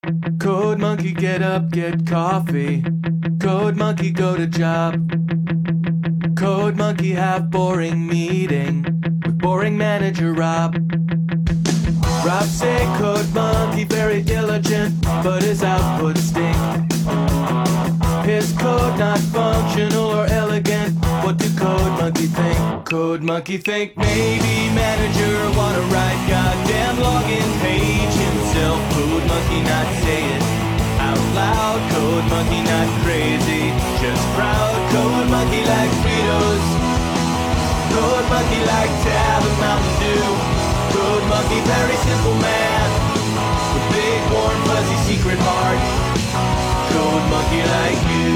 Code Monkey, get up, get coffee. Code Monkey, go to job. Code Monkey, have boring meeting with boring manager Rob. Rob say Code Monkey very diligent, but his output stink. His code not functional or elegant. What do Code Monkey think? Code Monkey think maybe manager wanna write goddamn login page himself. Code Monkey not say it out loud. Code Monkey not crazy, just proud. Code Monkey like Fritos. Code Monkey like Tab and Mountain Dew. Code Monkey very simple man with big warm fuzzy secret heart. Code Monkey like you.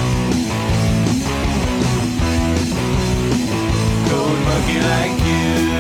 Code Monkey like you.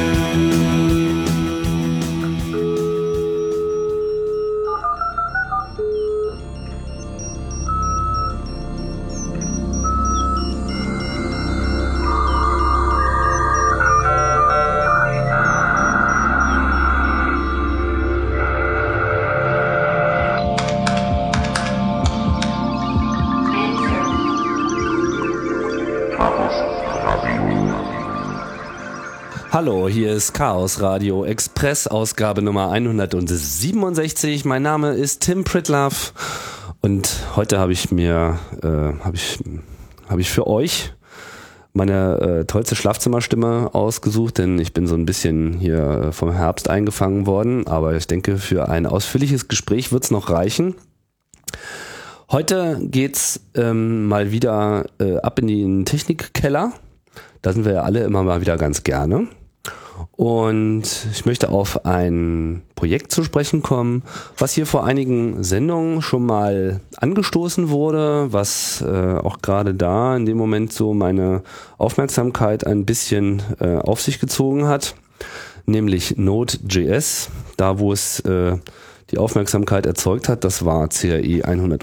Hallo, hier ist Chaos Radio Express, Ausgabe Nummer 167. Mein Name ist Tim Pritlove und heute habe ich für euch meine tollste Schlafzimmerstimme ausgesucht, denn ich bin so ein bisschen hier vom Herbst eingefangen worden, aber ich denke, für ein ausführliches Gespräch wird es noch reichen. Heute geht's mal wieder ab in den Technikkeller. Da sind wir ja alle immer mal wieder ganz gerne. Und ich möchte auf ein Projekt zu sprechen kommen, was hier vor einigen Sendungen schon mal angestoßen wurde, was auch gerade da in dem Moment so meine Aufmerksamkeit ein bisschen auf sich gezogen hat, nämlich Node.js. Da, wo es die Aufmerksamkeit erzeugt hat, das war CRE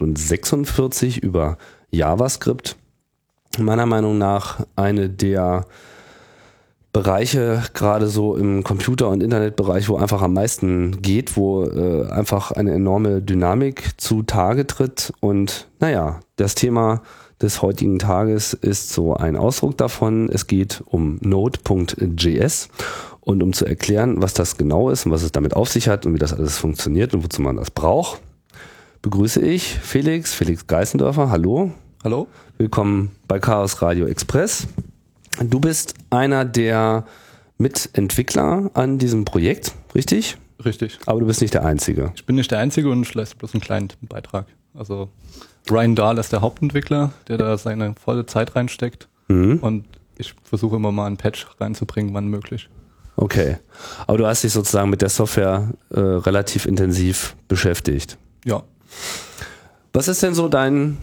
146 über JavaScript. Meiner Meinung nach eine der Bereiche, gerade so im Computer- und Internetbereich, wo einfach am meisten geht, wo einfach eine enorme Dynamik zutage tritt. Und naja, das Thema des heutigen Tages ist so ein Ausdruck davon. Es geht um Node.js. Und um zu erklären, was das genau ist und was es damit auf sich hat und wie das alles funktioniert und wozu man das braucht, begrüße ich Felix Geissendörfer. Hallo. Hallo. Willkommen bei Chaos Radio Express. Du bist einer der Mitentwickler an diesem Projekt, richtig? Richtig. Aber du bist nicht der Einzige. Ich bin nicht der Einzige und ich leiste bloß einen kleinen Beitrag. Also Ryan Dahl ist der Hauptentwickler, der da seine volle Zeit reinsteckt. Und ich versuche immer mal einen Patch reinzubringen, wann möglich. Okay. Aber du hast dich sozusagen mit der Software relativ intensiv beschäftigt. Ja. Was ist denn so dein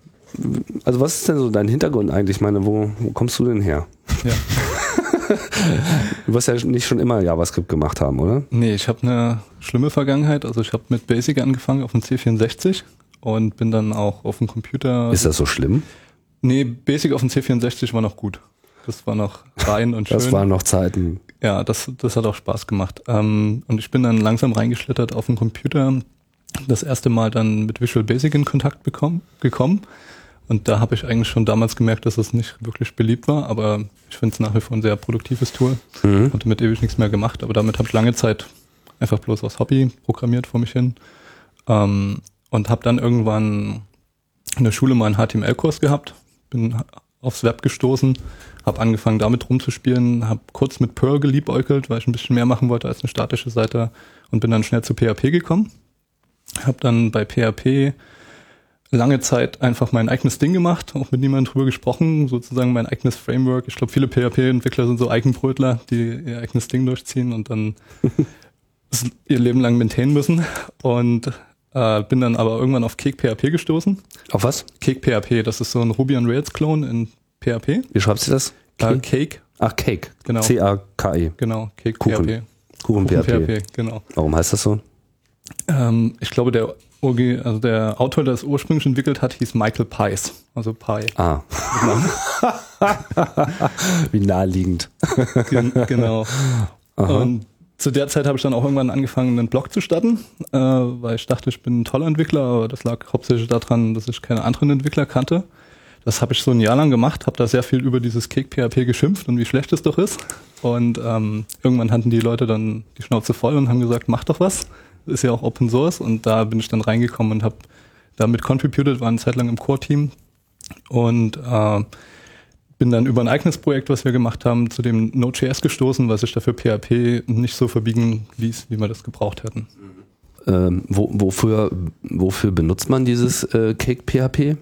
Hintergrund eigentlich? Ich meine, wo kommst du denn her? Ja. Du wirst ja nicht schon immer JavaScript gemacht haben, oder? Nee, ich habe eine schlimme Vergangenheit. Also ich habe mit Basic angefangen auf dem C64 und bin dann auch auf dem Computer... Ist das so schlimm? Nee, Basic auf dem C64 war noch gut. Das war noch rein und schön. Das waren noch Zeiten. Ja, das hat auch Spaß gemacht. Und ich bin dann langsam reingeschlittert auf dem Computer. Das erste Mal dann mit Visual Basic in Kontakt gekommen. Und da habe ich eigentlich schon damals gemerkt, dass es nicht wirklich beliebt war, aber ich finde es nach wie vor ein sehr produktives Tool. Und damit ewig nichts mehr gemacht, aber damit habe ich lange Zeit einfach bloß aus Hobby programmiert vor mich hin. Und habe dann irgendwann in der Schule mal einen HTML-Kurs gehabt, bin aufs Web gestoßen, habe angefangen damit rumzuspielen, habe kurz mit Perl geliebäugelt, weil ich ein bisschen mehr machen wollte als eine statische Seite und bin dann schnell zu PHP gekommen. Habe dann bei PHP lange Zeit einfach mein eigenes Ding gemacht, auch mit niemandem drüber gesprochen, sozusagen mein eigenes Framework. Ich glaube, viele PHP-Entwickler sind so Eigenbrötler, die ihr eigenes Ding durchziehen und dann ihr Leben lang maintainen müssen. Und bin dann aber irgendwann auf Cake PHP gestoßen. Auf was? Cake PHP, das ist so ein Ruby on Rails Clone in PHP. Wie schreibst du das? Cake. Ach, Cake. Genau. C-A-K-E. Genau, Cake Kuchen. PHP. Kuchen PHP. Genau. Warum heißt das so? Ich glaube, der Autor, der es ursprünglich entwickelt hat, hieß Michael Pies. Also Pi. Ah. Wie naheliegend. Genau. Aha. Und zu der Zeit habe ich dann auch irgendwann angefangen, einen Blog zu starten, weil ich dachte, ich bin ein toller Entwickler, aber das lag hauptsächlich daran, dass ich keine anderen Entwickler kannte. Das habe ich so ein Jahr lang gemacht, habe da sehr viel über dieses Cake.php geschimpft und wie schlecht es doch ist. Und irgendwann hatten die Leute dann die Schnauze voll und haben gesagt, mach doch was. Das ist ja auch Open Source. Und da bin ich dann reingekommen und habe damit contributed, war eine Zeit lang im Core-Team und bin dann über ein eigenes Projekt, was wir gemacht haben, zu dem Node.js gestoßen, weil sich dafür PHP nicht so verbiegen ließ, wie wir das gebraucht hätten. Wofür benutzt man dieses Cake.php?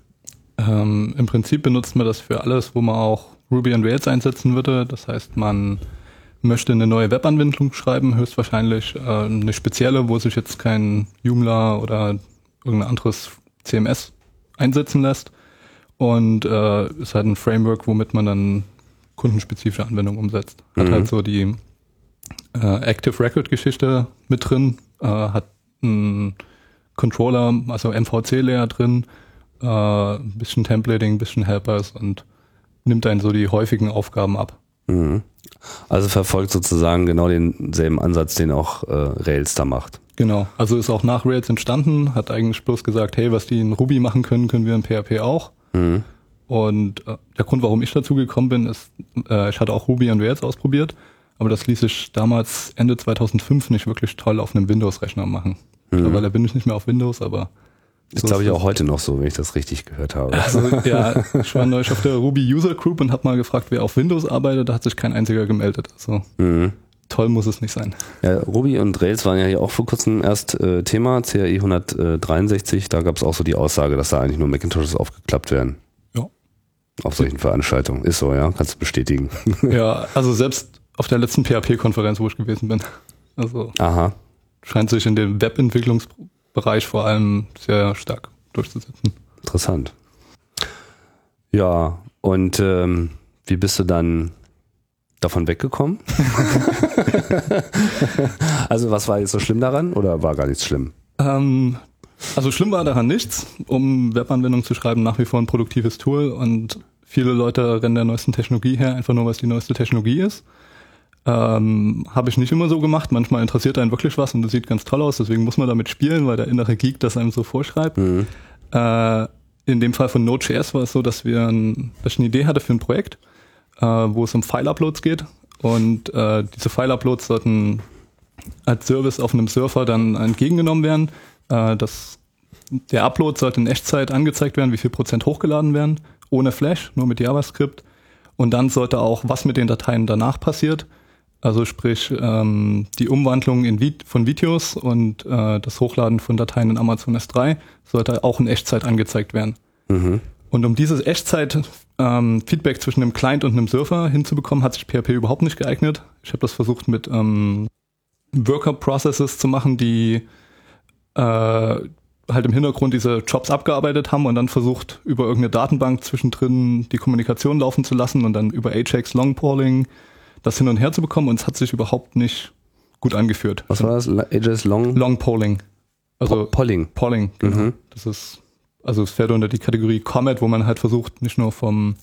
Im Prinzip benutzt man das für alles, wo man auch Ruby on Rails einsetzen würde. Das heißt, man möchte eine neue Webanwendung schreiben, höchstwahrscheinlich eine spezielle, wo sich jetzt kein Joomla oder irgendein anderes CMS einsetzen lässt. Und ist halt ein Framework, womit man dann kundenspezifische Anwendungen umsetzt. Hat halt so die Active Record Geschichte mit drin, hat einen Controller, also MVC-Layer drin, ein bisschen Templating, ein bisschen Helpers und nimmt dann so die häufigen Aufgaben ab. Mhm. Also verfolgt sozusagen genau denselben Ansatz, den auch Rails da macht. Genau, also ist auch nach Rails entstanden, hat eigentlich bloß gesagt, hey, was die in Ruby machen können, können wir in PHP auch. Mhm. Und der Grund, warum ich dazu gekommen bin, ist, ich hatte auch Ruby on Rails ausprobiert, aber das ließ sich damals Ende 2005 nicht wirklich toll auf einem Windows-Rechner machen. Mittlerweile bin ich nicht mehr auf Windows, aber ist, so glaube ich, auch heute noch so, wenn ich das richtig gehört habe. Also ja, ich war neulich auf der Ruby User Group und habe mal gefragt, wer auf Windows arbeitet, da hat sich kein einziger gemeldet. Also toll muss es nicht sein. Ja, Ruby und Rails waren ja hier auch vor kurzem erst Thema, CRI 163, da gab es auch so die Aussage, dass da eigentlich nur Macintoshes aufgeklappt werden. Ja. Auf solchen Veranstaltungen. Ist so, ja, kannst du bestätigen. Ja, also selbst auf der letzten PHP-Konferenz, wo ich gewesen bin. Also scheint sich in dem Webentwicklungsbereich vor allem sehr stark durchzusetzen. Interessant. Ja, und wie bist du dann davon weggekommen? Also was war jetzt so schlimm daran oder war gar nichts schlimm? Also schlimm war daran nichts. Um Webanwendungen zu schreiben, nach wie vor ein produktives Tool und viele Leute rennen der neuesten Technologie her, einfach nur, was die neueste Technologie ist. Habe ich nicht immer so gemacht. Manchmal interessiert einen wirklich was und das sieht ganz toll aus, deswegen muss man damit spielen, weil der innere Geek das einem so vorschreibt. In dem Fall von Node.js war es so, dass ich eine Idee hatte für ein Projekt, wo es um File-Uploads geht und diese File-Uploads sollten als Service auf einem Surfer dann entgegengenommen werden. Der Upload sollte in Echtzeit angezeigt werden, wie viel Prozent hochgeladen werden, ohne Flash, nur mit JavaScript. Und dann sollte auch, was mit den Dateien danach passiert, also sprich die Umwandlung von Videos und das Hochladen von Dateien in Amazon S3 sollte auch in Echtzeit angezeigt werden. Mhm. Und um dieses Echtzeit-Feedback zwischen einem Client und einem Surfer hinzubekommen, hat sich PHP überhaupt nicht geeignet. Ich habe das versucht mit Worker-Processes zu machen, die halt im Hintergrund diese Jobs abgearbeitet haben und dann versucht, über irgendeine Datenbank zwischendrin die Kommunikation laufen zu lassen und dann über Ajax Long-Polling das hin und her zu bekommen und es hat sich überhaupt nicht gut angeführt. Was war das? Ajax Long-Polling. Also Polling. Polling, genau. Mhm. Das ist, also es fällt unter die Kategorie Comet, wo man halt versucht, nicht nur vom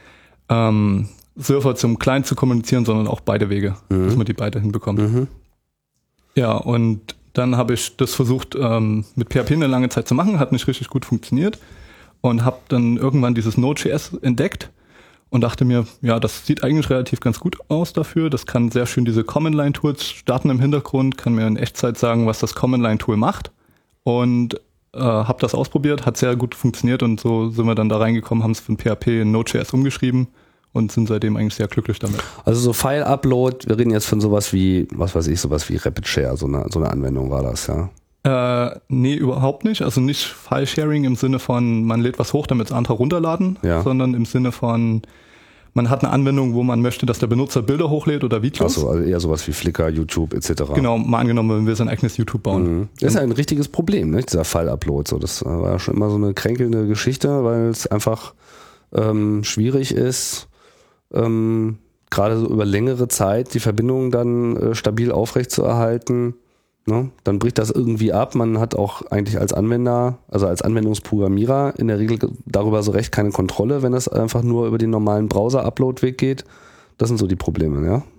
Surfer zum Client zu kommunizieren, sondern auch beide Wege, dass man die beide hinbekommt. Mhm. Ja, und dann habe ich das versucht, mit PHP eine lange Zeit zu machen, hat nicht richtig gut funktioniert und habe dann irgendwann dieses Node.js entdeckt und dachte mir, ja, das sieht eigentlich relativ ganz gut aus dafür. Das kann sehr schön diese Command-Line-Tools starten im Hintergrund, kann mir in Echtzeit sagen, was das Command-Line-Tool macht und habe das ausprobiert, hat sehr gut funktioniert und so sind wir dann da reingekommen, haben es von PHP in Node.js umgeschrieben und sind seitdem eigentlich sehr glücklich damit. Also so File-Upload, wir reden jetzt von sowas wie, was weiß ich, sowas wie Rapid-Share, so eine Anwendung war das, ja? Nee, überhaupt nicht. Also nicht File-Sharing im Sinne von, man lädt was hoch, damit es andere runterladen, sondern im Sinne von, man hat eine Anwendung, wo man möchte, dass der Benutzer Bilder hochlädt oder Videos. Achso, also eher sowas wie Flickr, YouTube etc. Genau, mal angenommen, wenn wir sein eigenes YouTube bauen. Mhm. Das ist ja ein richtiges Problem, ne? Dieser File-Upload. So, das war ja schon immer so eine kränkelnde Geschichte, weil es einfach schwierig ist, gerade so über längere Zeit die Verbindung dann stabil aufrechtzuerhalten. Ne? Dann bricht das irgendwie ab. Man hat auch eigentlich als Anwender, also als Anwendungsprogrammierer in der Regel darüber so recht keine Kontrolle, wenn es einfach nur über den normalen Browser-Upload-Weg geht. Das sind so die Probleme, ja?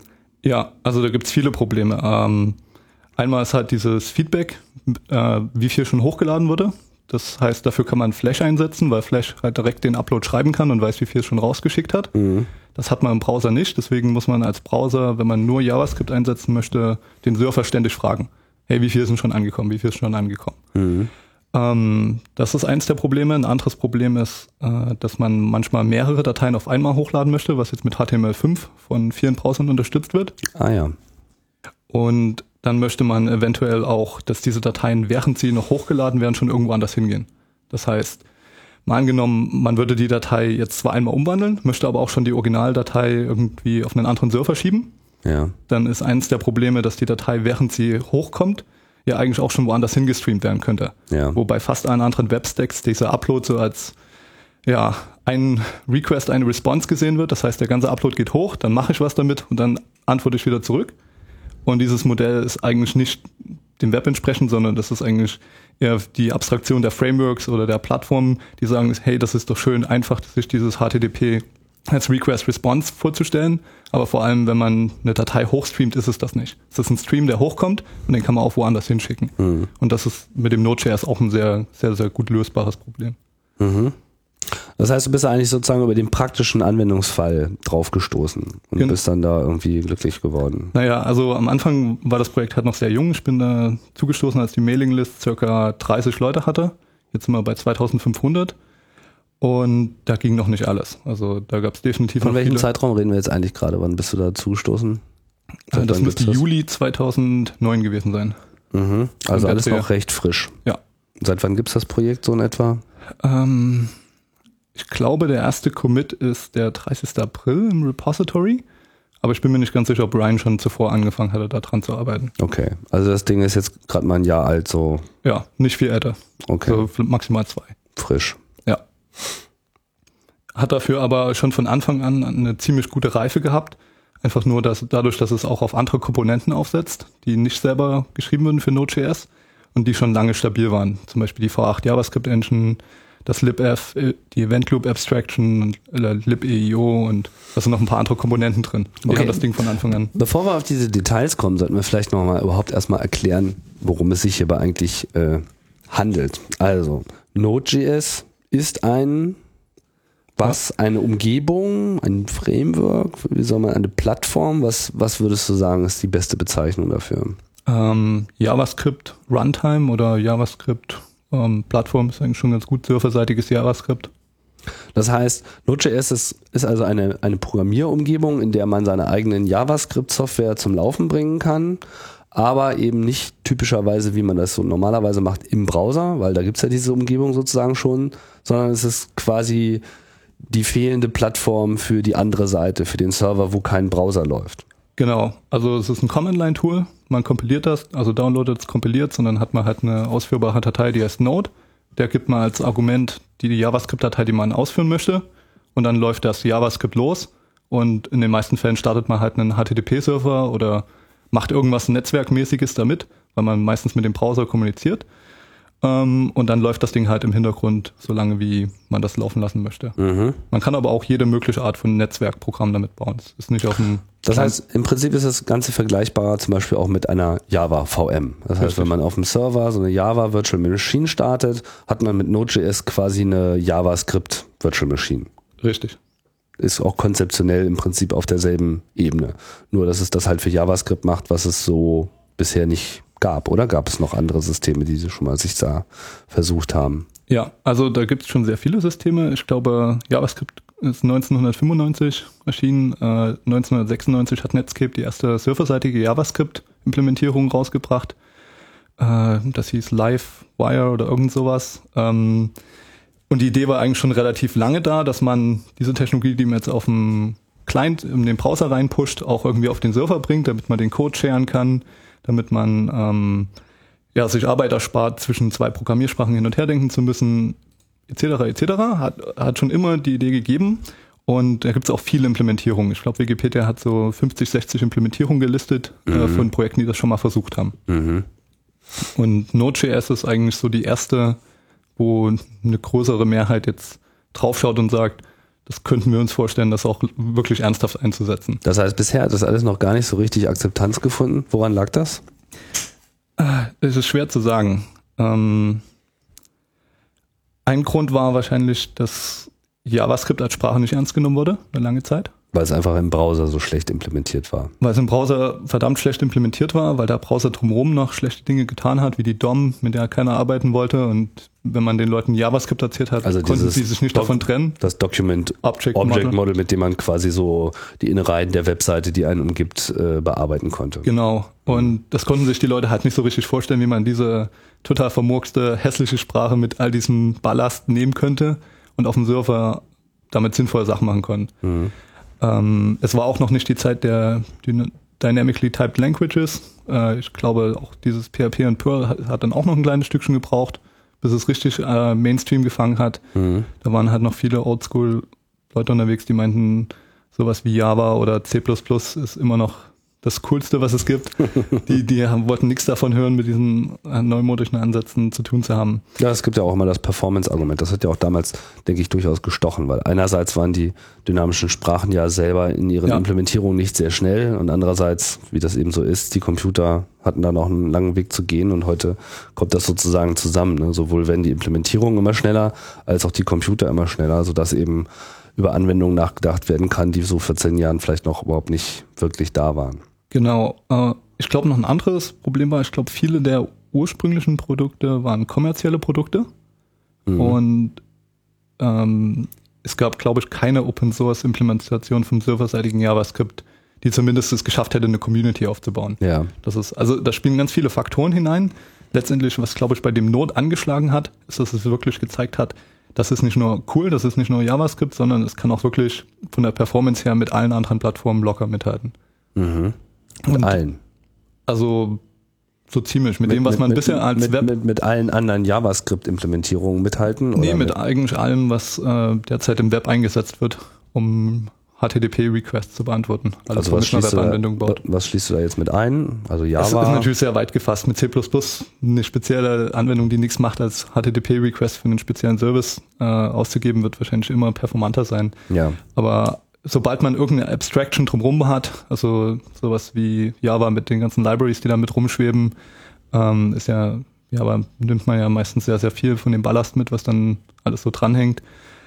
Ja, also da gibt's viele Probleme. Einmal ist halt dieses Feedback, wie viel schon hochgeladen wurde. Das heißt, dafür kann man Flash einsetzen, weil Flash halt direkt den Upload schreiben kann und weiß, wie viel es schon rausgeschickt hat. Das hat man im Browser nicht, deswegen muss man als Browser, wenn man nur JavaScript einsetzen möchte, den Surfer ständig fragen. Hey, wie viel ist denn schon angekommen? Wie viel ist schon angekommen? Das ist eins der Probleme. Ein anderes Problem ist, dass man manchmal mehrere Dateien auf einmal hochladen möchte, was jetzt mit HTML5 von vielen Browsern unterstützt wird. Ah ja. Und dann möchte man eventuell auch, dass diese Dateien, während sie noch hochgeladen werden, schon irgendwo anders hingehen. Das heißt, mal angenommen, man würde die Datei jetzt zwar einmal umwandeln, möchte aber auch schon die Originaldatei irgendwie auf einen anderen Server schieben. Ja. Dann ist eins der Probleme, dass die Datei, während sie hochkommt, ja eigentlich auch schon woanders hingestreamt werden könnte. Ja. Wo bei fast allen anderen Webstacks dieser Upload so als ein Request, eine Response gesehen wird. Das heißt, der ganze Upload geht hoch, dann mache ich was damit und dann antworte ich wieder zurück. Und dieses Modell ist eigentlich nicht dem Web entsprechend, sondern das ist eigentlich eher die Abstraktion der Frameworks oder der Plattformen, die sagen, hey, das ist doch schön einfach, sich dieses HTTP als Request-Response vorzustellen. Aber vor allem, wenn man eine Datei hochstreamt, ist es das nicht. Es ist ein Stream, der hochkommt und den kann man auch woanders hinschicken. Und das ist mit dem Node.js auch ein sehr, sehr, sehr gut lösbares Problem. Das heißt, du bist eigentlich sozusagen über den praktischen Anwendungsfall draufgestoßen und bist dann da irgendwie glücklich geworden. Naja, also am Anfang war das Projekt halt noch sehr jung. Ich bin da zugestoßen, als die Mailinglist circa 30 Leute hatte. Jetzt sind wir bei 2500 und da ging noch nicht alles. Also da gab es definitiv Von noch welchem viele. Zeitraum reden wir jetzt eigentlich gerade? Wann bist du da zugestoßen? Das müsste Juli 2009 gewesen sein. Also alles noch recht frisch. Ja. Seit wann gibt es das Projekt so in etwa? Ich glaube, der erste Commit ist der 30. April im Repository, aber ich bin mir nicht ganz sicher, ob Brian schon zuvor angefangen hatte, da dran zu arbeiten. Okay, also das Ding ist jetzt gerade mal ein Jahr alt, so. Ja, nicht viel älter. Okay. So maximal 2. Frisch. Ja. Hat dafür aber schon von Anfang an eine ziemlich gute Reife gehabt. Einfach nur dadurch, dass es auch auf andere Komponenten aufsetzt, die nicht selber geschrieben wurden für Node.js und die schon lange stabil waren. Zum Beispiel die V8 JavaScript Engine, das libf, die Event Loop Abstraction, libeio und da sind noch ein paar andere Komponenten drin. Und die haben das Ding von Anfang an. Bevor wir auf diese Details kommen, sollten wir vielleicht nochmal überhaupt erstmal erklären, worum es sich hierbei eigentlich handelt. Also, Node.js ist eine Umgebung, ein Framework, wie soll man, eine Plattform? Was würdest du sagen, ist die beste Bezeichnung dafür? JavaScript Runtime oder JavaScript Plattform ist eigentlich schon ganz gut, serverseitiges JavaScript. Das heißt, Node.js ist also eine Programmierumgebung, in der man seine eigenen JavaScript-Software zum Laufen bringen kann, aber eben nicht typischerweise, wie man das so normalerweise macht, im Browser, weil da gibt es ja diese Umgebung sozusagen schon, sondern es ist quasi die fehlende Plattform für die andere Seite, für den Server, wo kein Browser läuft. Genau, also es ist ein Command-Line-Tool, man kompiliert das, also downloadet es, kompiliert es und dann hat man halt eine ausführbare Datei, die heißt Node. Der gibt man als Argument die JavaScript-Datei, die man ausführen möchte und dann läuft das JavaScript los und in den meisten Fällen startet man halt einen HTTP-Server oder macht irgendwas Netzwerkmäßiges damit, weil man meistens mit dem Browser kommuniziert. Und dann läuft das Ding halt im Hintergrund, solange wie man das laufen lassen möchte. Man kann aber auch jede mögliche Art von Netzwerkprogramm damit bauen. Es ist nicht auf dem. Das heißt, im Prinzip ist das Ganze vergleichbar zum Beispiel auch mit einer Java VM. Das heißt, wenn man auf dem Server so eine Java Virtual Machine startet, hat man mit Node.js quasi eine JavaScript Virtual Machine. Richtig. Ist auch konzeptionell im Prinzip auf derselben Ebene. Nur, dass es das halt für JavaScript macht, was es so bisher nicht gab, oder? Gab es noch andere Systeme, die sie schon mal sich da versucht haben? Ja, also da gibt es schon sehr viele Systeme. Ich glaube, JavaScript ist 1995 erschienen. 1996 hat Netscape die erste serverseitige JavaScript-Implementierung rausgebracht. Das hieß Livewire oder irgend sowas. Und die Idee war eigentlich schon relativ lange da, dass man diese Technologie, die man jetzt auf dem Client in den Browser reinpusht, auch irgendwie auf den Server bringt, damit man den Code sharen kann, damit man sich Arbeit erspart, zwischen zwei Programmiersprachen hin und her denken zu müssen, etc. Hat schon immer die Idee gegeben und da gibt es auch viele Implementierungen. Ich glaube, Wikipedia hat so 50, 60 Implementierungen gelistet von Projekten, die das schon mal versucht haben. Und Node.js ist eigentlich so die erste, wo eine größere Mehrheit jetzt draufschaut und sagt, das könnten wir uns vorstellen, das auch wirklich ernsthaft einzusetzen. Das heißt, bisher hat das alles noch gar nicht so richtig Akzeptanz gefunden. Woran lag das? Es ist schwer zu sagen. Ein Grund war wahrscheinlich, dass JavaScript als Sprache nicht ernst genommen wurde, eine lange Zeit. Weil es einfach im Browser so schlecht implementiert war. Weil es im Browser verdammt schlecht implementiert war, weil der Browser drumherum noch schlechte Dinge getan hat, wie die DOM, mit der keiner arbeiten wollte. Und wenn man den Leuten JavaScript erzählt hat, also konnten sie sich nicht davon trennen. Das Document Object Model, mit dem man quasi so die Innereien der Webseite, die einen umgibt, bearbeiten konnte. Genau. Und das konnten sich die Leute halt nicht so richtig vorstellen, wie man diese total vermurkste, hässliche Sprache mit all diesem Ballast nehmen könnte und auf dem Server damit sinnvolle Sachen machen können. Mhm. Es war auch noch nicht die Zeit der Dynamically Typed Languages. Ich glaube, auch dieses PHP und Perl hat dann auch noch ein kleines Stückchen gebraucht, bis es richtig Mainstream gefangen hat. Mhm. Da waren halt noch viele Oldschool-Leute unterwegs, die meinten, sowas wie Java oder C++ ist immer noch das Coolste, was es gibt. Die wollten nichts davon hören, mit diesen neumodischen Ansätzen zu tun zu haben. Ja, es gibt ja auch immer das Performance-Argument. Das hat ja auch damals, denke ich, durchaus gestochen, weil einerseits waren die dynamischen Sprachen ja selber in ihren Implementierungen nicht sehr schnell und andererseits, wie das eben so ist, die Computer hatten da noch einen langen Weg zu gehen und heute kommt das sozusagen zusammen. Ne? Sowohl werden die Implementierungen immer schneller, als auch die Computer immer schneller, sodass eben über Anwendungen nachgedacht werden kann, die so vor 10 Jahren vielleicht noch überhaupt nicht wirklich da waren. Genau. Ich glaube, noch ein anderes Problem war, ich glaube, viele der ursprünglichen Produkte waren kommerzielle Produkte. Mhm. Und es gab, glaube ich, keine Open-Source-Implementation vom serverseitigen JavaScript, die zumindest es geschafft hätte, eine Community aufzubauen. Ja. Da spielen ganz viele Faktoren hinein. Letztendlich, was, glaube ich, bei dem Node angeschlagen hat, ist, dass es wirklich gezeigt hat, das ist nicht nur cool, das ist nicht nur JavaScript, sondern es kann auch wirklich von der Performance her mit allen anderen Plattformen locker mithalten. Mhm. Mit allen? Also so ziemlich. Mit dem, was man bisher als mit allen anderen JavaScript-Implementierungen mithalten? Nee, mit eigentlich allem, was derzeit im Web eingesetzt wird, um HTTP-Requests zu beantworten. Also was schließt du da jetzt mit ein? Also Java? Das ist natürlich sehr weit gefasst. Mit C++ eine spezielle Anwendung, die nichts macht, als HTTP-Request für einen speziellen Service auszugeben, wird wahrscheinlich immer performanter sein. Ja. Aber sobald man irgendeine Abstraction drumherum hat, also sowas wie Java mit den ganzen Libraries, die da mit rumschweben, Java nimmt man ja meistens sehr, sehr viel von dem Ballast mit, was dann alles so dranhängt.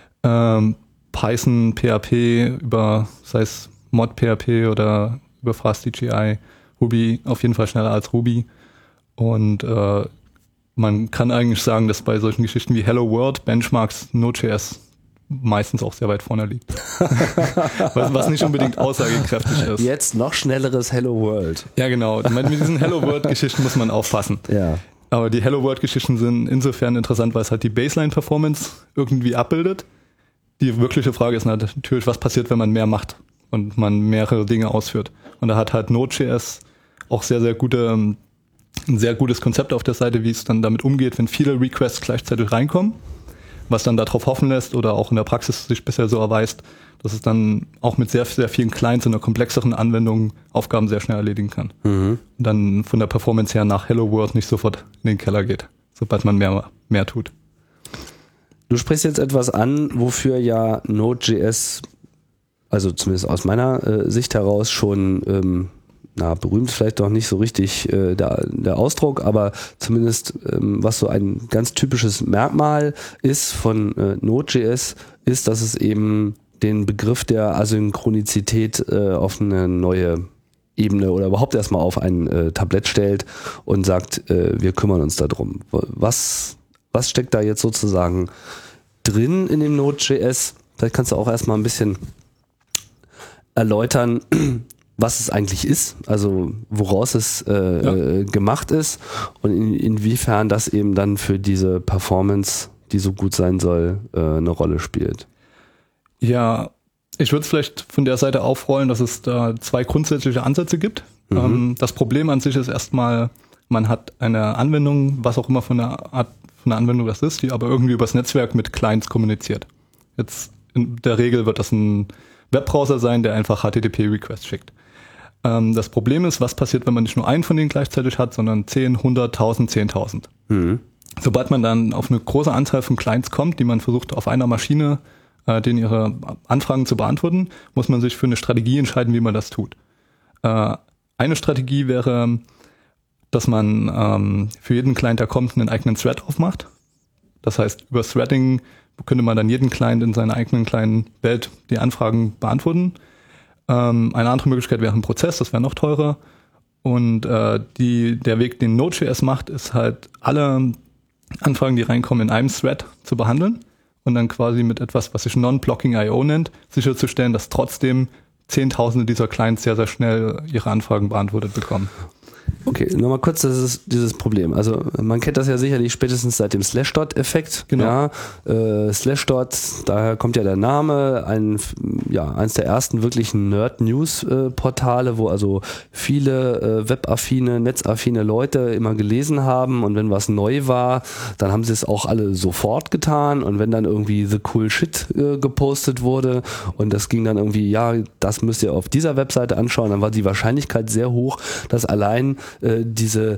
Python, PHP, sei es Mod.php oder über FastDGI, Ruby auf jeden Fall schneller als Ruby. Und man kann eigentlich sagen, dass bei solchen Geschichten wie Hello World Benchmarks Node.js meistens auch sehr weit vorne liegt. was nicht unbedingt aussagekräftig ist. Jetzt noch schnelleres Hello World. Ja, genau. Mit diesen Hello World-Geschichten muss man aufpassen. Ja. Aber die Hello World-Geschichten sind insofern interessant, weil es halt die Baseline-Performance irgendwie abbildet. Die wirkliche Frage ist natürlich, was passiert, wenn man mehr macht und man mehrere Dinge ausführt. Und da hat halt Node.js auch ein sehr gutes Konzept auf der Seite, wie es dann damit umgeht, wenn viele Requests gleichzeitig reinkommen, was dann darauf hoffen lässt oder auch in der Praxis sich bisher so erweist, dass es dann auch mit sehr, sehr vielen Clients in einer komplexeren Anwendung Aufgaben sehr schnell erledigen kann. Mhm. Und dann von der Performance her nach Hello World nicht sofort in den Keller geht, sobald man mehr tut. Du sprichst jetzt etwas an, wofür ja Node.js, also zumindest aus meiner Sicht heraus schon, berühmt vielleicht doch nicht so richtig der Ausdruck, aber zumindest was so ein ganz typisches Merkmal ist von Node.js, ist, dass es eben den Begriff der Asynchronizität auf eine neue Ebene oder überhaupt erstmal auf ein Tablett stellt und sagt, wir kümmern uns darum. Was steckt da jetzt sozusagen drin in dem Node.js? Vielleicht kannst du auch erstmal ein bisschen erläutern, was es eigentlich ist, also woraus es gemacht ist und inwiefern das eben dann für diese Performance, die so gut sein soll, eine Rolle spielt. Ja, ich würde es vielleicht von der Seite aufrollen, dass es da 2 grundsätzliche Ansätze gibt. Mhm. Das Problem an sich ist erstmal, man hat eine Anwendung, was auch immer von der Art von der Anwendung das ist, die aber irgendwie übers Netzwerk mit Clients kommuniziert. Jetzt in der Regel wird das ein Webbrowser sein, der einfach HTTP-Requests schickt. Das Problem ist, was passiert, wenn man nicht nur einen von denen gleichzeitig hat, sondern 10, 100.000, 10.000. Mhm. Sobald man dann auf eine große Anzahl von Clients kommt, die man versucht auf einer Maschine denen ihre Anfragen zu beantworten, muss man sich für eine Strategie entscheiden, wie man das tut. Eine Strategie wäre, dass man für jeden Client, der kommt, einen eigenen Thread aufmacht. Das heißt, über Threading könnte man dann jeden Client in seiner eigenen kleinen Welt die Anfragen beantworten. Eine andere Möglichkeit wäre ein Prozess, das wäre noch teurer. Und der Weg, den Node.js macht, ist halt alle Anfragen, die reinkommen, in einem Thread zu behandeln und dann quasi mit etwas, was sich Non-Blocking I.O. nennt, sicherzustellen, dass trotzdem Zehntausende dieser Clients sehr, sehr schnell ihre Anfragen beantwortet bekommen. Okay, nochmal kurz dieses Problem. Also man kennt das ja sicherlich spätestens seit dem Slashdot-Effekt. Genau. Ja, Slashdot, daher kommt ja der Name, eins der ersten wirklichen Nerd-News-Portale, wo also viele webaffine, netzaffine Leute immer gelesen haben und wenn was neu war, dann haben sie es auch alle sofort getan und wenn dann irgendwie the cool shit gepostet wurde und das ging dann irgendwie, ja, das müsst ihr auf dieser Webseite anschauen, dann war die Wahrscheinlichkeit sehr hoch, dass allein diese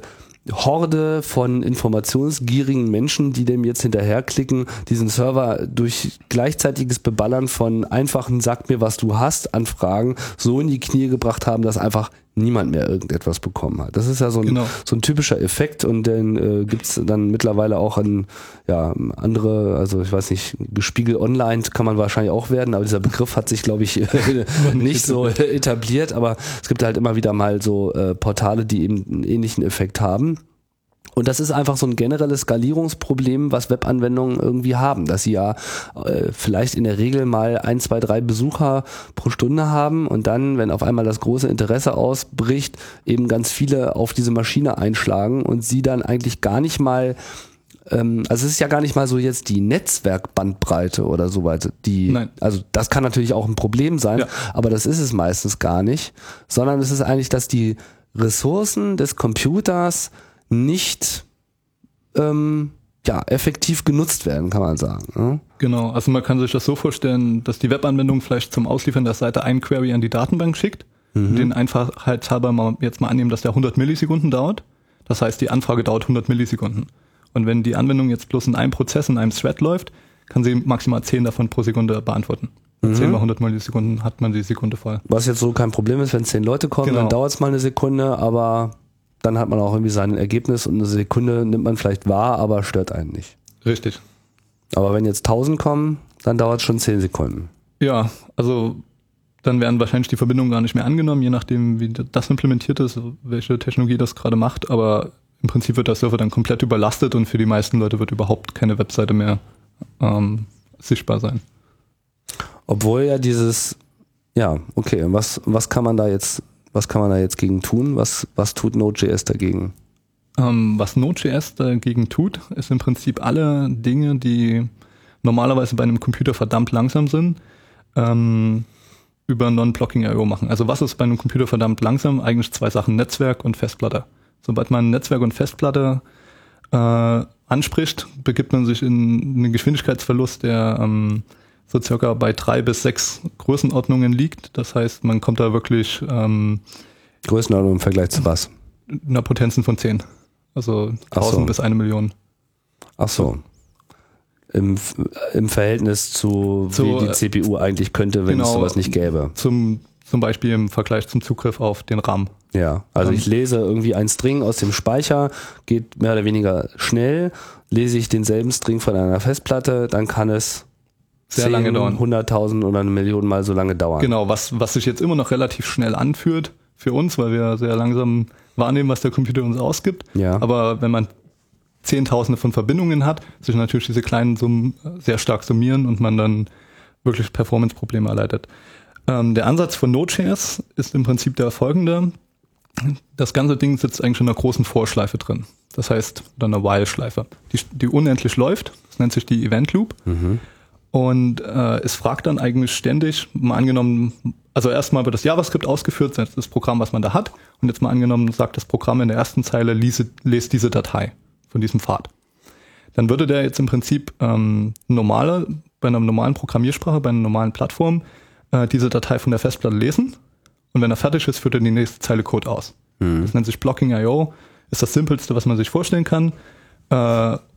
Horde von informationsgierigen Menschen, die dem jetzt hinterherklicken, diesen Server durch gleichzeitiges Beballern von einfachen "Sag mir, was du hast" Anfragen so in die Knie gebracht haben, dass einfach niemand mehr irgendetwas bekommen hat. Das ist ja so ein typischer Effekt und den gibt's dann mittlerweile auch an andere, also ich weiß nicht, gespiegelt online kann man wahrscheinlich auch werden, aber dieser Begriff hat sich, glaube ich, nicht so etabliert, aber es gibt halt immer wieder mal so Portale, die eben einen ähnlichen Effekt haben. Und das ist einfach so ein generelles Skalierungsproblem, was Webanwendungen irgendwie haben, dass sie ja vielleicht in der Regel mal 1, 2, 3 Besucher pro Stunde haben und dann, wenn auf einmal das große Interesse ausbricht, eben ganz viele auf diese Maschine einschlagen und sie dann eigentlich gar nicht mal, also es ist ja gar nicht mal so jetzt die Netzwerkbandbreite oder so weiter, also das kann natürlich auch ein Problem sein, ja, aber das ist es meistens gar nicht, sondern es ist eigentlich, dass die Ressourcen des Computers nicht effektiv genutzt werden, kann man sagen. Ne? Genau, also man kann sich das so vorstellen, dass die Webanwendung vielleicht zum Ausliefern der Seite ein Query an die Datenbank schickt, den einfachheitshalber jetzt mal annehmen, dass der 100 Millisekunden dauert. Das heißt, die Anfrage dauert 100 Millisekunden. Und wenn die Anwendung jetzt bloß in einem Prozess, in einem Thread läuft, kann sie maximal 10 davon pro Sekunde beantworten. 10 mal 100 Millisekunden hat man die Sekunde voll. Was jetzt so kein Problem ist, wenn 10 Leute kommen, dann dauert es mal eine Sekunde, aber dann hat man auch irgendwie sein Ergebnis und eine Sekunde nimmt man vielleicht wahr, aber stört einen nicht. Richtig. Aber wenn jetzt 1000 kommen, dann dauert es schon 10 Sekunden. Ja, also dann werden wahrscheinlich die Verbindungen gar nicht mehr angenommen, je nachdem, wie das implementiert ist, welche Technologie das gerade macht. Aber im Prinzip wird der Server dann komplett überlastet und für die meisten Leute wird überhaupt keine Webseite mehr sichtbar sein. Obwohl ja was kann man da jetzt gegen tun? Was tut Node.js dagegen? Was Node.js dagegen tut, ist im Prinzip alle Dinge, die normalerweise bei einem Computer verdammt langsam sind, über Non-Blocking I.O. machen. Also was ist bei einem Computer verdammt langsam? Eigentlich 2 Sachen, Netzwerk und Festplatte. Sobald man Netzwerk und Festplatte anspricht, begibt man sich in einen Geschwindigkeitsverlust, der so circa bei 3 bis 6 Größenordnungen liegt. Das heißt, man kommt da wirklich Größenordnung im Vergleich zu was? Einer Potenzen von 10. Also 1000 bis 1 Million. Ach so. Im Verhältnis zu wie die CPU eigentlich könnte, wenn es sowas nicht gäbe. Zum Beispiel im Vergleich zum Zugriff auf den RAM. Ja, also ich lese irgendwie einen String aus dem Speicher, geht mehr oder weniger schnell. Lese ich denselben String von einer Festplatte, dann kann es sehr lange dauern. 100.000 oder 1 Million Mal so lange dauern. Genau, was sich jetzt immer noch relativ schnell anfühlt für uns, weil wir sehr langsam wahrnehmen, was der Computer uns ausgibt. Ja. Aber wenn man Zehntausende von Verbindungen hat, sich natürlich diese kleinen Summen sehr stark summieren und man dann wirklich Performance-Probleme erleidet. Der Ansatz von Node.js ist im Prinzip der folgende. Das ganze Ding sitzt eigentlich in einer großen For-Schleife drin. Das heißt, oder einer While-Schleife, die unendlich läuft. Das nennt sich die Event Loop. Und es fragt dann eigentlich ständig, mal angenommen, also erstmal wird das JavaScript ausgeführt, das Programm, was man da hat. Und jetzt mal angenommen, sagt das Programm in der ersten Zeile, lest diese Datei von diesem Pfad. Dann würde der jetzt im Prinzip bei einer normalen Programmiersprache, bei einer normalen Plattform, diese Datei von der Festplatte lesen. Und wenn er fertig ist, führt er die nächste Zeile Code aus. Das nennt sich Blocking I.O., ist das Simpelste, was man sich vorstellen kann.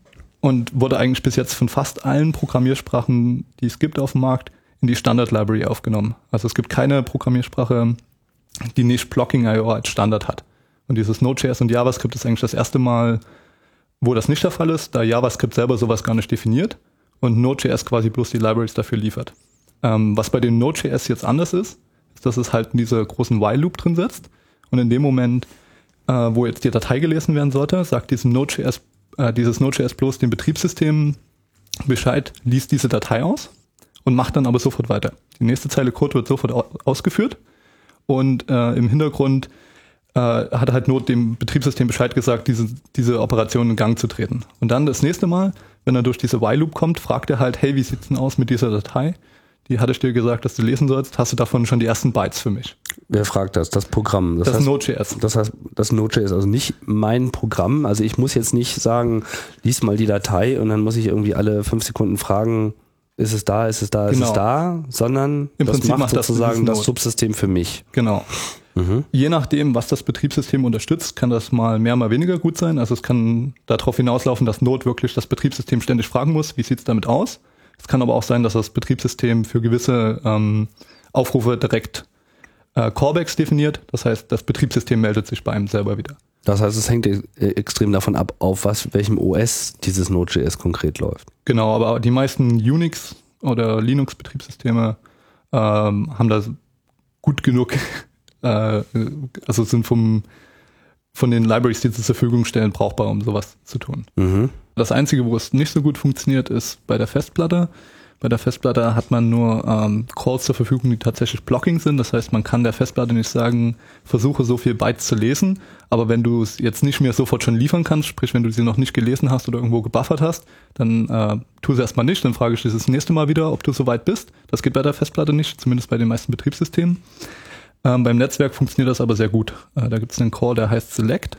und wurde eigentlich bis jetzt von fast allen Programmiersprachen, die es gibt auf dem Markt, in die Standard-Library aufgenommen. Also es gibt keine Programmiersprache, die nicht Blocking.io als Standard hat. Und dieses Node.js und JavaScript ist eigentlich das erste Mal, wo das nicht der Fall ist, da JavaScript selber sowas gar nicht definiert und Node.js quasi bloß die Libraries dafür liefert. Was bei dem Node.js jetzt anders ist, dass es halt in diese großen While-Loop drin setzt und in dem Moment, wo jetzt die Datei gelesen werden sollte, sagt dieses Node.js bloß dem Betriebssystem Bescheid, liest diese Datei aus und macht dann aber sofort weiter. Die nächste Zeile Code wird sofort ausgeführt und im Hintergrund hat halt Node dem Betriebssystem Bescheid gesagt, diese Operation in Gang zu treten. Und dann das nächste Mal, wenn er durch diese While-Loop kommt, fragt er halt, hey, wie sieht's denn aus mit dieser Datei? Die hatte ich dir gesagt, dass du lesen sollst. Hast du davon schon die ersten Bytes für mich? Wer fragt das? Das Programm. Das heißt, Node.js. Das heißt, das Node.js, also nicht mein Programm. Also ich muss jetzt nicht sagen, lies mal die Datei und dann muss ich irgendwie alle 5 Sekunden fragen, ist es da, ist es da, ist es da, sondern im Prinzip macht sozusagen das Subsystem für mich. Genau. Je nachdem, was das Betriebssystem unterstützt, kann das mal mehr, mal weniger gut sein. Also es kann darauf hinauslaufen, dass Node wirklich das Betriebssystem ständig fragen muss, wie sieht's damit aus? Es kann aber auch sein, dass das Betriebssystem für gewisse Aufrufe direkt Callbacks definiert. Das heißt, das Betriebssystem meldet sich bei einem selber wieder. Das heißt, es hängt extrem davon ab, auf welchem OS dieses Node.js konkret läuft. Genau, aber die meisten Unix- oder Linux-Betriebssysteme haben das gut genug, also sind von den Libraries, die zur Verfügung stellen, brauchbar, um sowas zu tun. Das Einzige, wo es nicht so gut funktioniert, ist bei der Festplatte. Bei der Festplatte hat man nur Calls zur Verfügung, die tatsächlich Blocking sind. Das heißt, man kann der Festplatte nicht sagen, versuche so viel Bytes zu lesen. Aber wenn du es jetzt nicht mehr sofort schon liefern kannst, sprich, wenn du sie noch nicht gelesen hast oder irgendwo gebuffert hast, dann tu es erstmal nicht. Dann frage ich dich das nächste Mal wieder, ob du soweit bist. Das geht bei der Festplatte nicht, zumindest bei den meisten Betriebssystemen. Beim Netzwerk funktioniert das aber sehr gut. Da gibt es einen Call, der heißt Select.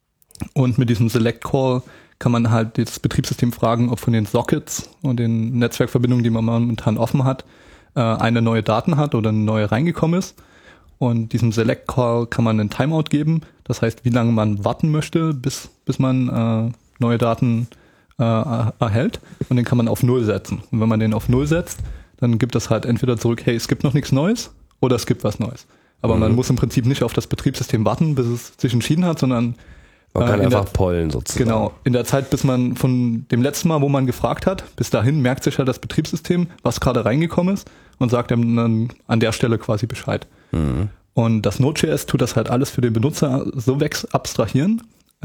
Und mit diesem Select-Call kann man halt das Betriebssystem fragen, ob von den Sockets und den Netzwerkverbindungen, die man momentan offen hat, eine neue Daten hat oder eine neue reingekommen ist. Und diesem Select-Call kann man einen Timeout geben. Das heißt, wie lange man warten möchte, bis man neue Daten erhält. Und den kann man auf 0 setzen. Und wenn man den auf 0 setzt, dann gibt das halt entweder zurück, hey, es gibt noch nichts Neues, oder es gibt was Neues. Aber man muss im Prinzip nicht auf das Betriebssystem warten, bis es sich entschieden hat, sondern man kann einfach pollen sozusagen. Genau, in der Zeit, bis man von dem letzten Mal, wo man gefragt hat, bis dahin merkt sich halt das Betriebssystem, was gerade reingekommen ist und sagt dann an der Stelle quasi Bescheid. Und das Node.js tut das halt alles für den Benutzer so abstrahieren,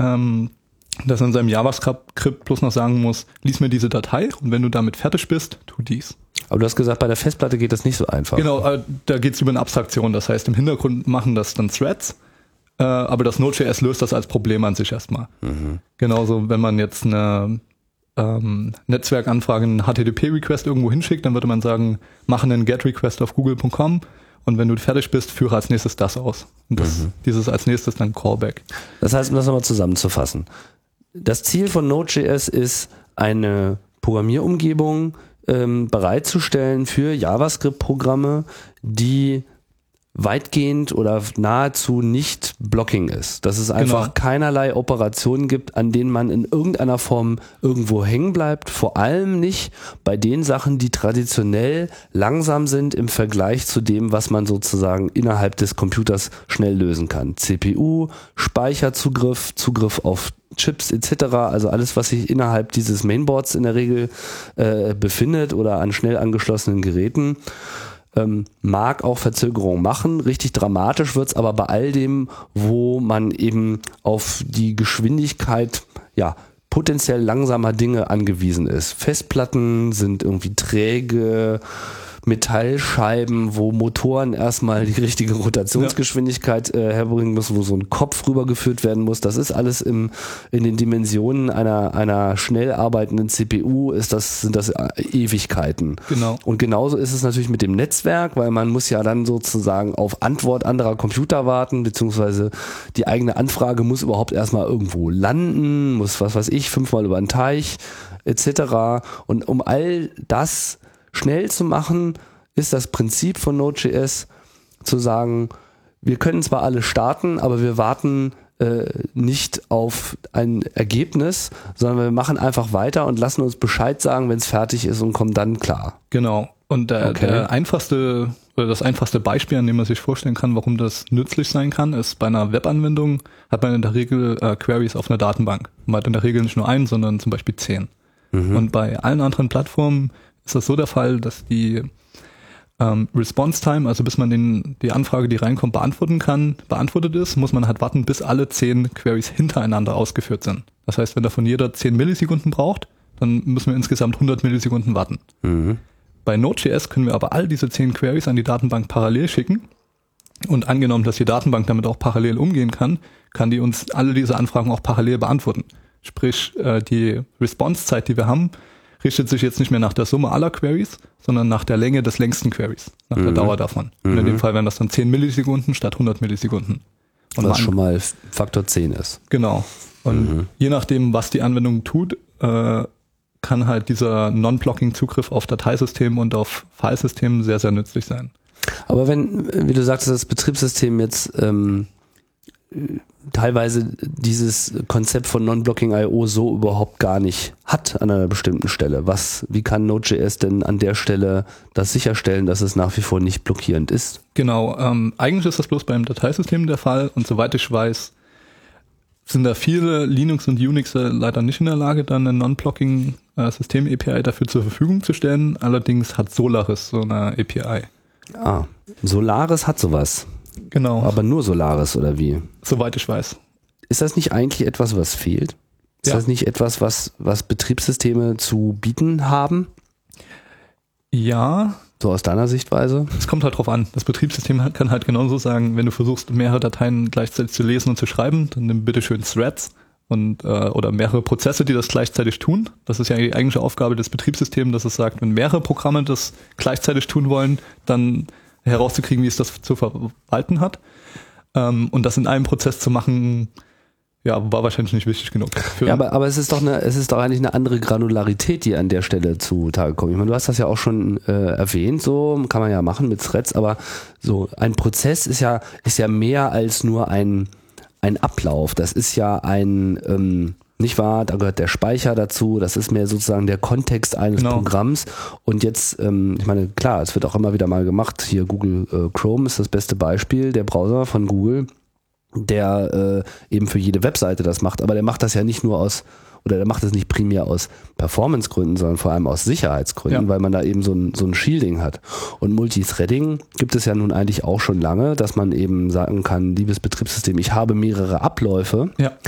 dass er in seinem JavaScript bloß noch sagen muss, lies mir diese Datei und wenn du damit fertig bist, tu dies. Aber du hast gesagt, bei der Festplatte geht das nicht so einfach. Genau, da geht es über eine Abstraktion. Das heißt, im Hintergrund machen das dann Threads, aber das Node.js löst das als Problem an sich erstmal. Genauso, wenn man jetzt eine Netzwerkanfrage, einen HTTP-Request irgendwo hinschickt, dann würde man sagen, mache einen GET-Request auf google.com und wenn du fertig bist, führe als nächstes das aus. Und dieses als nächstes dann Callback. Das heißt, um das nochmal zusammenzufassen, das Ziel von Node.js ist, eine Programmierumgebung bereitzustellen für JavaScript-Programme, die weitgehend oder nahezu nicht Blocking ist. Dass es einfach keinerlei Operationen gibt, an denen man in irgendeiner Form irgendwo hängen bleibt. Vor allem nicht bei den Sachen, die traditionell langsam sind im Vergleich zu dem, was man sozusagen innerhalb des Computers schnell lösen kann. CPU, Speicherzugriff, Zugriff auf Chips etc., also alles, was sich innerhalb dieses Mainboards in der Regel befindet oder an schnell angeschlossenen Geräten, mag auch Verzögerungen machen. Richtig dramatisch wird's aber bei all dem, wo man eben auf die Geschwindigkeit potenziell langsamer Dinge angewiesen ist. Festplatten sind irgendwie träge, Metallscheiben, wo Motoren erstmal die richtige Rotationsgeschwindigkeit herbringen müssen, wo so ein Kopf rübergeführt werden muss. Das ist alles in den Dimensionen einer schnell arbeitenden CPU, sind das Ewigkeiten. Genau. Und genauso ist es natürlich mit dem Netzwerk, weil man muss ja dann sozusagen auf Antwort anderer Computer warten, beziehungsweise die eigene Anfrage muss überhaupt erstmal irgendwo landen, muss 5-mal über den Teich etc. Und um all das schnell zu machen, ist das Prinzip von Node.js zu sagen, wir können zwar alle starten, aber wir warten nicht auf ein Ergebnis, sondern wir machen einfach weiter und lassen uns Bescheid sagen, wenn es fertig ist und kommen dann klar. Genau. Und das einfachste Beispiel, an dem man sich vorstellen kann, warum das nützlich sein kann, ist bei einer Webanwendung hat man in der Regel Queries auf einer Datenbank. Man hat in der Regel nicht nur einen, sondern zum Beispiel 10. Und bei allen anderen Plattformen ist das so der Fall, dass die Response Time, also bis man die Anfrage, die reinkommt, beantwortet ist, muss man halt warten, bis alle 10 Queries hintereinander ausgeführt sind. Das heißt, wenn davon jeder 10 Millisekunden braucht, dann müssen wir insgesamt 100 Millisekunden warten. Bei Node.js können wir aber all diese 10 Queries an die Datenbank parallel schicken und angenommen, dass die Datenbank damit auch parallel umgehen kann die uns alle diese Anfragen auch parallel beantworten. Sprich, die Response-Zeit, die wir haben, richtet sich jetzt nicht mehr nach der Summe aller Queries, sondern nach der Länge des längsten Queries, nach der Dauer davon. Und in dem Fall wären das dann 10 Millisekunden statt 100 Millisekunden. Und was schon mal Faktor 10 ist. Genau. Und je nachdem, was die Anwendung tut, kann halt dieser Non-Blocking-Zugriff auf Dateisystemen und auf Filesystemen sehr, sehr nützlich sein. Aber wenn, wie du sagtest, das Betriebssystem jetzt teilweise dieses Konzept von Non-Blocking I.O. so überhaupt gar nicht hat an einer bestimmten Stelle. Wie kann Node.js denn an der Stelle das sicherstellen, dass es nach wie vor nicht blockierend ist? Genau, eigentlich ist das bloß beim Dateisystem der Fall und soweit ich weiß, sind da viele Linux und Unix leider nicht in der Lage, dann eine Non-Blocking System-API dafür zur Verfügung zu stellen. Allerdings hat Solaris so eine API. Solaris hat sowas. Genau. Aber nur Solaris oder wie? Soweit ich weiß. Ist das nicht eigentlich etwas, was fehlt? Ist das nicht etwas, was Betriebssysteme zu bieten haben? Ja. So aus deiner Sichtweise? Es kommt halt drauf an. Das Betriebssystem kann halt genauso sagen, wenn du versuchst, mehrere Dateien gleichzeitig zu lesen und zu schreiben, dann nimm bitte schön Threads und oder mehrere Prozesse, die das gleichzeitig tun. Das ist ja die eigentliche Aufgabe des Betriebssystems, dass es sagt, wenn mehrere Programme das gleichzeitig tun wollen, dann herauszukriegen, wie es das zu verwalten hat. Und das in einem Prozess zu machen, war wahrscheinlich nicht wichtig genug. Aber es ist doch eigentlich eine andere Granularität, die an der Stelle zutage kommt. Ich meine, du hast das ja auch schon erwähnt, so kann man ja machen mit Threads, aber so ein Prozess ist ja mehr als nur ein Ablauf. Das ist ja nicht wahr, da gehört der Speicher dazu, das ist mehr sozusagen der Kontext eines Programms. Und jetzt, ich meine, klar, es wird auch immer wieder mal gemacht, hier Google Chrome ist das beste Beispiel, der Browser von Google, der eben für jede Webseite das macht, aber der macht das ja nicht nur der macht das nicht primär aus Performance-Gründen, sondern vor allem aus Sicherheitsgründen, weil man da eben so ein Shielding hat. Und Multithreading gibt es ja nun eigentlich auch schon lange, dass man eben sagen kann, liebes Betriebssystem, ich habe mehrere Abläufe,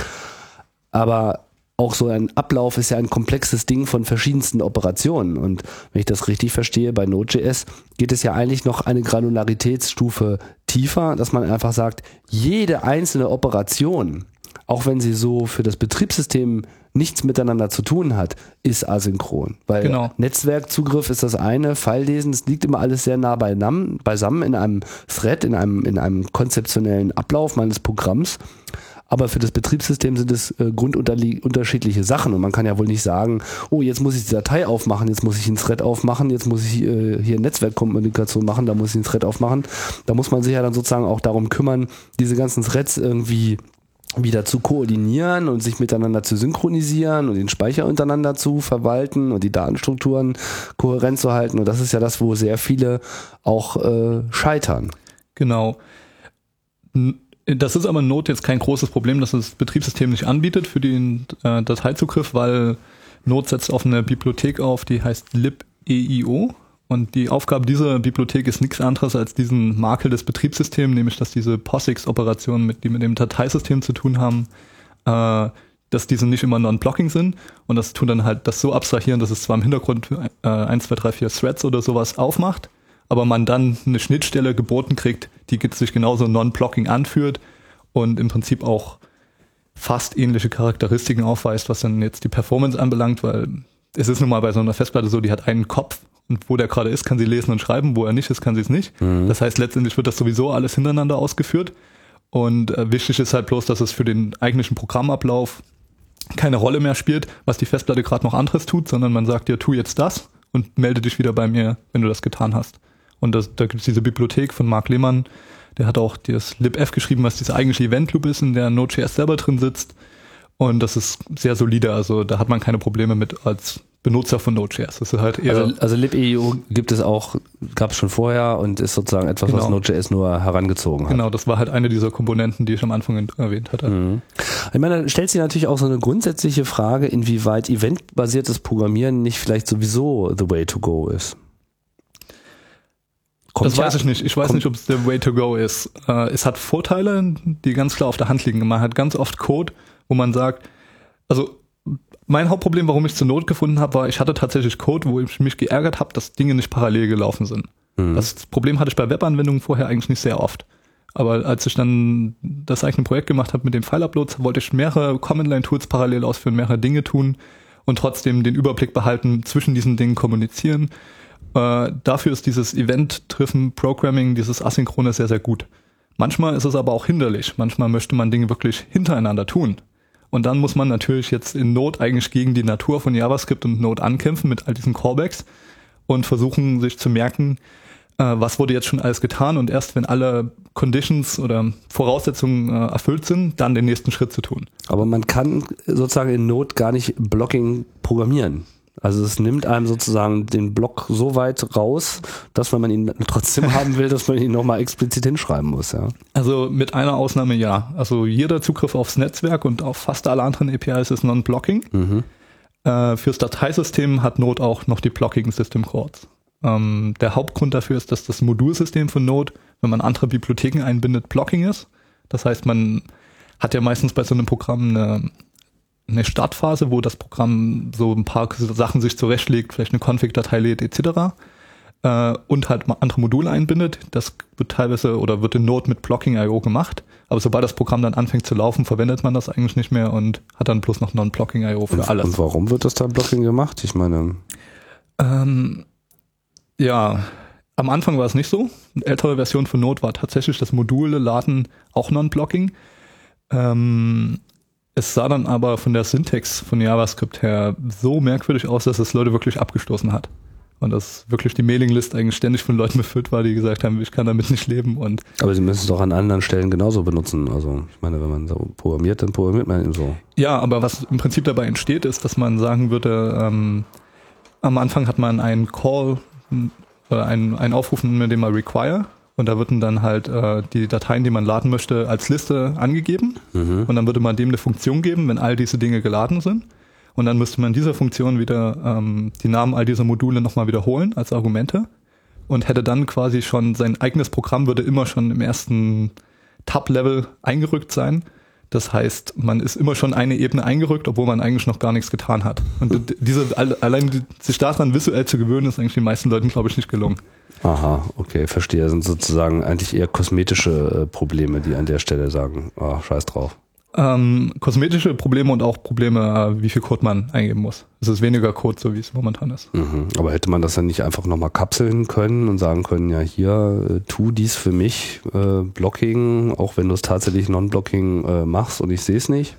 aber auch so ein Ablauf ist ja ein komplexes Ding von verschiedensten Operationen. Und wenn ich das richtig verstehe, bei Node.js geht es ja eigentlich noch eine Granularitätsstufe tiefer, dass man einfach sagt, jede einzelne Operation, auch wenn sie so für das Betriebssystem nichts miteinander zu tun hat, ist asynchron. Weil Netzwerkzugriff ist das eine, Filelesen, es liegt immer alles sehr nah beisammen in einem Thread, in einem konzeptionellen Ablauf meines Programms. Aber für das Betriebssystem sind es grundunterschiedliche Sachen und man kann ja wohl nicht sagen, jetzt muss ich die Datei aufmachen, jetzt muss ich einen Thread aufmachen, jetzt muss ich hier Netzwerkkommunikation machen, da muss ich einen Thread aufmachen. Da muss man sich ja dann sozusagen auch darum kümmern, diese ganzen Threads irgendwie wieder zu koordinieren und sich miteinander zu synchronisieren und den Speicher untereinander zu verwalten und die Datenstrukturen kohärent zu halten. Und das ist ja das, wo sehr viele auch scheitern. Genau. Das ist aber in Node jetzt kein großes Problem, dass das Betriebssystem nicht anbietet für den Dateizugriff, weil Node setzt auf eine Bibliothek auf, die heißt libeio. Und die Aufgabe dieser Bibliothek ist nichts anderes als diesen Makel des Betriebssystems, nämlich dass diese POSIX-Operationen, die mit dem Dateisystem zu tun haben, dass diese nicht immer Non-Blocking sind. Und das tun dann halt das so abstrahieren, dass es zwar im Hintergrund 1, 2, 3, 4 Threads oder sowas aufmacht, aber man dann eine Schnittstelle geboten kriegt, die sich genauso Non-Blocking anfühlt und im Prinzip auch fast ähnliche Charakteristiken aufweist, was dann jetzt die Performance anbelangt, weil es ist nun mal bei so einer Festplatte so, die hat einen Kopf und wo der gerade ist, kann sie lesen und schreiben, wo er nicht ist, kann sie es nicht. Das heißt, letztendlich wird das sowieso alles hintereinander ausgeführt und wichtig ist halt bloß, dass es für den eigentlichen Programmablauf keine Rolle mehr spielt, was die Festplatte gerade noch anderes tut, sondern man sagt dir, tu jetzt das und melde dich wieder bei mir, wenn du das getan hast. Und da gibt es diese Bibliothek von Mark Lehmann, Der hat auch das libf geschrieben, was diese eigentliche Event-Loop ist, in der Node.js selber drin sitzt. Und das ist sehr solide, also da hat man keine Probleme mit als Benutzer von Node.js. Das ist halt eher also libeu gab es schon vorher und ist sozusagen etwas, was Node.js nur herangezogen hat. Genau, das war halt eine dieser Komponenten, die ich am Anfang erwähnt hatte. Mhm. Ich meine, da stellt sich natürlich auch so eine grundsätzliche Frage, inwieweit eventbasiertes Programmieren nicht vielleicht sowieso the way to go ist. Das weiß ich nicht. Ich weiß nicht, ob es the way to go ist. Es hat Vorteile, die ganz klar auf der Hand liegen. Man hat ganz oft Code, wo man sagt, also mein Hauptproblem, warum ich zur Node gefunden habe, war, ich hatte tatsächlich Code, wo ich mich geärgert habe, dass Dinge nicht parallel gelaufen sind. Das Problem hatte ich bei Webanwendungen vorher eigentlich nicht sehr oft. Aber als ich dann das eigene Projekt gemacht habe mit dem File-Uploads, wollte ich mehrere Command-Line-Tools parallel ausführen, mehrere Dinge tun und trotzdem den Überblick behalten, zwischen diesen Dingen kommunizieren. Dafür ist dieses Event-Driven Programming, dieses Asynchrone sehr, sehr gut. Manchmal ist es aber auch hinderlich. Manchmal möchte man Dinge wirklich hintereinander tun. Und dann muss man natürlich jetzt in Node eigentlich gegen die Natur von JavaScript und Node ankämpfen mit all diesen Callbacks und versuchen sich zu merken, was wurde jetzt schon alles getan und erst wenn alle Conditions oder Voraussetzungen erfüllt sind, dann den nächsten Schritt zu tun. Aber man kann sozusagen in Node gar nicht Blocking programmieren. Also es nimmt einem sozusagen den Block so weit raus, dass wenn man ihn trotzdem haben will, dass man ihn nochmal explizit hinschreiben muss. Ja. Also mit einer Ausnahme ja. Also jeder Zugriff aufs Netzwerk und auf fast alle anderen APIs ist Non-Blocking. Fürs Dateisystem hat Node auch noch die Blocking System Calls. Der Hauptgrund dafür ist, dass das Modulsystem von Node, wenn man andere Bibliotheken einbindet, Blocking ist. Das heißt, man hat ja meistens bei so einem Programm eine Startphase, wo das Programm so ein paar Sachen sich zurechtlegt, vielleicht eine Config-Datei lädt etc. Und halt andere Module einbindet. Das wird teilweise oder wird in Node mit Blocking.io gemacht. Aber sobald das Programm dann anfängt zu laufen, verwendet man das eigentlich nicht mehr und hat dann bloß noch Non-Blocking.io für alles. Und warum wird das da Blocking gemacht? Ich meine... Ja, am Anfang war es nicht so. Eine ältere Version von Node war tatsächlich das Module laden auch Non-Blocking. Es sah dann aber von der Syntax von JavaScript her so merkwürdig aus, dass es Leute wirklich abgestoßen hat. Und dass wirklich die Mailinglist eigentlich ständig von Leuten befüllt war, die gesagt haben, ich kann damit nicht leben. Aber sie müssen es doch an anderen Stellen genauso benutzen. Also ich meine, wenn man so programmiert, dann programmiert man eben so. Ja, aber was im Prinzip dabei entsteht, ist, dass man sagen würde, am Anfang hat man einen Call, einen Aufruf, mit dem man require. Und da würden dann halt die Dateien, die man laden möchte, als Liste angegeben. Und dann würde man dem eine Funktion geben, wenn all diese Dinge geladen sind. Und dann müsste man dieser Funktion wieder die Namen all dieser Module nochmal wiederholen als Argumente. Und hätte dann quasi schon sein eigenes Programm, würde immer schon im ersten Tab-Level eingerückt sein. Das heißt, man ist immer schon eine Ebene eingerückt, obwohl man eigentlich noch gar nichts getan hat. Und allein sich daran visuell zu gewöhnen, ist eigentlich den meisten Leuten, glaube ich, nicht gelungen. Aha, okay, verstehe. Das sind sozusagen eigentlich eher kosmetische Probleme, die an der Stelle sagen, scheiß drauf. Kosmetische Probleme und auch Probleme, wie viel Code man eingeben muss. Es ist weniger Code, so wie es momentan ist. Aber hätte man das dann nicht einfach nochmal kapseln können und sagen können, ja hier, tu dies für mich, Blocking, auch wenn du es tatsächlich Non-Blocking machst und ich sehe es nicht?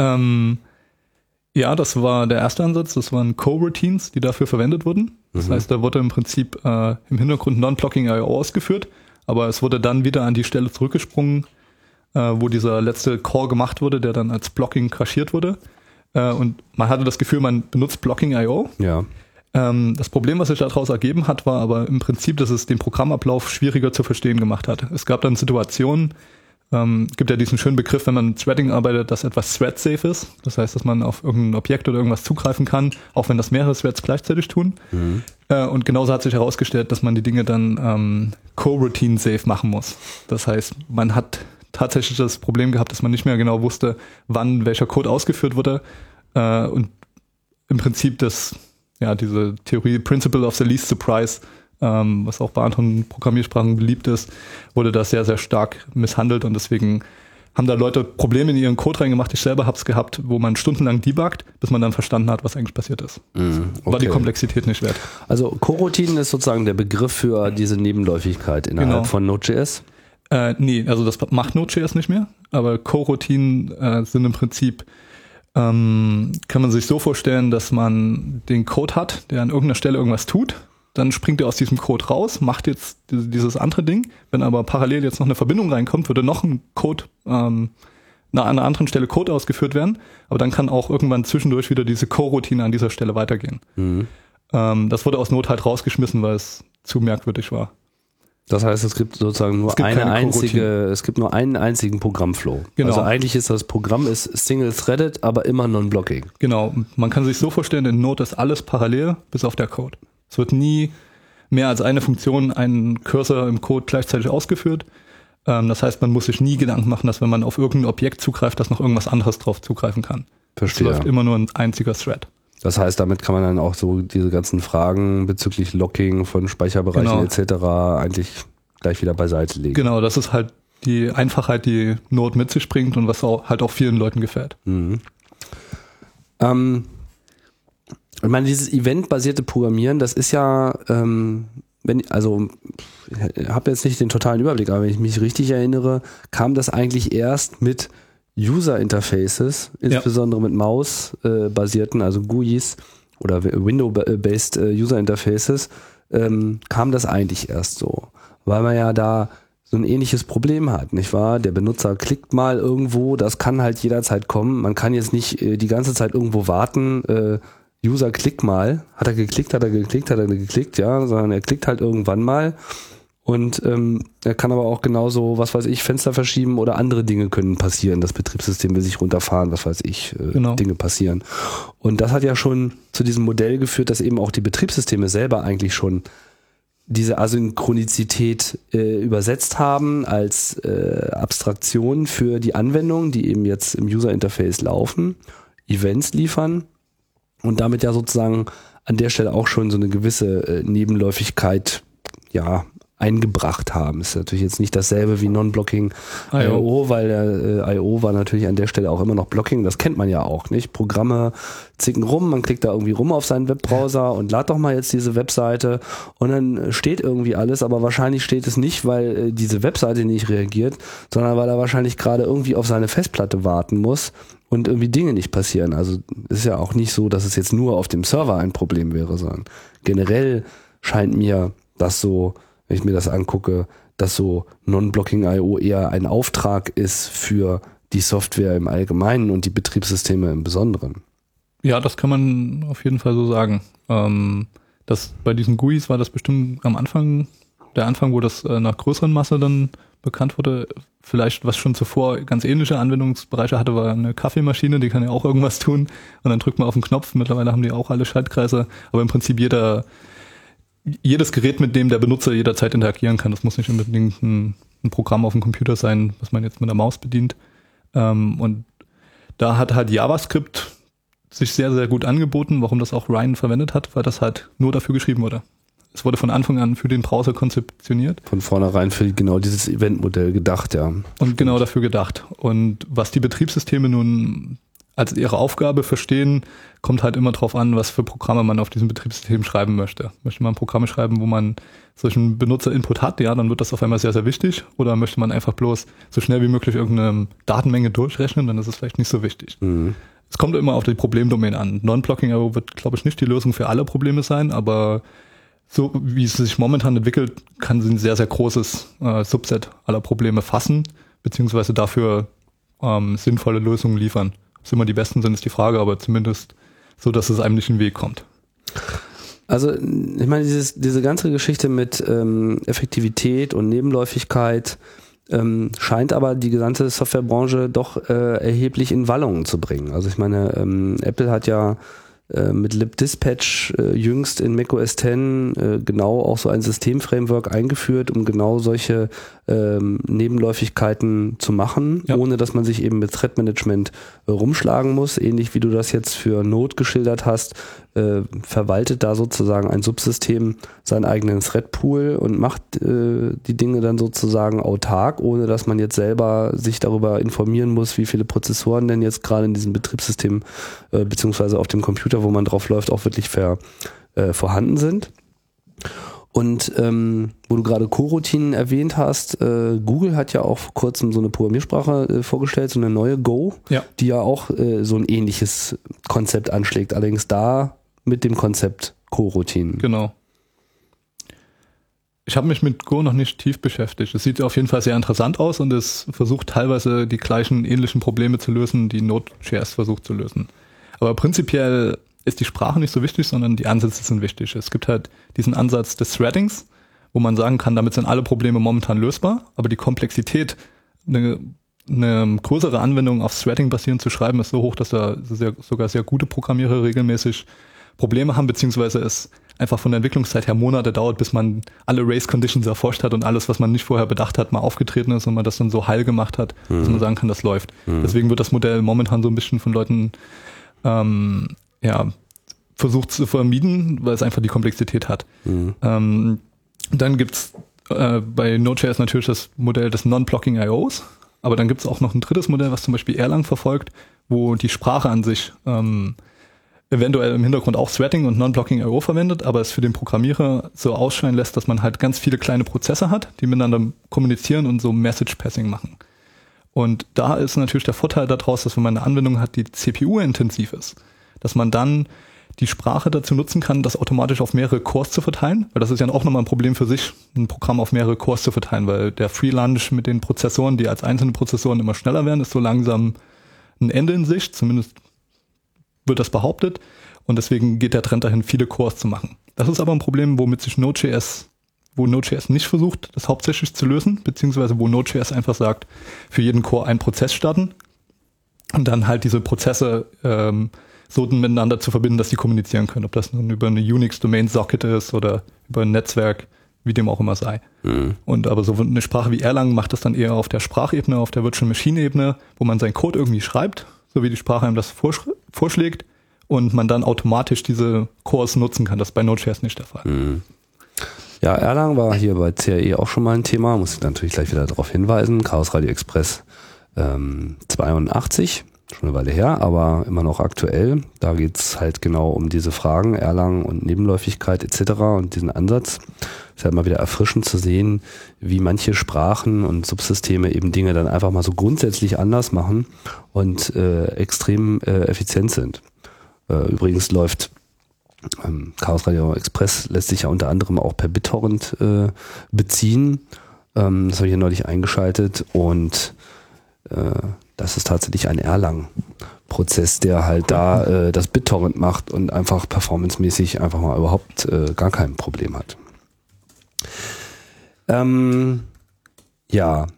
Ja, das war der erste Ansatz. Das waren Co-Routines, die dafür verwendet wurden. Das heißt, da wurde im Prinzip im Hintergrund Non-Blocking.io ausgeführt, aber es wurde dann wieder an die Stelle zurückgesprungen, wo dieser letzte Call gemacht wurde, der dann als Blocking kaschiert wurde. Und man hatte das Gefühl, man benutzt Blocking.io. Ja. Das Problem, was sich daraus ergeben hat, war aber im Prinzip, dass es den Programmablauf schwieriger zu verstehen gemacht hat. Es gab dann Situationen, gibt ja diesen schönen Begriff, wenn man mit Threading arbeitet, dass etwas thread-safe ist. Das heißt, dass man auf irgendein Objekt oder irgendwas zugreifen kann, auch wenn das mehrere Threads gleichzeitig tun. Und genauso hat sich herausgestellt, dass man die Dinge dann co-routine-safe machen muss. Das heißt, man hat tatsächlich das Problem gehabt, dass man nicht mehr genau wusste, wann welcher Code ausgeführt wurde. Und im Prinzip diese Theorie Principle of the Least Surprise, was auch bei anderen Programmiersprachen beliebt ist, wurde da sehr, sehr stark misshandelt und deswegen haben da Leute Probleme in ihren Code reingemacht. Ich selber habe es gehabt, wo man stundenlang debuggt, bis man dann verstanden hat, was eigentlich passiert ist. Okay. War die Komplexität nicht wert. Also Coroutinen ist sozusagen der Begriff für diese Nebenläufigkeit innerhalb von Node.js? Nee, also das macht Node.js nicht mehr, aber Coroutinen sind im Prinzip, kann man sich so vorstellen, dass man den Code hat, der an irgendeiner Stelle irgendwas tut dann springt er aus diesem Code raus, macht jetzt dieses andere Ding. Wenn aber parallel jetzt noch eine Verbindung reinkommt, würde noch ein Code an einer anderen Stelle Code ausgeführt werden. Aber dann kann auch irgendwann zwischendurch wieder diese Coroutine an dieser Stelle weitergehen. Das wurde aus Not halt rausgeschmissen, weil es zu merkwürdig war. Das heißt, es gibt sozusagen nur es gibt nur einen einzigen Programmflow. Genau. Also eigentlich ist das Programm single-threaded, aber immer non-blocking. Genau. Man kann sich so vorstellen, in Node ist alles parallel, bis auf der Code. Es wird nie mehr als eine Funktion, ein Cursor im Code gleichzeitig ausgeführt. Das heißt, man muss sich nie Gedanken machen, dass wenn man auf irgendein Objekt zugreift, dass noch irgendwas anderes drauf zugreifen kann. Verstehe. Es läuft immer nur ein einziger Thread. Das heißt, damit kann man dann auch so diese ganzen Fragen bezüglich Locking von Speicherbereichen etc. eigentlich gleich wieder beiseite legen. Genau, das ist halt die Einfachheit, die Node mit sich bringt und was halt auch vielen Leuten gefällt. Ich meine, dieses eventbasierte Programmieren, das ist ja, ich habe jetzt nicht den totalen Überblick, aber wenn ich mich richtig erinnere, kam das eigentlich erst mit User-Interfaces, insbesondere mit Maus-basierten, also GUIs oder Window-based User-Interfaces, kam das eigentlich erst so, weil man ja da so ein ähnliches Problem hat, nicht wahr? Der Benutzer klickt mal irgendwo, das kann halt jederzeit kommen, man kann jetzt nicht die ganze Zeit irgendwo warten, User klickt mal, hat er geklickt, ja, sondern er klickt halt irgendwann mal. Und er kann aber auch genauso, was weiß ich, Fenster verschieben oder andere Dinge können passieren. Das Betriebssystem will sich runterfahren, was weiß ich, Dinge passieren. Und das hat ja schon zu diesem Modell geführt, dass eben auch die Betriebssysteme selber eigentlich schon diese Asynchronizität übersetzt haben als Abstraktion für die Anwendungen, die eben jetzt im User-Interface laufen, Events liefern und damit ja sozusagen an der Stelle auch schon so eine gewisse Nebenläufigkeit, eingebracht haben. Ist natürlich jetzt nicht dasselbe wie Non-Blocking I.O., weil der I.O. war natürlich an der Stelle auch immer noch Blocking. Das kennt man ja auch, nicht? Programme zicken rum, man klickt da irgendwie rum auf seinen Webbrowser und lad doch mal jetzt diese Webseite und dann steht irgendwie alles, aber wahrscheinlich steht es nicht, weil diese Webseite nicht reagiert, sondern weil er wahrscheinlich gerade irgendwie auf seine Festplatte warten muss und irgendwie Dinge nicht passieren. Also es ist ja auch nicht so, dass es jetzt nur auf dem Server ein Problem wäre, sondern generell scheint mir das so, wenn ich mir das angucke, dass so Non-Blocking I.O. eher ein Auftrag ist für die Software im Allgemeinen und die Betriebssysteme im Besonderen. Ja, das kann man auf jeden Fall so sagen. Bei diesen GUIs war das bestimmt am Anfang, der Anfang, wo das nach größeren Masse dann bekannt wurde. Vielleicht, was schon zuvor ganz ähnliche Anwendungsbereiche hatte, war eine Kaffeemaschine, die kann ja auch irgendwas tun und dann drückt man auf den Knopf. Mittlerweile haben die auch alle Schaltkreise, aber im Prinzip jedes Gerät, mit dem der Benutzer jederzeit interagieren kann. Das muss nicht unbedingt ein Programm auf dem Computer sein, was man jetzt mit der Maus bedient. Und da hat halt JavaScript sich sehr, sehr gut angeboten. Warum das auch Ryan verwendet hat, weil das halt nur dafür geschrieben wurde. Es wurde von Anfang an für den Browser konzeptioniert. Von vornherein für genau dieses Eventmodell gedacht, ja. Und genau dafür gedacht. Und was die Betriebssysteme nun als ihre Aufgabe verstehen, kommt halt immer drauf an, was für Programme man auf diesem Betriebssystem schreiben möchte. Möchte man Programme schreiben, wo man solchen Benutzer-Input hat, ja, dann wird das auf einmal sehr, sehr wichtig. Oder möchte man einfach bloß so schnell wie möglich irgendeine Datenmenge durchrechnen, dann ist es vielleicht nicht so wichtig. Es kommt immer auf die Problemdomain an. Non-Blocking wird, glaube ich, nicht die Lösung für alle Probleme sein, aber so wie es sich momentan entwickelt, kann sie ein sehr, sehr großes Subset aller Probleme fassen, beziehungsweise dafür sinnvolle Lösungen liefern. Ob es immer die besten sind, ist die Frage, aber zumindest so, dass es einem nicht in den Weg kommt. Also ich meine, diese ganze Geschichte mit Effektivität und Nebenläufigkeit scheint aber die gesamte Softwarebranche doch erheblich in Wallungen zu bringen. Also ich meine, Apple hat ja mit libdispatch jüngst in macOS X genau auch so ein Systemframework eingeführt, um genau solche Nebenläufigkeiten zu machen, ohne dass man sich eben mit Thread Management rumschlagen muss. Ähnlich wie du das jetzt für Node geschildert hast, verwaltet da sozusagen ein Subsystem seinen eigenen Thread-Pool und macht die Dinge dann sozusagen autark, ohne dass man jetzt selber sich darüber informieren muss, wie viele Prozessoren denn jetzt gerade in diesem Betriebssystem beziehungsweise auf dem Computer, wo man drauf läuft, auch wirklich vorhanden sind. Und wo du gerade Coroutinen erwähnt hast, Google hat ja auch vor kurzem so eine Programmiersprache vorgestellt, so eine neue Go, die ja auch so ein ähnliches Konzept anschlägt, allerdings da mit dem Konzept Coroutinen. Genau. Ich habe mich mit Go noch nicht tief beschäftigt. Es sieht auf jeden Fall sehr interessant aus und es versucht teilweise die gleichen ähnlichen Probleme zu lösen, die Node.js versucht zu lösen. Aber prinzipiell ist die Sprache nicht so wichtig, sondern die Ansätze sind wichtig. Es gibt halt diesen Ansatz des Threadings, wo man sagen kann, damit sind alle Probleme momentan lösbar, aber die Komplexität, eine größere Anwendung auf Threading basierend zu schreiben, ist so hoch, dass da sogar sehr gute Programmierer regelmäßig Probleme haben, beziehungsweise es einfach von der Entwicklungszeit her Monate dauert, bis man alle Race Conditions erforscht hat und alles, was man nicht vorher bedacht hat, mal aufgetreten ist und man das dann so heil gemacht hat, dass man sagen kann, das läuft. Deswegen wird das Modell momentan so ein bisschen von Leuten versucht zu vermieden, weil es einfach die Komplexität hat. Dann gibt's bei Node.js natürlich das Modell des Non-Blocking IOs, aber dann gibt's auch noch ein drittes Modell, was zum Beispiel Erlang verfolgt, wo die Sprache an sich eventuell im Hintergrund auch Threading und Non-Blocking IO verwendet, aber es für den Programmierer so ausscheinen lässt, dass man halt ganz viele kleine Prozesse hat, die miteinander kommunizieren und so Message-Passing machen. Und da ist natürlich der Vorteil daraus, dass wenn man eine Anwendung hat, die CPU-intensiv ist, dass man dann die Sprache dazu nutzen kann, das automatisch auf mehrere Cores zu verteilen, weil das ist ja auch nochmal ein Problem für sich, ein Programm auf mehrere Cores zu verteilen, weil der Free-Lunch mit den Prozessoren, die als einzelne Prozessoren immer schneller werden, ist so langsam ein Ende in Sicht, zumindest wird das behauptet und deswegen geht der Trend dahin, viele Cores zu machen. Das ist aber ein Problem, wo Node.js nicht versucht, das hauptsächlich zu lösen, beziehungsweise wo Node.js einfach sagt, für jeden Core einen Prozess starten und dann halt diese Prozesse so miteinander zu verbinden, dass die kommunizieren können, ob das nun über eine Unix-Domain-Socket ist oder über ein Netzwerk, wie dem auch immer sei. Und aber so eine Sprache wie Erlang macht das dann eher auf der Sprachebene, auf der Virtual Machine-Ebene, wo man seinen Code irgendwie schreibt, so wie die Sprache einem das vorschlägt und man dann automatisch diese Cores nutzen kann. Das ist bei Node.js nicht der Fall. Ja, Erlang war hier bei CAE auch schon mal ein Thema, muss ich natürlich gleich wieder darauf hinweisen. Chaos Radio Express 82, schon eine Weile her, aber immer noch aktuell. Da geht's halt genau um diese Fragen, Erlang und Nebenläufigkeit etc. und diesen Ansatz. Es ist halt mal wieder erfrischend zu sehen, wie manche Sprachen und Subsysteme eben Dinge dann einfach mal so grundsätzlich anders machen und extrem effizient sind. Übrigens läuft Chaos Radio Express, lässt sich ja unter anderem auch per BitTorrent beziehen. Das habe ich hier neulich eingeschaltet und das ist tatsächlich ein Erlang-Prozess, der halt da das BitTorrent macht und einfach performancemäßig einfach mal überhaupt gar kein Problem hat. Ja.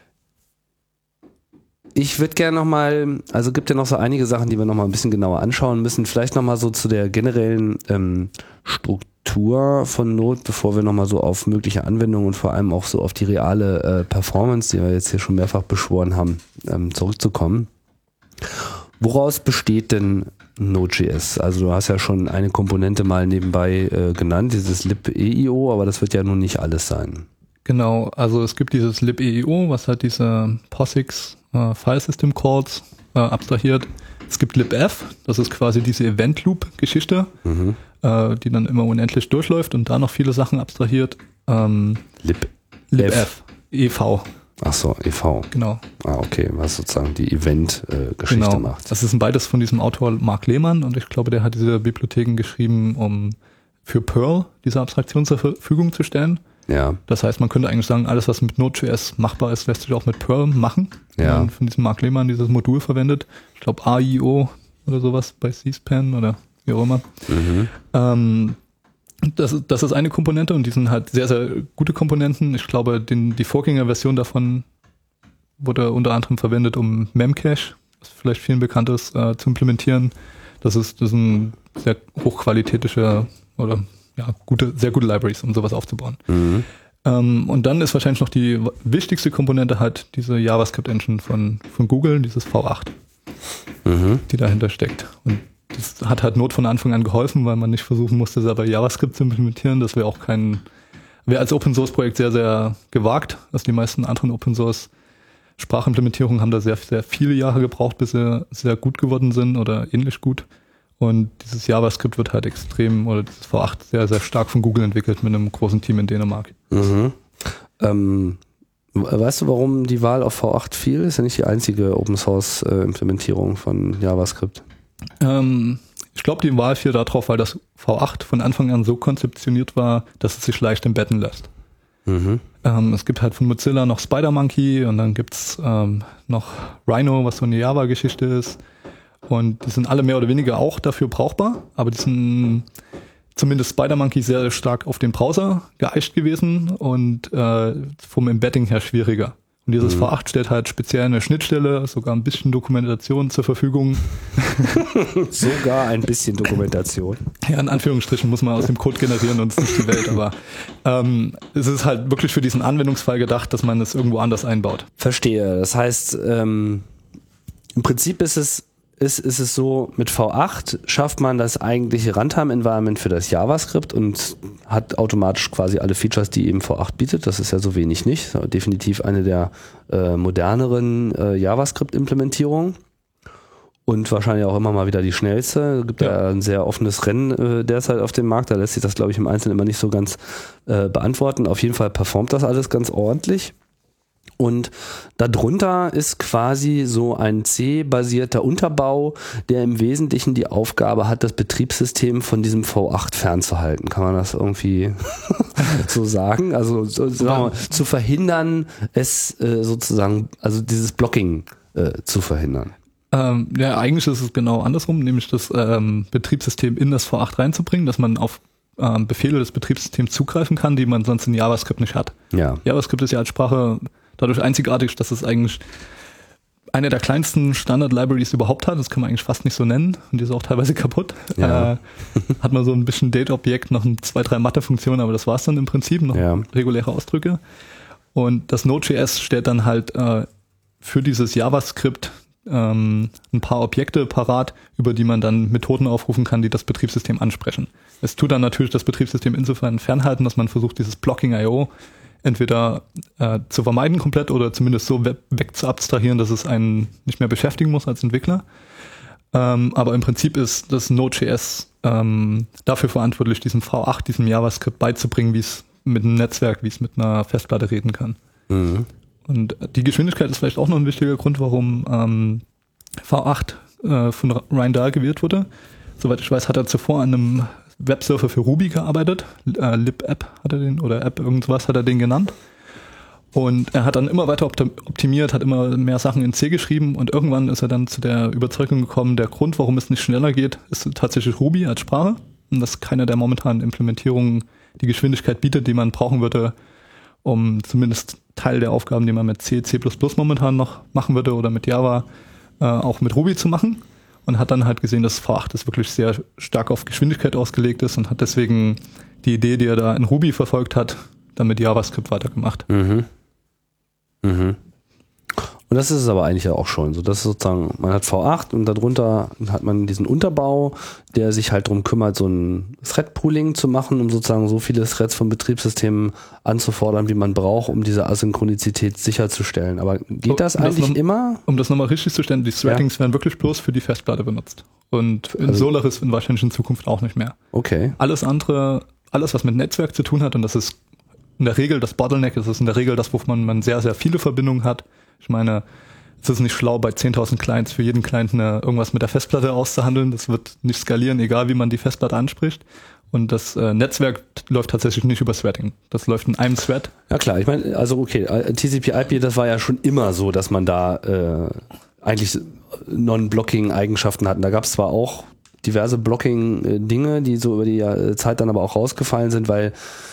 Ich würde gerne nochmal, also gibt ja noch so einige Sachen, die wir nochmal ein bisschen genauer anschauen müssen. Vielleicht nochmal so zu der generellen Struktur von Node, bevor wir nochmal so auf mögliche Anwendungen und vor allem auch so auf die reale Performance, die wir jetzt hier schon mehrfach beschworen haben, zurückzukommen. Woraus besteht denn Node.js? Also du hast ja schon eine Komponente mal nebenbei genannt, dieses libeio, aber das wird ja nun nicht alles sein. Genau, also es gibt dieses libeio, was halt diese POSIX File System Calls abstrahiert. Es gibt libf, das ist quasi diese Event Loop Geschichte, die dann immer unendlich durchläuft und da noch viele Sachen abstrahiert. libf, EV. Ach so, EV. Genau. Ah, okay, was sozusagen die Event-Geschichte macht. Das ist beides von diesem Autor Mark Lehmann und ich glaube, der hat diese Bibliotheken geschrieben, um für Perl diese Abstraktion zur Verfügung zu stellen. Ja. Das heißt, man könnte eigentlich sagen, alles, was mit Node.js machbar ist, lässt sich auch mit Perl machen. Ja. Und von diesem Mark Lehmann dieses Modul verwendet. Ich glaube AIO oder sowas bei C-SPAN oder wie auch immer. Das ist eine Komponente und die sind halt sehr, sehr gute Komponenten. Ich glaube, die Vorgängerversion davon wurde unter anderem verwendet, um Memcache, was vielleicht vielen bekannt ist, zu implementieren. Das ist ein sehr hochqualitätischer oder sehr gute Libraries, um sowas aufzubauen. Und dann ist wahrscheinlich noch die wichtigste Komponente halt diese JavaScript-Engine von Google, dieses V8, die dahinter steckt. Und das hat halt Node von Anfang an geholfen, weil man nicht versuchen musste, selber JavaScript zu implementieren. Das wäre als Open-Source-Projekt sehr, sehr gewagt. Also die meisten anderen Open-Source-Sprachimplementierungen haben da sehr, sehr viele Jahre gebraucht, bis sie sehr gut geworden sind oder ähnlich gut. Und dieses JavaScript wird halt dieses V8 sehr, sehr stark von Google entwickelt mit einem großen Team in Dänemark. Weißt du, warum die Wahl auf V8 fiel? Ist ja nicht die einzige Open-Source-Implementierung von JavaScript. Ich glaube, die Wahl fiel darauf, weil das V8 von Anfang an so konzeptioniert war, dass es sich leicht embedded lässt. Es gibt halt von Mozilla noch SpiderMonkey und dann gibt's noch Rhino, was so eine Java-Geschichte ist. Und die sind alle mehr oder weniger auch dafür brauchbar, aber die sind zumindest SpiderMonkey sehr stark auf den Browser geeicht gewesen und vom Embedding her schwieriger. Und dieses V8 stellt halt speziell eine Schnittstelle, sogar ein bisschen Dokumentation zur Verfügung. Sogar ein bisschen Dokumentation. Ja, in Anführungsstrichen muss man aus dem Code generieren und es ist nicht die Welt, aber es ist halt wirklich für diesen Anwendungsfall gedacht, dass man es irgendwo anders einbaut. Verstehe. Das heißt, im Prinzip ist es so, mit V8 schafft man das eigentliche Runtime-Environment für das JavaScript und hat automatisch quasi alle Features, die eben V8 bietet. Das ist ja so wenig nicht. Definitiv eine der moderneren JavaScript-Implementierungen und wahrscheinlich auch immer mal wieder die schnellste. Es gibt ja ein sehr offenes Rennen derzeit auf dem Markt. Da lässt sich das, glaube ich, im Einzelnen immer nicht so ganz beantworten. Auf jeden Fall performt das alles ganz ordentlich. Und darunter ist quasi so ein C-basierter Unterbau, der im Wesentlichen die Aufgabe hat, das Betriebssystem von diesem V8 fernzuhalten. Kann man das irgendwie so sagen? Also sagen wir mal, zu verhindern, es sozusagen, also dieses Blocking zu verhindern. Ja, eigentlich ist es genau andersrum, nämlich das Betriebssystem in das V8 reinzubringen, dass man auf Befehle des Betriebssystems zugreifen kann, die man sonst in JavaScript nicht hat. Ja. JavaScript ist ja als Sprache dadurch einzigartig, dass es eigentlich eine der kleinsten Standard-Libraries überhaupt hat. Das kann man eigentlich fast nicht so nennen und die ist auch teilweise kaputt. Ja. Hat man so ein bisschen Date-Objekt, noch 2, 3 Mathe-Funktionen, aber das war es dann im Prinzip, noch reguläre Ausdrücke. Und das Node.js stellt dann halt für dieses JavaScript ein paar Objekte parat, über die man dann Methoden aufrufen kann, die das Betriebssystem ansprechen. Es tut dann natürlich das Betriebssystem insofern fernhalten, dass man versucht, dieses Blocking.io entweder zu vermeiden komplett oder zumindest so weg zu abstrahieren, dass es einen nicht mehr beschäftigen muss als Entwickler. Aber im Prinzip ist das Node.js dafür verantwortlich, diesem V8, diesem JavaScript beizubringen, wie es mit einem Netzwerk, wie es mit einer Festplatte reden kann. Mhm. Und die Geschwindigkeit ist vielleicht auch noch ein wichtiger Grund, warum V8 von Ryan Dahl gewählt wurde. Soweit ich weiß, hat er zuvor an einem Websurfer für Ruby gearbeitet. LibApp hat er den, oder App irgendwas hat er den genannt. Und er hat dann immer weiter optimiert, hat immer mehr Sachen in C geschrieben und irgendwann ist er dann zu der Überzeugung gekommen, der Grund, warum es nicht schneller geht, ist tatsächlich Ruby als Sprache. Und dass keine der momentanen Implementierungen die Geschwindigkeit bietet, die man brauchen würde, um zumindest Teil der Aufgaben, die man mit C++ momentan noch machen würde oder mit Java, auch mit Ruby zu machen. Und hat dann halt gesehen, dass V8 das wirklich sehr stark auf Geschwindigkeit ausgelegt ist und hat deswegen die Idee, die er da in Ruby verfolgt hat, dann mit JavaScript weitergemacht. Mhm. Mhm. Und das ist es aber eigentlich ja auch schon. So, das ist sozusagen, man hat V8 und darunter hat man diesen Unterbau, der sich halt darum kümmert, so ein Thread-Pooling zu machen, um sozusagen so viele Threads von Betriebssystemen anzufordern, wie man braucht, um diese Asynchronizität sicherzustellen. Aber geht das eigentlich immer? Um das nochmal richtig zu stellen, die Threadings werden wirklich bloß für die Festplatte benutzt. Und in Solaris wahrscheinlich in Zukunft auch nicht mehr. Okay. Alles andere, alles was mit Netzwerk zu tun hat, und das ist in der Regel das Bottleneck, das ist in der Regel das, wo man sehr, sehr viele Verbindungen hat. Ich meine, es ist nicht schlau, bei 10.000 Clients für jeden Client irgendwas mit der Festplatte auszuhandeln. Das wird nicht skalieren, egal wie man die Festplatte anspricht. Und das Netzwerk läuft tatsächlich nicht über Threading. Das läuft in einem Thread. Ja klar, ich meine, also okay, TCP/IP, das war ja schon immer so, dass man da eigentlich Non-Blocking-Eigenschaften hatten. Da gab es zwar auch diverse Blocking-Dinge, die so über die Zeit dann aber auch rausgefallen sind, weil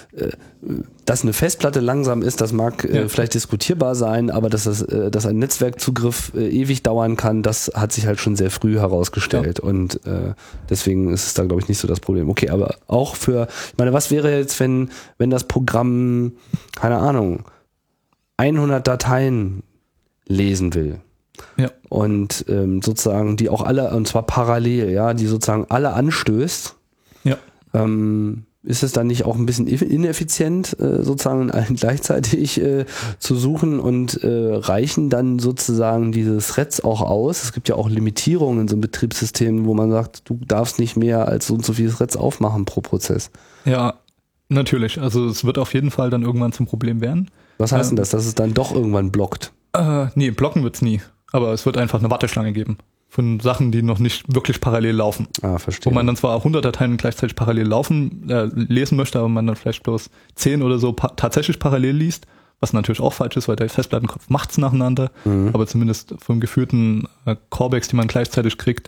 dass eine Festplatte langsam ist, das mag vielleicht diskutierbar sein, aber dass ein Netzwerkzugriff ewig dauern kann, das hat sich halt schon sehr früh herausgestellt und deswegen ist es da, glaube ich, nicht so das Problem. Okay, aber auch ich meine, was wäre jetzt, wenn das Programm, keine Ahnung, 100 Dateien lesen will? Ja. Und sozusagen die auch alle, und zwar parallel, ja, die sozusagen alle anstößt. Ja. Ist es dann nicht auch ein bisschen ineffizient, sozusagen gleichzeitig zu suchen und reichen dann sozusagen diese Threads auch aus? Es gibt ja auch Limitierungen in so einem Betriebssystem, wo man sagt, du darfst nicht mehr als so und so viele Threads aufmachen pro Prozess. Ja, natürlich. Also es wird auf jeden Fall dann irgendwann zum Problem werden. Was heißt denn das, dass es dann doch irgendwann blockt? Nee, blocken wird's nie. Aber es wird einfach eine Warteschlange geben. von Sachen, die noch nicht wirklich parallel laufen. Verstehe. Wo man dann zwar 100 Dateien gleichzeitig parallel lesen möchte, aber man dann vielleicht bloß 10 oder so tatsächlich parallel liest, was natürlich auch falsch ist, weil der Festplattenkopf macht's nacheinander, aber zumindest vom geführten Callbacks, die man gleichzeitig kriegt,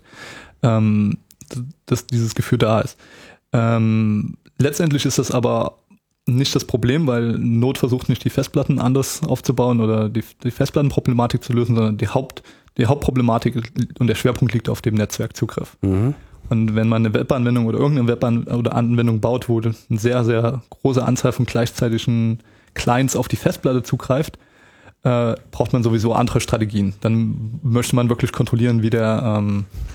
dass dieses Gefühl da ist. Letztendlich ist das aber nicht das Problem, weil Node versucht nicht die Festplatten anders aufzubauen oder die Festplattenproblematik zu lösen, sondern die Hauptproblematik und der Schwerpunkt liegt auf dem Netzwerkzugriff. Und wenn man eine Webanwendung oder irgendeine Anwendung baut, wo eine sehr, sehr große Anzahl von gleichzeitigen Clients auf die Festplatte zugreift, braucht man sowieso andere Strategien. Dann möchte man wirklich kontrollieren, wie der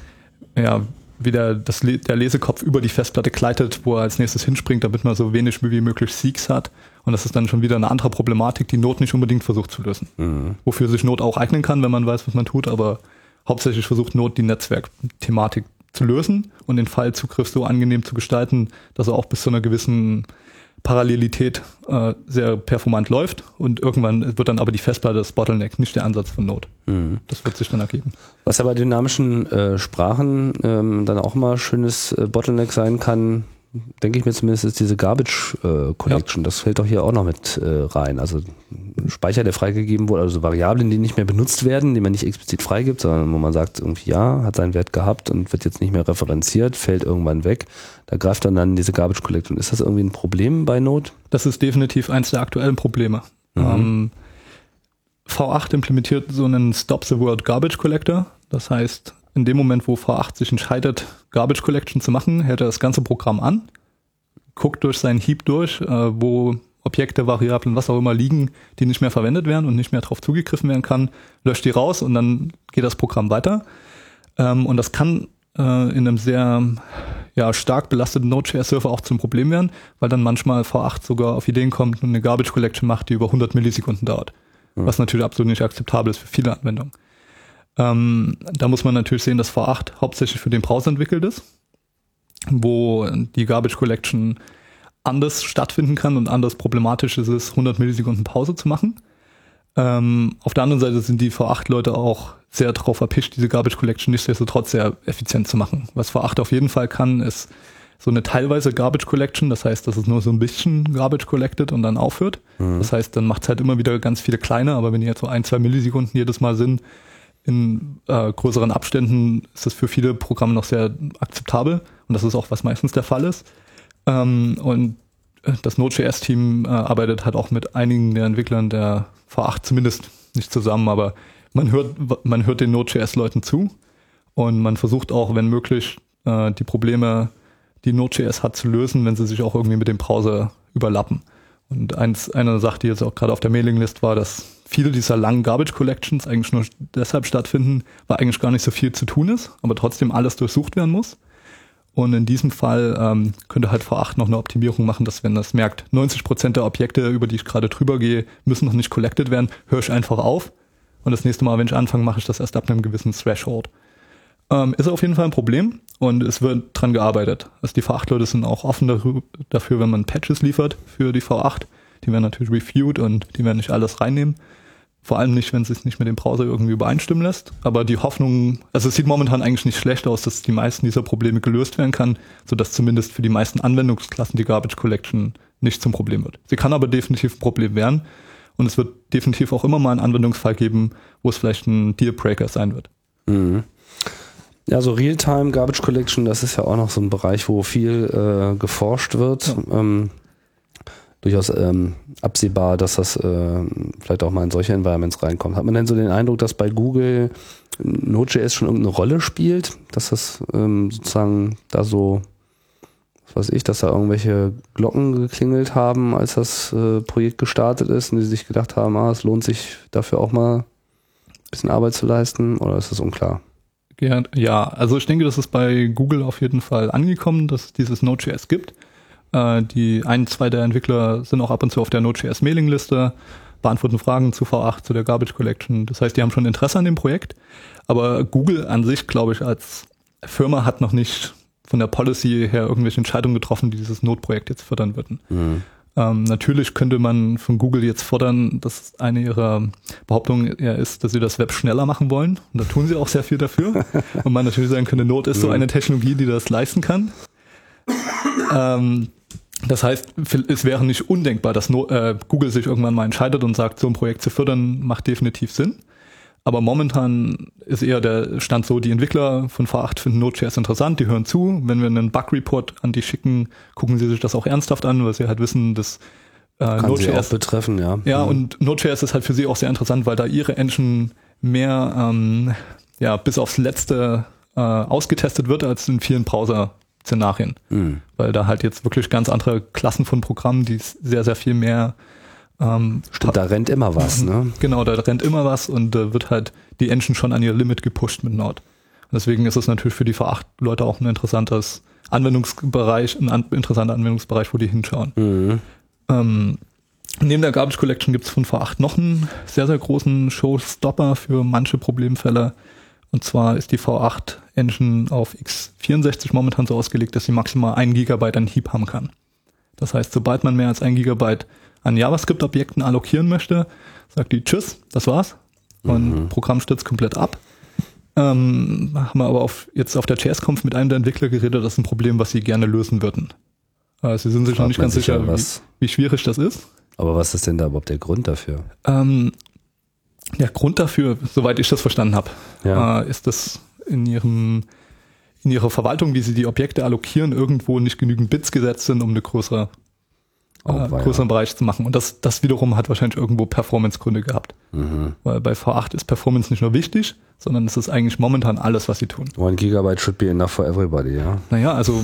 Lesekopf über die Festplatte gleitet, wo er als nächstes hinspringt, damit man so wenig wie möglich Seeks hat. Und das ist dann schon wieder eine andere Problematik, die Node nicht unbedingt versucht zu lösen. Wofür sich Node auch eignen kann, wenn man weiß, was man tut, aber hauptsächlich versucht Node die Netzwerkthematik zu lösen und den Filezugriff so angenehm zu gestalten, dass er auch bis zu einer gewissen Parallelität sehr performant läuft und irgendwann wird dann aber die Festplatte das Bottleneck, nicht der Ansatz von Node. Das wird sich dann ergeben. Was ja bei dynamischen Sprachen dann auch mal schönes Bottleneck sein kann, denke ich mir zumindest, ist diese Garbage Collection. Ja. Das fällt doch hier auch noch mit rein. Also Speicher, der freigegeben wurde, also Variablen, die nicht mehr benutzt werden, die man nicht explizit freigibt, sondern wo man sagt, irgendwie ja, hat seinen Wert gehabt und wird jetzt nicht mehr referenziert, fällt irgendwann weg. Da greift dann diese Garbage Collection. Ist das irgendwie ein Problem bei Node? Das ist definitiv eins der aktuellen Probleme. V8 implementiert so einen Stop the World Garbage Collector. Das heißt, in dem Moment, wo V8 sich entscheidet, Garbage Collection zu machen, hält er das ganze Programm an, guckt durch seinen Heap durch, wo Objekte, Variablen, was auch immer liegen, die nicht mehr verwendet werden und nicht mehr darauf zugegriffen werden kann, löscht die raus und dann geht das Programm weiter. Und das kann in einem sehr stark belasteten Node.js-Server auch zum Problem werden, weil dann manchmal V8 sogar auf Ideen kommt und eine Garbage Collection macht, die über 100 Millisekunden dauert. Was natürlich absolut nicht akzeptabel ist für viele Anwendungen. Da muss man natürlich sehen, dass V8 hauptsächlich für den Browser entwickelt ist, wo die Garbage Collection anders stattfinden kann und anders problematisch ist es, 100 Millisekunden Pause zu machen. Auf der anderen Seite sind die V8-Leute auch sehr darauf erpicht, diese Garbage Collection nichtsdestotrotz sehr effizient zu machen. Was V8 auf jeden Fall kann, ist so eine teilweise Garbage Collection, das heißt, dass es nur so ein bisschen Garbage collected und dann aufhört. Das heißt, dann macht es halt immer wieder ganz viele kleine, aber wenn die jetzt so 1-2 Millisekunden jedes Mal sind, in größeren Abständen ist das für viele Programme noch sehr akzeptabel und das ist auch, was meistens der Fall ist. Und das Node.js-Team arbeitet halt auch mit einigen der Entwicklern der V8 zumindest nicht zusammen, aber man hört den Node.js-Leuten zu und man versucht auch, wenn möglich, die Probleme, die Node.js hat, zu lösen, wenn sie sich auch irgendwie mit dem Browser überlappen. Und eine Sache, die jetzt auch gerade auf der Mailinglist war, dass viele dieser langen Garbage Collections eigentlich nur deshalb stattfinden, weil eigentlich gar nicht so viel zu tun ist, aber trotzdem alles durchsucht werden muss. Und in diesem Fall könnte halt V8 noch eine Optimierung machen, dass wenn das merkt, 90% der Objekte, über die ich gerade drüber gehe, müssen noch nicht collected werden, höre ich einfach auf. Und das nächste Mal, wenn ich anfange, mache ich das erst ab einem gewissen Threshold. Ist auf jeden Fall ein Problem und es wird dran gearbeitet. Also die V8-Leute sind auch offen dafür, wenn man Patches liefert für die V8. Die werden natürlich reviewed und die werden nicht alles reinnehmen. Vor allem nicht, wenn es sich nicht mit dem Browser irgendwie übereinstimmen lässt. Aber die Hoffnung, also es sieht momentan eigentlich nicht schlecht aus, dass die meisten dieser Probleme gelöst werden kann, sodass zumindest für die meisten Anwendungsklassen die Garbage Collection nicht zum Problem wird. Sie kann aber definitiv ein Problem werden und es wird definitiv auch immer mal einen Anwendungsfall geben, wo es vielleicht ein Dealbreaker sein wird. Ja, so Realtime Garbage Collection, das ist ja auch noch so ein Bereich, wo viel geforscht wird. Ja. Durchaus absehbar, dass das vielleicht auch mal in solche Environments reinkommt. Hat man denn so den Eindruck, dass bei Google Node.js schon irgendeine Rolle spielt? Dass das sozusagen da so, was weiß ich, dass da irgendwelche Glocken geklingelt haben, als das Projekt gestartet ist und die sich gedacht haben, es lohnt sich dafür auch mal ein bisschen Arbeit zu leisten, oder ist das unklar? Ja, also ich denke, das ist bei Google auf jeden Fall angekommen, dass es dieses Node.js gibt. Die 1-2 der Entwickler sind auch ab und zu auf der Node.js Mailingliste, beantworten Fragen zu V8, zu der Garbage Collection. Das heißt, die haben schon Interesse an dem Projekt. Aber Google an sich, glaube ich, als Firma hat noch nicht von der Policy her irgendwelche Entscheidungen getroffen, die dieses Node-Projekt jetzt fördern würden. Natürlich könnte man von Google jetzt fordern, dass eine ihrer Behauptungen ja ist, dass sie das Web schneller machen wollen. Und da tun sie auch sehr viel dafür. Und man natürlich sagen könnte, Node ist so eine Technologie, die das leisten kann. Das heißt, es wäre nicht undenkbar, dass Google sich irgendwann mal entscheidet und sagt, so ein Projekt zu fördern, macht definitiv Sinn. Aber momentan ist eher der Stand so, die Entwickler von V8 finden Node.js interessant, die hören zu. Wenn wir einen Bug-Report an die schicken, gucken sie sich das auch ernsthaft an, weil sie halt wissen, dass Node.js kann sie auch betreffen, ja. Ja, und Node.js ist halt für sie auch sehr interessant, weil da ihre Engine mehr bis aufs Letzte ausgetestet wird als in vielen Browser-Szenarien. Weil da halt jetzt wirklich ganz andere Klassen von Programmen, die sehr, sehr viel mehr Stimmt, da rennt immer was, ne? Genau, da rennt immer was und wird halt die Engine schon an ihr Limit gepusht mit Node. Und deswegen ist es natürlich für die V8-Leute auch ein interessanter Anwendungsbereich, wo die hinschauen. Neben der Garbage Collection gibt es von V8 noch einen sehr, sehr großen Showstopper für manche Problemfälle. Und zwar ist die V8 Engine auf x64 momentan so ausgelegt, dass sie maximal 1 Gigabyte an Heap haben kann. Das heißt, sobald man mehr als 1 Gigabyte an JavaScript-Objekten allokieren möchte, sagt die Tschüss, das war's. Und Programm stürzt komplett ab. Haben wir aber jetzt auf der JS-Conf mit einem der Entwickler geredet, das ist ein Problem, was sie gerne lösen würden. Sie sind sich noch nicht ganz sicher, wie schwierig das ist. Aber was ist denn da überhaupt der Grund dafür? Der Grund dafür, soweit ich das verstanden habe, ist, dass in ihrer Verwaltung, wie sie die Objekte allokieren, irgendwo nicht genügend Bits gesetzt sind, um eine größeren Bereich zu machen. Und das wiederum hat wahrscheinlich irgendwo Performance-Gründe gehabt. Weil bei V8 ist Performance nicht nur wichtig, sondern es ist eigentlich momentan alles, was sie tun. 1 Gigabyte should be enough for everybody, ja. Naja, also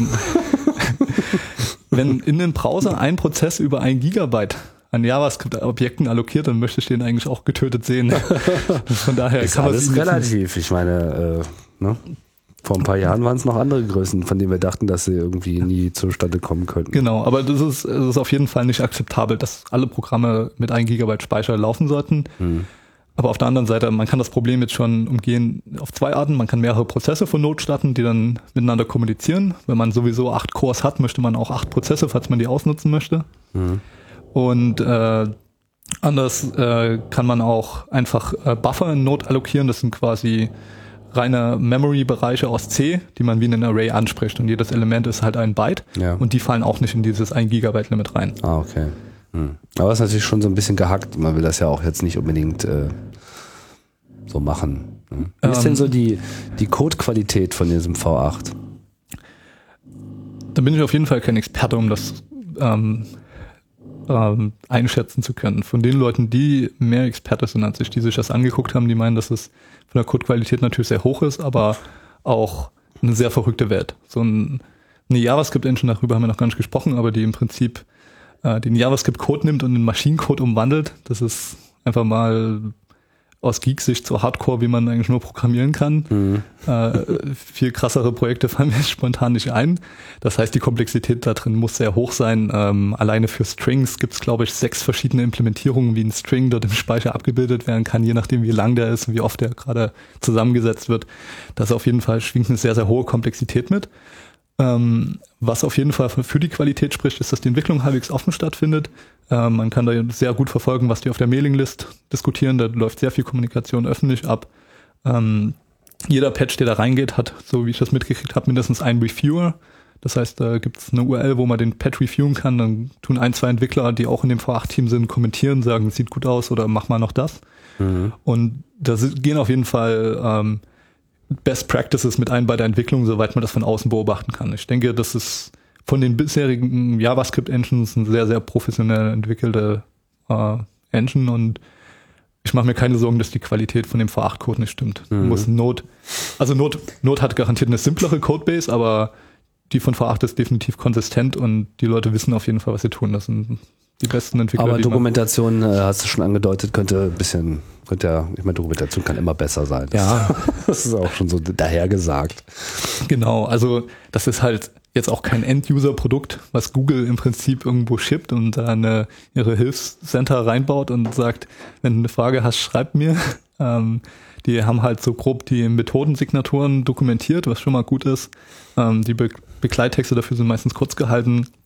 wenn in den Browser ein Prozess über 1 Gigabyte an JavaScript-Objekten allokiert, dann möchte ich den eigentlich auch getötet sehen. Von daher ist kann man alles relativ. Ich meine, vor ein paar Jahren waren es noch andere Größen, von denen wir dachten, dass sie irgendwie nie zustande kommen könnten. Genau, aber es ist auf jeden Fall nicht akzeptabel, dass alle Programme mit 1 Gigabyte Speicher laufen sollten. Aber auf der anderen Seite, man kann das Problem jetzt schon umgehen auf 2 Arten. Man kann mehrere Prozesse von Node starten, die dann miteinander kommunizieren. Wenn man sowieso 8 Cores hat, möchte man auch 8 Prozesse, falls man die ausnutzen möchte. Und anders kann man auch einfach Buffer in Node allokieren. Das sind quasi reine Memory-Bereiche aus C, die man wie in einem Array anspricht. Und jedes Element ist halt ein Byte. Ja. Und die fallen auch nicht in dieses 1 Gigabyte Limit rein. Ah, okay. Aber es ist natürlich schon so ein bisschen gehackt. Man will das ja auch jetzt nicht unbedingt so machen. Wie ist denn so die Codequalität von diesem V8? Da bin ich auf jeden Fall kein Experte, um das einschätzen zu können. Von den Leuten, die mehr Experte sind als ich, die sich das angeguckt haben, die meinen, dass es von der Codequalität natürlich sehr hoch ist, aber auch eine sehr verrückte Welt. So eine JavaScript-Engine, darüber haben wir noch gar nicht gesprochen, aber die im Prinzip den JavaScript-Code nimmt und den Maschinencode umwandelt. Das ist einfach mal aus Geek-Sicht so Hardcore, wie man eigentlich nur programmieren kann. Viel krassere Projekte fallen mir spontan nicht ein. Das heißt, die Komplexität da drin muss sehr hoch sein. Alleine für Strings gibt es, glaube ich, 6 verschiedene Implementierungen, wie ein String dort im Speicher abgebildet werden kann, je nachdem, wie lang der ist und wie oft der gerade zusammengesetzt wird. Das auf jeden Fall schwingt eine sehr, sehr hohe Komplexität mit. Was auf jeden Fall für die Qualität spricht, ist, dass die Entwicklung halbwegs offen stattfindet. Man kann da sehr gut verfolgen, was die auf der Mailinglist diskutieren. Da läuft sehr viel Kommunikation öffentlich ab. Jeder Patch, der da reingeht, hat, so wie ich das mitgekriegt habe, mindestens einen Reviewer. Das heißt, da gibt es eine URL, wo man den Patch reviewen kann. Dann tun 1, 2 Entwickler, die auch in dem V8-Team sind, kommentieren, sagen, sieht gut aus oder mach mal noch das. Und da gehen auf jeden Fall Best Practices mit ein bei der Entwicklung, soweit man das von außen beobachten kann. Ich denke, das ist von den bisherigen JavaScript-Engines eine sehr, sehr professionell entwickelte Engine und ich mache mir keine Sorgen, dass die Qualität von dem V8-Code nicht stimmt. Muss Node hat garantiert eine simplere Codebase, aber die von V8 ist definitiv konsistent und die Leute wissen auf jeden Fall, was sie tun. Das sind die besten Entwickler. Aber Dokumentation, hast du schon angedeutet, Dokumentation kann immer besser sein. Ja. Das ist auch schon so dahergesagt. Genau, also das ist halt jetzt auch kein End-User-Produkt, was Google im Prinzip irgendwo shippt und da ihre Hilfscenter reinbaut und sagt, wenn du eine Frage hast, schreib mir. Die haben halt so grob die Methodensignaturen dokumentiert, was schon mal gut ist. Die Begleittexte dafür sind meistens kurz gehalten.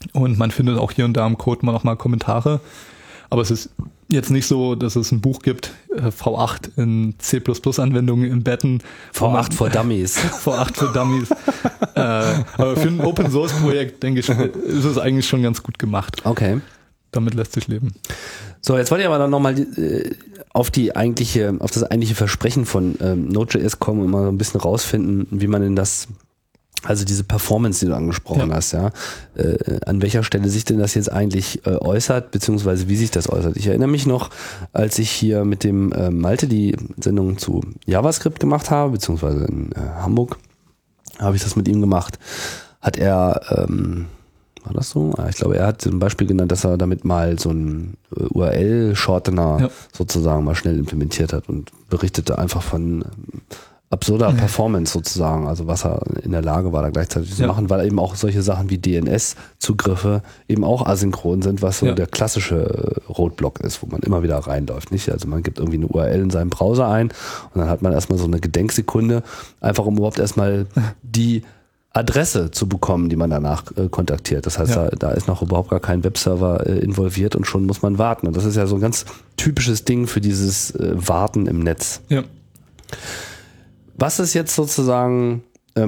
Und man findet auch hier und da im Code mal nochmal Kommentare. Aber es ist jetzt nicht so, dass es ein Buch gibt, V8 in C++-Anwendungen embedden. V8 for Dummies. V8 for Dummies. Aber für ein Open-Source-Projekt, denke ich, ist es eigentlich schon ganz gut gemacht. Okay. Damit lässt sich leben. So, jetzt wollte ich aber dann nochmal auf das eigentliche Versprechen von Node.js kommen und mal so ein bisschen rausfinden, wie man denn das, also diese Performance, die du angesprochen hast, ja, an welcher Stelle sich denn das jetzt eigentlich äußert, beziehungsweise wie sich das äußert. Ich erinnere mich noch, als ich hier mit dem Malte die Sendung zu JavaScript gemacht habe, beziehungsweise in Hamburg habe ich das mit ihm gemacht, hat er, war das so? Ich glaube, er hat ein Beispiel genannt, dass er damit mal so einen URL-Shortener sozusagen mal schnell implementiert hat und berichtete einfach von absurder Performance sozusagen, also was er in der Lage war, da gleichzeitig zu machen, weil eben auch solche Sachen wie DNS-Zugriffe eben auch asynchron sind, was so der klassische Roadblock ist, wo man immer wieder reinläuft, nicht? Also man gibt irgendwie eine URL in seinem Browser ein und dann hat man erstmal so eine Gedenksekunde, einfach um überhaupt erstmal die Adresse zu bekommen, die man danach kontaktiert. Das heißt, da ist noch überhaupt gar kein Webserver involviert und schon muss man warten. Und das ist ja so ein ganz typisches Ding für dieses Warten im Netz. Ja. Was ist jetzt sozusagen,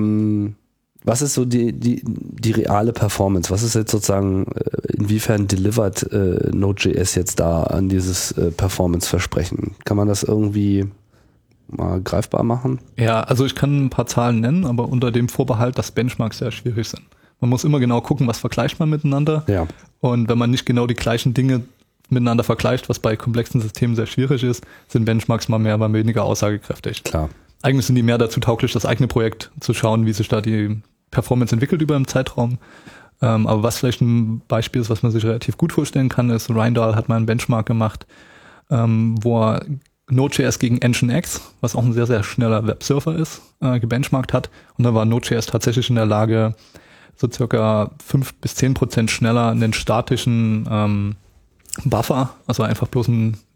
was ist so die reale Performance? Was ist jetzt sozusagen, inwiefern delivert Node.js jetzt da an dieses Performance-Versprechen? Kann man das irgendwie mal greifbar machen? Ja, also ich kann ein paar Zahlen nennen, aber unter dem Vorbehalt, dass Benchmarks sehr schwierig sind. Man muss immer genau gucken, was vergleicht man miteinander. Ja. Und wenn man nicht genau die gleichen Dinge miteinander vergleicht, was bei komplexen Systemen sehr schwierig ist, sind Benchmarks mal mehr, mal weniger aussagekräftig. Klar. Eigentlich sind die mehr dazu tauglich, das eigene Projekt zu schauen, wie sich da die Performance entwickelt über einen Zeitraum. Aber was vielleicht ein Beispiel ist, was man sich relativ gut vorstellen kann, ist, Reindahl hat mal einen Benchmark gemacht, wo er Node.js gegen Nginx, was auch ein sehr, sehr schneller Webserver ist, gebenchmarkt hat. Und da war Node.js tatsächlich in der Lage, so circa 5-10% schneller einen statischen Buffer, also einfach bloß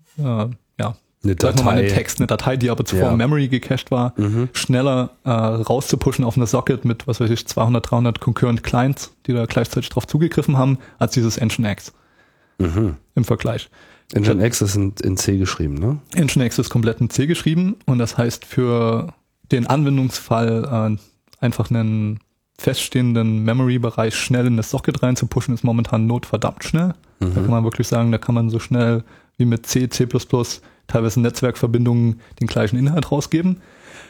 eine Datei, die aber zuvor in Memory gecached war, schneller rauszupushen auf eine Socket mit, 200, 300 Concurrent Clients, die da gleichzeitig drauf zugegriffen haben, als dieses Nginx im Vergleich. Nginx ist in C geschrieben, ne? Nginx ist komplett in C geschrieben und das heißt für den Anwendungsfall einfach einen feststehenden Memory-Bereich schnell in das Socket reinzupushen, ist momentan Node verdammt schnell. Da kann man wirklich sagen, da kann man so schnell wie mit C++, teilweise Netzwerkverbindungen den gleichen Inhalt rausgeben.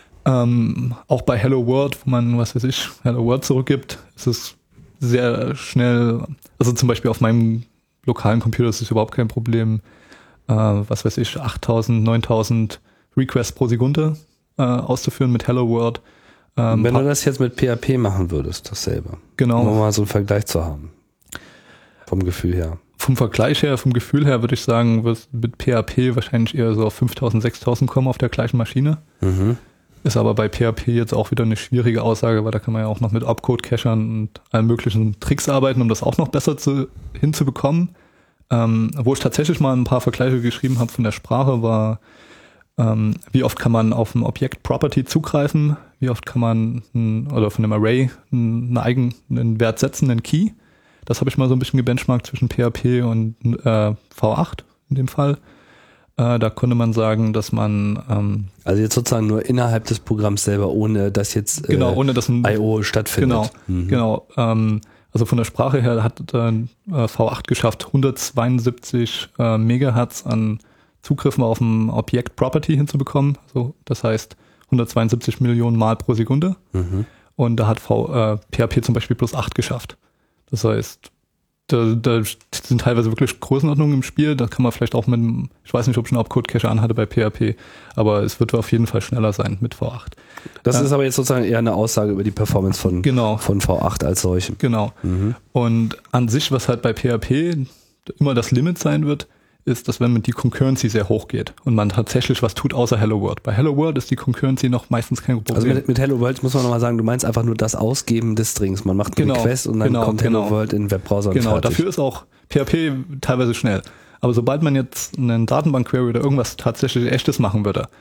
Auch bei Hello World, wo man, Hello World zurückgibt, ist es sehr schnell, also zum Beispiel auf meinem lokalen Computer ist es überhaupt kein Problem, 8.000, 9.000 Requests pro Sekunde auszuführen mit Hello World. Wenn du das jetzt mit PHP machen würdest, dasselbe. Genau. Um mal so einen Vergleich zu haben. Vom Gefühl her. Vom Gefühl her würde ich sagen, wird mit PHP wahrscheinlich eher so auf 5.000, 6.000 kommen auf der gleichen Maschine. Ist aber bei PHP jetzt auch wieder eine schwierige Aussage, weil da kann man ja auch noch mit Opcode-Cachern und allen möglichen Tricks arbeiten, um das auch noch besser hinzubekommen. Wo ich tatsächlich mal ein paar Vergleiche geschrieben habe von der Sprache, war, wie oft kann man auf ein Objekt-Property zugreifen, wie oft kann man oder von einem Array einen Wert setzen, einen Key. Das habe ich mal so ein bisschen gebenchmarkt zwischen PHP und V8 in dem Fall. Da konnte man sagen, dass man also jetzt sozusagen nur innerhalb des Programms selber, ohne dass jetzt ohne dass ein I.O. stattfindet. Genau. Also von der Sprache her hat V8 geschafft, 172 Megahertz an Zugriffen auf ein Object Property hinzubekommen. Also das heißt 172 Millionen Mal pro Sekunde. Und da hat PHP zum Beispiel plus 8 geschafft. Das heißt, da sind teilweise wirklich Größenordnungen im Spiel. Da kann man vielleicht auch ich weiß nicht, ob ich einen Opcode-Cache anhatte bei PHP, aber es wird auf jeden Fall schneller sein mit V8. Das ist aber jetzt sozusagen eher eine Aussage über die Performance von V8 als solche. Genau. Und an sich, was halt bei PHP immer das Limit sein wird, ist, dass wenn die Concurrency sehr hoch geht und man tatsächlich was tut außer Hello World. Bei Hello World ist die Concurrency noch meistens kein Problem. Also mit Hello World muss man nochmal sagen, du meinst einfach nur das Ausgeben des Strings. Man macht einen Request und dann kommt Hello World in den Webbrowser und fertig. Dafür ist auch PHP teilweise schnell. Aber sobald man jetzt einen Datenbank-Query oder irgendwas tatsächlich Echtes machen würde,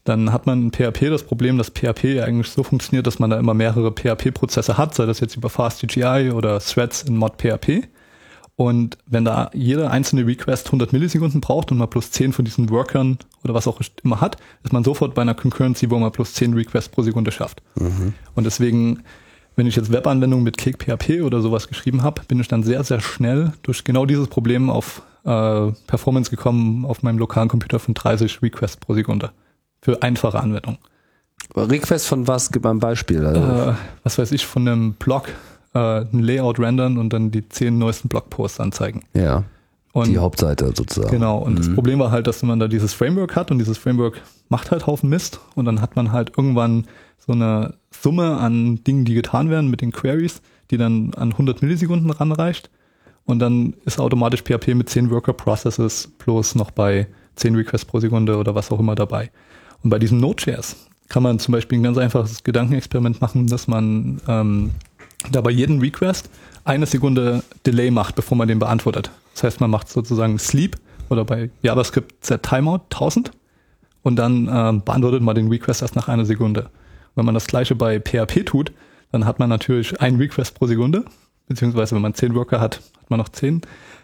dann hat man in PHP das Problem, dass PHP eigentlich so funktioniert, dass man da immer mehrere PHP-Prozesse hat, sei das jetzt über FastCGI oder Threads in Mod.php. Und wenn da jeder einzelne Request 100 Millisekunden braucht und man plus 10 von diesen Workern oder was auch immer hat, ist man sofort bei einer Concurrency, wo man plus 10 Requests pro Sekunde schafft. Und deswegen, wenn ich jetzt Webanwendungen mit Cake.php oder sowas geschrieben habe, bin ich dann sehr, sehr schnell durch genau dieses Problem auf Performance gekommen auf meinem lokalen Computer von 30 Requests pro Sekunde. Für einfache Anwendungen. Request von was? Gib mal ein Beispiel. Was weiß ich, von einem Blog ein Layout rendern und dann die 10 neuesten Blogposts anzeigen. Ja, und die Hauptseite sozusagen. Genau, und das Problem war halt, dass man da dieses Framework hat und dieses Framework macht halt Haufen Mist und dann hat man halt irgendwann so eine Summe an Dingen, die getan werden mit den Queries, die dann an 100 Millisekunden ranreicht und dann ist automatisch PHP mit 10 Worker Processes plus noch bei 10 Requests pro Sekunde oder was auch immer dabei. Und bei diesem Node.js kann man zum Beispiel ein ganz einfaches Gedankenexperiment machen, dass man da bei jedem Request 1 Sekunde Delay macht, bevor man den beantwortet. Das heißt, man macht sozusagen Sleep oder bei JavaScript Set Timeout 1000 und dann beantwortet man den Request erst nach 1 Sekunde. Wenn man das gleiche bei PHP tut, dann hat man natürlich einen Request pro Sekunde, beziehungsweise wenn man 10 Worker hat, hat man noch 10.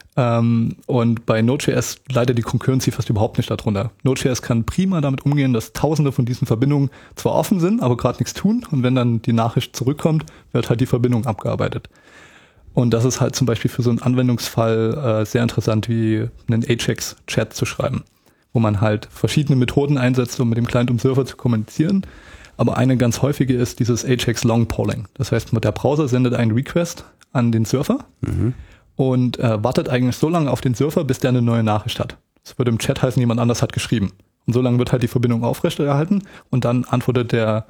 Und bei Node.js leidet die Concurrency fast überhaupt nicht darunter. Node.js kann prima damit umgehen, dass Tausende von diesen Verbindungen zwar offen sind, aber gerade nichts tun. Und wenn dann die Nachricht zurückkommt, wird halt die Verbindung abgearbeitet. Und das ist halt zum Beispiel für so einen Anwendungsfall sehr interessant, wie einen Ajax-Chat zu schreiben, wo man halt verschiedene Methoden einsetzt, um mit dem Client und Server zu kommunizieren. Aber eine ganz häufige ist dieses Ajax Long Polling. Das heißt, der Browser sendet einen Request an den Server und wartet eigentlich so lange auf den Server, bis der eine neue Nachricht hat. Das würde im Chat heißen, jemand anders hat geschrieben. Und so lange wird halt die Verbindung aufrechterhalten und dann antwortet der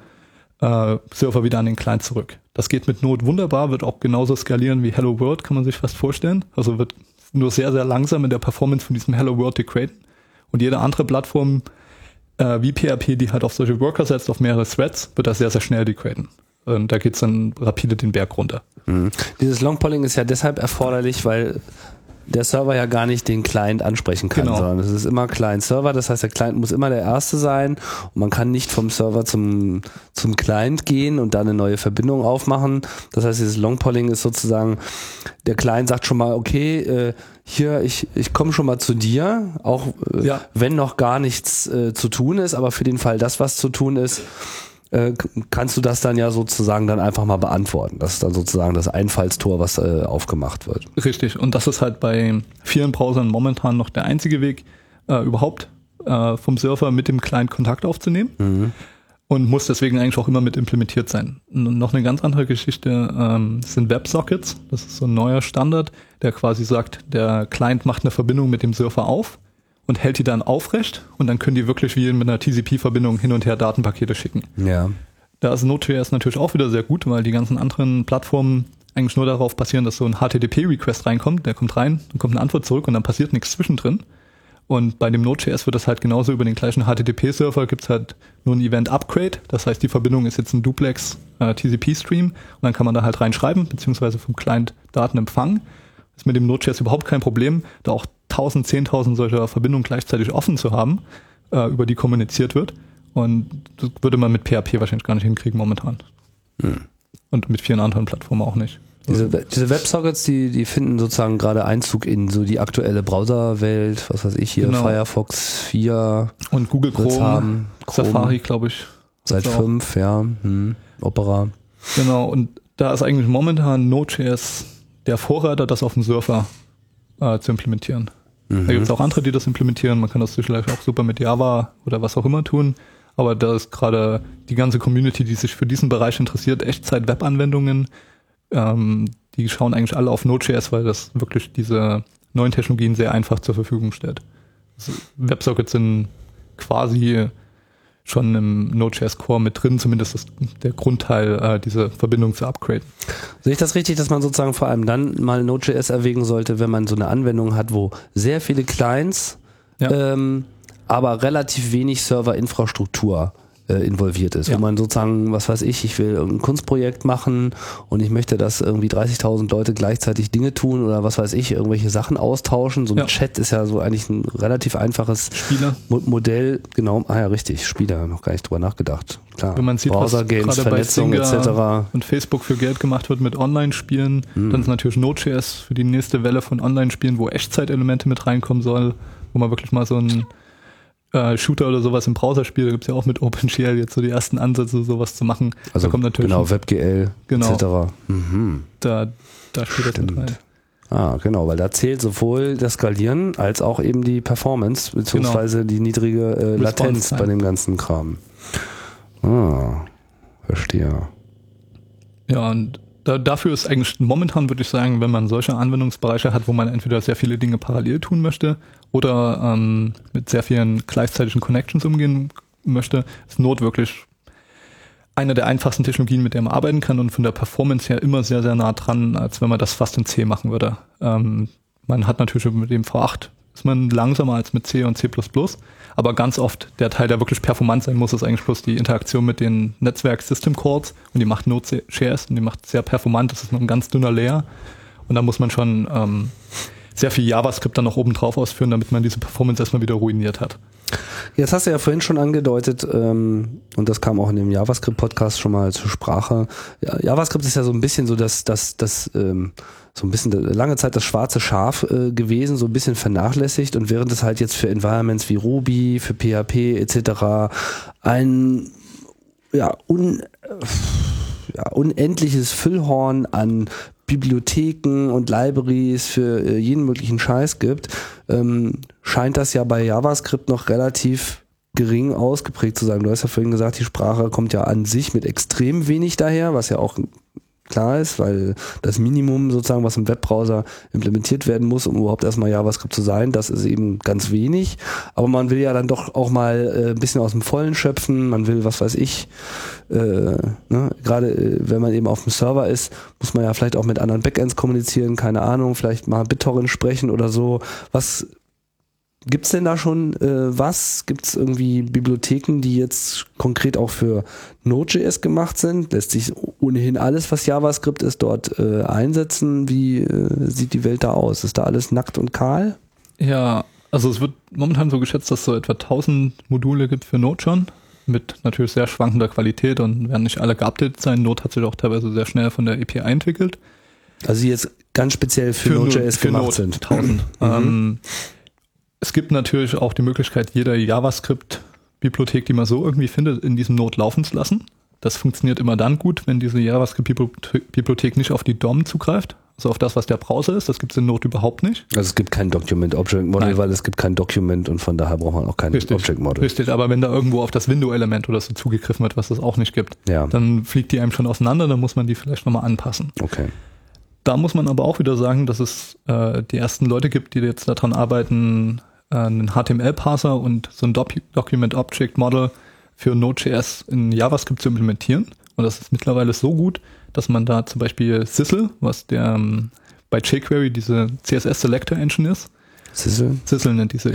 Server wieder an den Client zurück. Das geht mit Node wunderbar, wird auch genauso skalieren wie Hello World, kann man sich fast vorstellen. Also wird nur sehr, sehr langsam in der Performance von diesem Hello World degraden. Und jede andere Plattform wie PHP, die halt auf solche Worker setzt, auf mehrere Threads, wird das sehr, sehr schnell degraden. Und da geht's dann rapide den Berg runter. Dieses Longpolling ist ja deshalb erforderlich, weil der Server ja gar nicht den Client ansprechen kann, sondern es ist immer Client-Server, das heißt, der Client muss immer der Erste sein und man kann nicht vom Server zum Client gehen und da eine neue Verbindung aufmachen. Das heißt, dieses Longpolling ist sozusagen, der Client sagt schon mal, okay, hier, ich komme schon mal zu dir, auch wenn noch gar nichts zu tun ist, aber für den Fall, dass was zu tun ist, kannst du das dann ja sozusagen dann einfach mal beantworten. Das ist dann sozusagen das Einfallstor, was aufgemacht wird. Richtig. Und das ist halt bei vielen Browsern momentan noch der einzige Weg, überhaupt vom Server mit dem Client Kontakt aufzunehmen. Und muss deswegen eigentlich auch immer mit implementiert sein. Und noch eine ganz andere Geschichte sind WebSockets. Das ist so ein neuer Standard, der quasi sagt, der Client macht eine Verbindung mit dem Server auf und hält die dann aufrecht und dann können die wirklich wie mit einer TCP-Verbindung hin und her Datenpakete schicken. Ja. Da ist Node.js natürlich auch wieder sehr gut, weil die ganzen anderen Plattformen eigentlich nur darauf basieren, dass so ein HTTP-Request reinkommt, der kommt rein, dann kommt eine Antwort zurück und dann passiert nichts zwischendrin. Und bei dem Node.js wird das halt genauso über den gleichen HTTP-Server gibt's halt nur ein Event-Upgrade, das heißt die Verbindung ist jetzt ein Duplex TCP-Stream und dann kann man da halt reinschreiben, beziehungsweise vom Client Daten empfangen. Ist mit dem Node.js überhaupt kein Problem, da auch 1000 solcher Verbindungen gleichzeitig offen zu haben, über die kommuniziert wird. Und das würde man mit PHP wahrscheinlich gar nicht hinkriegen momentan. Und mit vielen anderen Plattformen auch nicht. Diese WebSockets, die finden sozusagen gerade Einzug in so die aktuelle Browserwelt, was weiß ich hier, Firefox 4. Und Google Chrome, Safari, glaube ich. Seit 5, ja. Opera. Genau, und da ist eigentlich momentan Node.js der Vorreiter, das auf dem Server zu implementieren. Da gibt es auch andere, die das implementieren. Man kann das sicherlich auch super mit Java oder was auch immer tun. Aber da ist gerade die ganze Community, die sich für diesen Bereich interessiert, Echtzeit-Web-Anwendungen, die schauen eigentlich alle auf Node.js, weil das wirklich diese neuen Technologien sehr einfach zur Verfügung stellt. Also WebSockets sind quasi schon im Node.js Core mit drin, zumindest der Grundteil, diese Verbindung zu upgraden. Sehe ich das richtig, dass man sozusagen vor allem dann mal Node.js erwägen sollte, wenn man so eine Anwendung hat, wo sehr viele Clients, aber relativ wenig Serverinfrastruktur involviert ist. Ja. Wo man sozusagen, was weiß ich will ein Kunstprojekt machen und ich möchte, dass irgendwie 30.000 Leute gleichzeitig Dinge tun oder was weiß ich, irgendwelche Sachen austauschen. So ein Chat ist ja so eigentlich ein relativ einfaches Modell. Genau, ja richtig, Spieler, noch gar nicht drüber nachgedacht. Klar. Wenn man sieht, Browser-Games, was gerade Vernetzung bei Zynga etc. und Facebook für Geld gemacht wird mit Online-Spielen, dann ist natürlich Node.js für die nächste Welle von Online-Spielen, wo Echtzeitelemente mit reinkommen soll, wo man wirklich mal so ein Shooter oder sowas im Browser spielt, da gibt es ja auch mit OpenGL jetzt so die ersten Ansätze, sowas zu machen. Also da kommt natürlich genau, WebGL etc. Da spielt das mit rein. Ah, genau, weil da zählt sowohl das Skalieren als auch eben die Performance, beziehungsweise die niedrige Latenz bei dem ganzen Kram. Ah, verstehe. Ja, und dafür ist eigentlich momentan, würde ich sagen, wenn man solche Anwendungsbereiche hat, wo man entweder sehr viele Dinge parallel tun möchte oder mit sehr vielen gleichzeitigen Connections umgehen möchte, ist Node wirklich eine der einfachsten Technologien, mit der man arbeiten kann und von der Performance her immer sehr, sehr nah dran, als wenn man das fast in C machen würde. Man hat natürlich mit dem V8 ist man langsamer als mit C und C++, aber ganz oft der Teil, der wirklich performant sein muss, ist eigentlich bloß die Interaktion mit den Netzwerk-System-Calls und die macht Node.js und die macht sehr performant, das ist nur ein ganz dünner Layer und da muss man schon sehr viel JavaScript dann noch oben drauf ausführen, damit man diese Performance erstmal wieder ruiniert hat. Jetzt hast du ja vorhin schon angedeutet, und das kam auch in dem JavaScript-Podcast schon mal zur Sprache. Ja, JavaScript ist ja so ein bisschen so so ein bisschen lange Zeit das schwarze Schaf gewesen, so ein bisschen vernachlässigt und während es halt jetzt für Environments wie Ruby, für PHP etc. ein unendliches Füllhorn an Bibliotheken und Libraries für jeden möglichen Scheiß gibt, scheint das ja bei JavaScript noch relativ gering ausgeprägt zu sein. Du hast ja vorhin gesagt, die Sprache kommt ja an sich mit extrem wenig daher, was ja auch klar ist, weil das Minimum sozusagen, was im Webbrowser implementiert werden muss, um überhaupt erstmal JavaScript zu sein, das ist eben ganz wenig. Aber man will ja dann doch auch mal ein bisschen aus dem Vollen schöpfen. Man will, was weiß ich, gerade wenn man eben auf dem Server ist, muss man ja vielleicht auch mit anderen Backends kommunizieren, keine Ahnung, vielleicht mal BitTorrent sprechen oder so. Was gibt's denn da schon was? Gibt's irgendwie Bibliotheken, die jetzt konkret auch für Node.js gemacht sind? Lässt sich ohnehin alles, was JavaScript ist, dort einsetzen? Wie sieht die Welt da aus? Ist da alles nackt und kahl? Ja, also es wird momentan so geschätzt, dass es so etwa 1000 Module gibt für Node schon, mit natürlich sehr schwankender Qualität und werden nicht alle geupdatet sein. Node hat sich auch teilweise sehr schnell von der API entwickelt. Also die jetzt ganz speziell für Node.js gemacht Node sind. 1000. Es gibt natürlich auch die Möglichkeit, jede JavaScript-Bibliothek, die man so irgendwie findet, in diesem Node laufen zu lassen. Das funktioniert immer dann gut, wenn diese JavaScript-Bibliothek nicht auf die DOM zugreift, also auf das, was der Browser ist. Das gibt es in Node überhaupt nicht. Also es gibt kein Document-Object-Model, weil es gibt kein Document und von daher braucht man auch kein Object-Model. Richtig, aber wenn da irgendwo auf das Window-Element oder so zugegriffen wird, was es auch nicht gibt, dann fliegt die einem schon auseinander, dann muss man die vielleicht nochmal anpassen. Okay. Da muss man aber auch wieder sagen, dass es die ersten Leute gibt, die jetzt daran arbeiten, einen HTML-Parser und so ein Document-Object-Model für Node.js in JavaScript zu implementieren. Und das ist mittlerweile so gut, dass man da zum Beispiel Sizzle, was der bei jQuery diese CSS-Selector-Engine ist. Sizzle nennt die sich.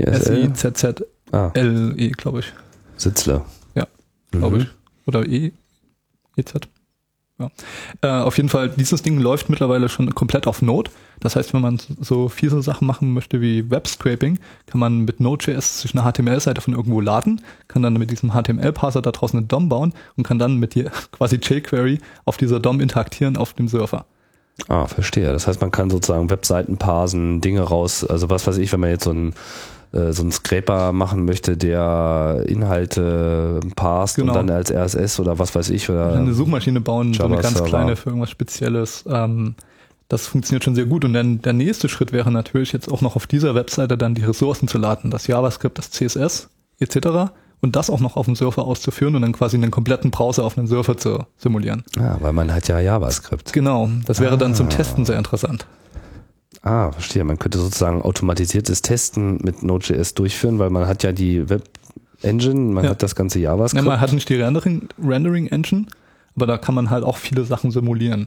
S-I-Z-Z-L-E, glaube ich. Sizzler. Ja, glaube ich. Oder E-Z. Ja. Auf jeden Fall, dieses Ding läuft mittlerweile schon komplett auf Node. Das heißt, wenn man so fiese Sachen machen möchte wie Web-Scraping, kann man mit Node.js sich eine HTML-Seite von irgendwo laden, kann dann mit diesem HTML-Parser da draußen eine DOM bauen und kann dann mit quasi jQuery auf dieser DOM interagieren auf dem Server. Ah, verstehe. Das heißt, man kann sozusagen Webseiten parsen, Dinge raus, also was weiß ich, wenn man jetzt so einen Scraper machen möchte, der Inhalte parst und dann als RSS oder was weiß ich. Oder eine Suchmaschine bauen, so eine ganz kleine für irgendwas Spezielles. Das funktioniert schon sehr gut. Und dann der nächste Schritt wäre natürlich jetzt auch noch auf dieser Webseite dann die Ressourcen zu laden, das JavaScript, das CSS etc. und das auch noch auf dem Surfer auszuführen und dann quasi einen kompletten Browser auf einem Surfer zu simulieren. Ja, weil man hat ja JavaScript. Genau, das wäre dann zum Testen sehr interessant. Ah, verstehe. Man könnte sozusagen automatisiertes Testen mit Node.js durchführen, weil man hat ja die Web-Engine, man hat das ganze JavaScript. Ja, man hat nicht die Rendering-Engine, aber da kann man halt auch viele Sachen simulieren.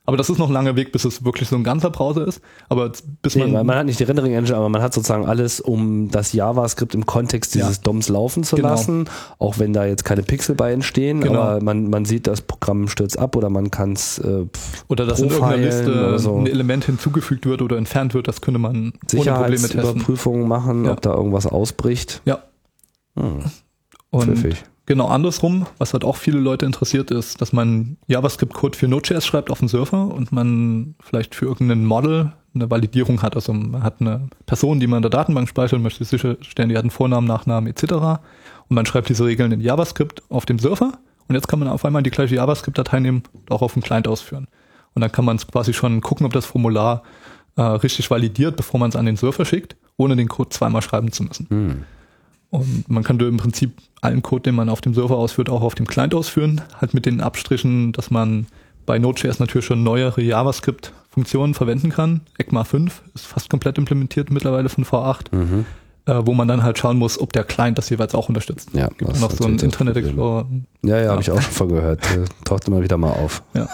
Aber das ist noch ein langer Weg, bis es wirklich so ein ganzer Browser ist. Aber bis man hat nicht die Rendering-Engine, aber man hat sozusagen alles, um das JavaScript im Kontext dieses DOMs laufen zu lassen, auch wenn da jetzt keine Pixel bei entstehen, aber man sieht, das Programm stürzt ab oder man kann es oder dass in irgendeiner Liste so ein Element hinzugefügt wird oder entfernt wird, das könnte man ohne Probleme testen. Sicherheitsüberprüfungen machen, ob da irgendwas ausbricht. Ja. Und pfiffig. Genau andersrum, was halt auch viele Leute interessiert ist, dass man JavaScript-Code für Node.js schreibt auf dem Server und man vielleicht für irgendeinen Model eine Validierung hat. Also man hat eine Person, die man in der Datenbank speichert und möchte sicherstellen, die hat einen Vornamen, Nachnamen etc. Und man schreibt diese Regeln in JavaScript auf dem Server und jetzt kann man auf einmal die gleiche JavaScript-Datei nehmen und auch auf dem Client ausführen. Und dann kann man quasi schon gucken, ob das Formular richtig validiert, bevor man es an den Server schickt, ohne den Code zweimal schreiben zu müssen. Und man kann im Prinzip allen Code, den man auf dem Server ausführt, auch auf dem Client ausführen. Halt mit den Abstrichen, dass man bei Node.js natürlich schon neuere JavaScript-Funktionen verwenden kann. ECMA 5 ist fast komplett implementiert mittlerweile von V8, wo man dann halt schauen muss, ob der Client das jeweils auch unterstützt. Ja, gibt noch so ein Internet Explorer. Ja, habe ich auch schon von gehört. Taucht immer wieder mal auf. Ja.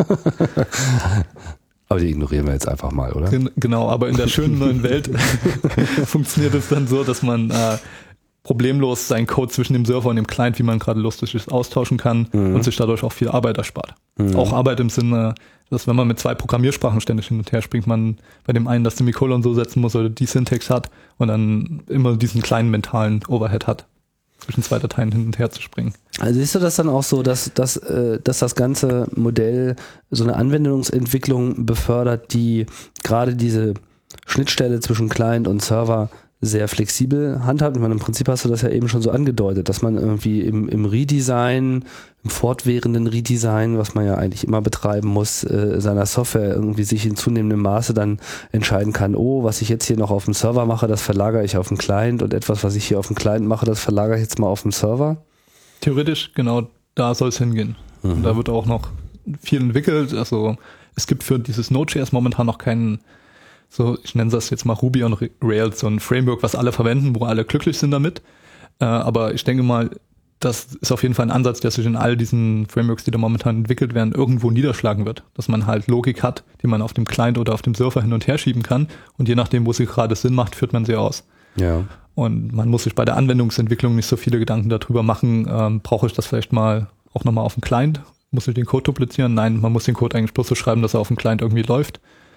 Aber die ignorieren wir jetzt einfach mal, oder? Genau, aber in der schönen neuen Welt funktioniert es dann so, dass man problemlos seinen Code zwischen dem Server und dem Client, wie man gerade lustig ist, austauschen kann und sich dadurch auch viel Arbeit erspart. Auch Arbeit im Sinne, dass wenn man mit zwei Programmiersprachen ständig hin und her springt, man bei dem einen das Semikolon so setzen muss oder die Syntax hat und dann immer diesen kleinen mentalen Overhead hat, zwischen zwei Dateien hin und her zu springen. Also siehst du das dann auch so, dass das ganze Modell so eine Anwendungsentwicklung befördert, die gerade diese Schnittstelle zwischen Client und Server sehr flexibel handhabt? Ich meine, im Prinzip hast du das ja eben schon so angedeutet, dass man irgendwie im Redesign, im fortwährenden Redesign, was man ja eigentlich immer betreiben muss, seiner Software irgendwie sich in zunehmendem Maße dann entscheiden kann, was ich jetzt hier noch auf dem Server mache, das verlagere ich auf den Client und etwas, was ich hier auf dem Client mache, das verlagere ich jetzt mal auf den Server? Theoretisch, genau, da soll es hingehen. Da wird auch noch viel entwickelt. Also es gibt für dieses Node.js momentan noch keinen, so, ich nenne das jetzt mal Ruby on Rails, so ein Framework, was alle verwenden, wo alle glücklich sind damit. Aber ich denke mal, das ist auf jeden Fall ein Ansatz, der sich in all diesen Frameworks, die da momentan entwickelt werden, irgendwo niederschlagen wird. Dass man halt Logik hat, die man auf dem Client oder auf dem Server hin und her schieben kann. Und je nachdem, wo sie gerade Sinn macht, führt man sie aus. Ja. Und man muss sich bei der Anwendungsentwicklung nicht so viele Gedanken darüber machen, brauche ich das vielleicht mal auch nochmal auf dem Client? Muss ich den Code duplizieren? Nein, man muss den Code eigentlich bloß so schreiben, dass er auf dem Client irgendwie läuft.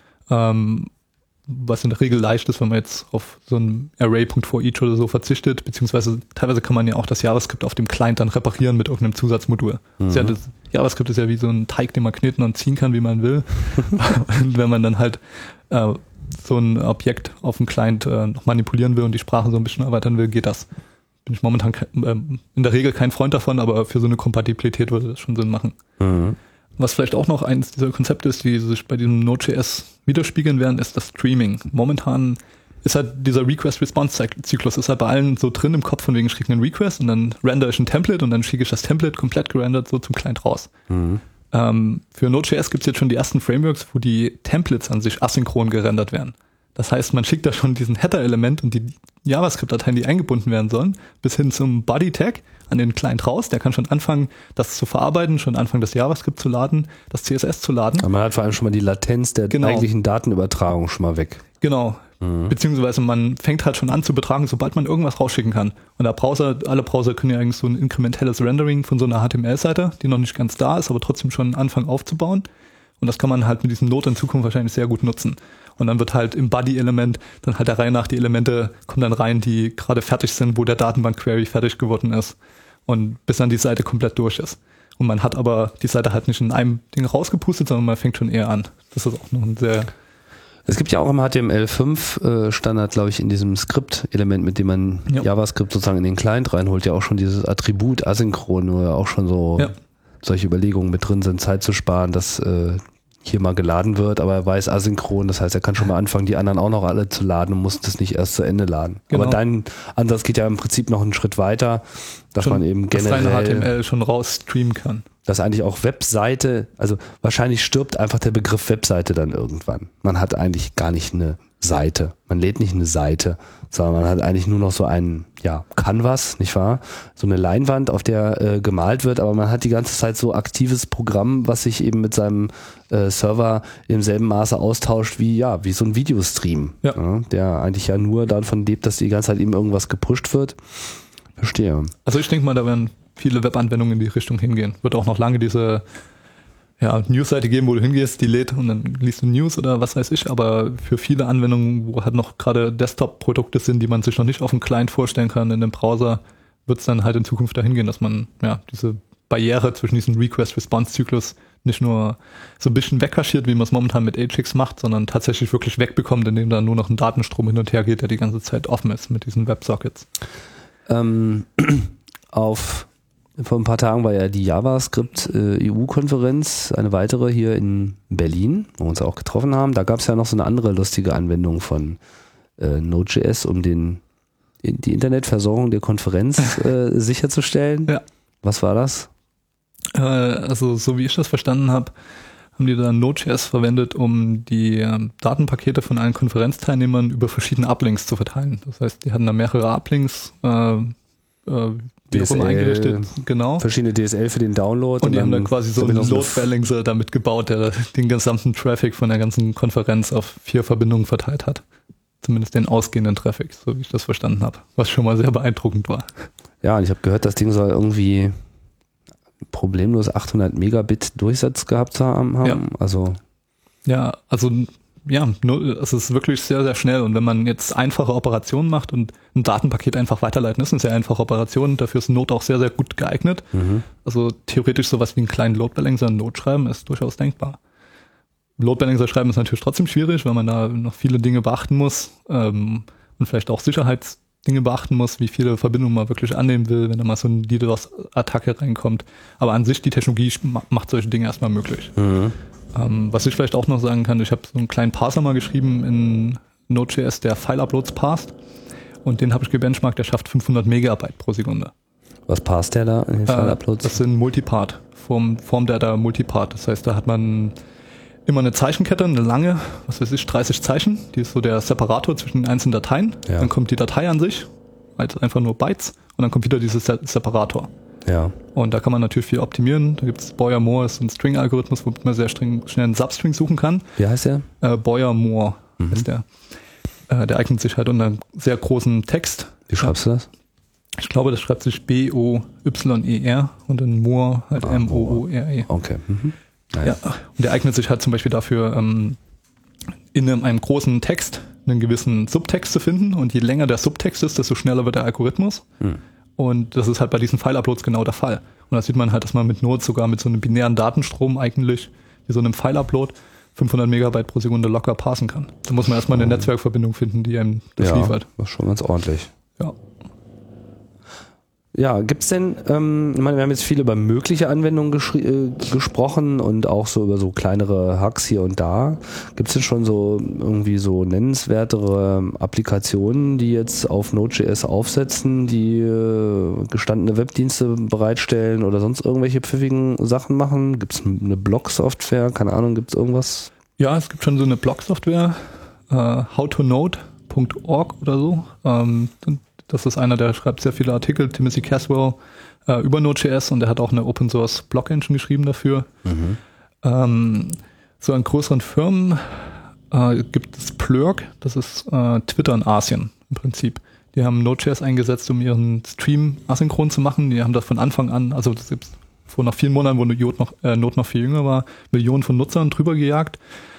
Was in der Regel leicht ist, wenn man jetzt auf so ein Array.forEach oder so verzichtet, beziehungsweise teilweise kann man ja auch das JavaScript auf dem Client dann reparieren mit irgendeinem Zusatzmodul. JavaScript ist ja wie so ein Teig, den man kneten und ziehen kann, wie man will. Und wenn man dann halt so ein Objekt auf dem Client noch manipulieren will und die Sprache so ein bisschen erweitern will, geht das. Bin ich momentan in der Regel kein Freund davon, aber für so eine Kompatibilität würde das schon Sinn machen. Was vielleicht auch noch eines dieser Konzepte ist, die sich bei diesem Node.js widerspiegeln werden, ist das Streaming. Momentan ist halt dieser Request-Response-Zyklus ist halt bei allen so drin im Kopf, von wegen ich kriege einen Request und dann rendere ich ein Template und dann schicke ich das Template komplett gerendert so zum Client raus. Für Node.js gibt es jetzt schon die ersten Frameworks, wo die Templates an sich asynchron gerendert werden. Das heißt, man schickt da schon diesen Header-Element und die JavaScript-Dateien, die eingebunden werden sollen, bis hin zum Body-Tag an den Client raus. Der kann schon anfangen, das zu verarbeiten, schon anfangen, das JavaScript zu laden, das CSS zu laden. Aber man hat vor allem schon mal die Latenz der eigentlichen Datenübertragung schon mal weg. Genau. Beziehungsweise man fängt halt schon an zu betragen, sobald man irgendwas rausschicken kann. Und alle Browser können ja eigentlich so ein inkrementelles Rendering von so einer HTML-Seite, die noch nicht ganz da ist, aber trotzdem schon anfangen aufzubauen. Und das kann man halt mit diesem Node in Zukunft wahrscheinlich sehr gut nutzen. Und dann wird halt im Body-Element dann halt der Reihe nach die Elemente kommen dann rein, die gerade fertig sind, wo der Datenbank-Query fertig geworden ist. Und bis dann die Seite komplett durch ist. Und man hat aber die Seite halt nicht in einem Ding rausgepustet, sondern man fängt schon eher an. Das ist auch noch ein sehr... Es gibt ja auch im HTML5 Standard, glaube ich, in diesem Skript-Element, mit dem man JavaScript sozusagen in den Client reinholt, ja auch schon dieses Attribut asynchron, wo ja auch schon so solche Überlegungen mit drin sind, Zeit zu sparen, dass hier mal geladen wird, aber er weiß asynchron, das heißt, er kann schon mal anfangen, die anderen auch noch alle zu laden und muss das nicht erst zu Ende laden. Genau. Aber dein Ansatz geht ja im Prinzip noch einen Schritt weiter, dass schon man eben generell... das reine HTML schon raus streamen kann. dass eigentlich auch Webseite, also wahrscheinlich stirbt einfach der Begriff Webseite dann irgendwann. Man hat eigentlich gar nicht eine Seite. Man lädt nicht eine Seite, sondern man hat eigentlich nur noch so einen, Canvas, nicht wahr? So eine Leinwand, auf der gemalt wird, aber man hat die ganze Zeit so aktives Programm, was sich eben mit seinem Server im selben Maße austauscht wie so ein Videostream, der eigentlich ja nur davon lebt, dass die ganze Zeit eben irgendwas gepusht wird. Verstehe. Also ich denke mal, da werden viele Webanwendungen in die Richtung hingehen. Wird auch noch lange diese News-Seite geben, wo du hingehst, die lädt und dann liest du News oder was weiß ich, aber für viele Anwendungen, wo halt noch gerade Desktop-Produkte sind, die man sich noch nicht auf dem Client vorstellen kann, in dem Browser, wird es dann halt in Zukunft dahin gehen, dass man diese Barriere zwischen diesem Request-Response-Zyklus nicht nur so ein bisschen wegkaschiert, wie man es momentan mit Ajax macht, sondern tatsächlich wirklich wegbekommt, indem da nur noch ein Datenstrom hin und her geht, der die ganze Zeit offen ist mit diesen WebSockets. Vor ein paar Tagen war ja die JavaScript EU-Konferenz, eine weitere hier in Berlin, wo wir uns auch getroffen haben. Da gab es ja noch so eine andere lustige Anwendung von Node.js, um die Internetversorgung der Konferenz sicherzustellen. Ja. Was war das? Also so wie ich das verstanden habe, haben die da Node.js verwendet, um die Datenpakete von allen Konferenzteilnehmern über verschiedene Uplinks zu verteilen. Das heißt, die hatten da mehrere Uplinks DSL, eingerichtet, genau. Verschiedene DSL für den Download. Und die haben dann quasi so einen Load Balancer damit gebaut, der den gesamten Traffic von der ganzen Konferenz auf 4 Verbindungen verteilt hat. Zumindest den ausgehenden Traffic, so wie ich das verstanden habe. Was schon mal sehr beeindruckend war. Ja, und ich habe gehört, das Ding soll irgendwie problemlos 800 Megabit Durchsatz gehabt haben. Es ist wirklich sehr, sehr schnell. Und wenn man jetzt einfache Operationen macht und ein Datenpaket einfach weiterleiten, ist eine sehr einfache Operation. Dafür ist Node auch sehr, sehr gut geeignet. Mhm. Also theoretisch sowas wie einen kleinen Load Balancer in Node schreiben ist durchaus denkbar. Load Balancer schreiben ist natürlich trotzdem schwierig, weil man da noch viele Dinge beachten muss und vielleicht auch Sicherheitsdinge beachten muss, wie viele Verbindungen man wirklich annehmen will, wenn da mal so eine DDoS-Attacke reinkommt. Aber an sich, die Technologie macht solche Dinge erstmal möglich. Mhm. Was ich vielleicht auch noch sagen kann, ich habe so einen kleinen Parser mal geschrieben in Node.js, der File-Uploads parst. Und den habe ich gebenchmarkt, der schafft 500 Megabyte pro Sekunde. Was parst der da in den File-Uploads? Das sind Multipart, Form Data Multipart. Das heißt, da hat man immer eine Zeichenkette, eine lange, 30 Zeichen. Die ist so der Separator zwischen den einzelnen Dateien. Ja. Dann kommt die Datei an sich, also einfach nur Bytes. Und dann kommt wieder dieses Separator. Ja. Und da kann man natürlich viel optimieren. Da gibt es Boyer-Moore, ist ein String-Algorithmus, womit man sehr schnell einen Substring suchen kann. Wie heißt der? Boyer-Moore ist der. Der eignet sich halt unter einem sehr großen Text. Wie schreibst du das? Ich glaube, das schreibt sich B-O-Y-E-R und dann Moore halt M-O-O-R-E. Okay. Mhm. Ja. Und der eignet sich halt zum Beispiel dafür, in einem großen Text einen gewissen Subtext zu finden. Und je länger der Subtext ist, desto schneller wird der Algorithmus. Und das ist halt bei diesen File-Uploads genau der Fall. Und da sieht man halt, dass man mit Node sogar mit so einem binären Datenstrom eigentlich, wie so einem File-Upload, 500 Megabyte pro Sekunde locker parsen kann. Da muss man erstmal eine Netzwerkverbindung finden, die einem das liefert. Das ist schon ganz ordentlich. Ja. Ja, gibt's denn, wir haben jetzt viel über mögliche Anwendungen gesprochen und auch so über so kleinere Hacks hier und da. Gibt's denn schon so irgendwie so nennenswertere Applikationen, die jetzt auf Node.js aufsetzen, die gestandene Webdienste bereitstellen oder sonst irgendwelche pfiffigen Sachen machen? Gibt's eine Blog-Software? Keine Ahnung, gibt's irgendwas? Ja, es gibt schon so eine Blog-Software, howtonode.org oder so. Das ist einer, der schreibt sehr viele Artikel, Timothy Caswell, über Node.js, und der hat auch eine Open-Source-Blog-Engine geschrieben dafür. So an größeren Firmen gibt es Plurk, das ist Twitter in Asien im Prinzip. Die haben Node.js eingesetzt, um ihren Stream asynchron zu machen. Die haben das von Anfang an, also das gibt's vor noch 4 Monaten, wo Node noch viel jünger war, Millionen von Nutzern drüber gejagt.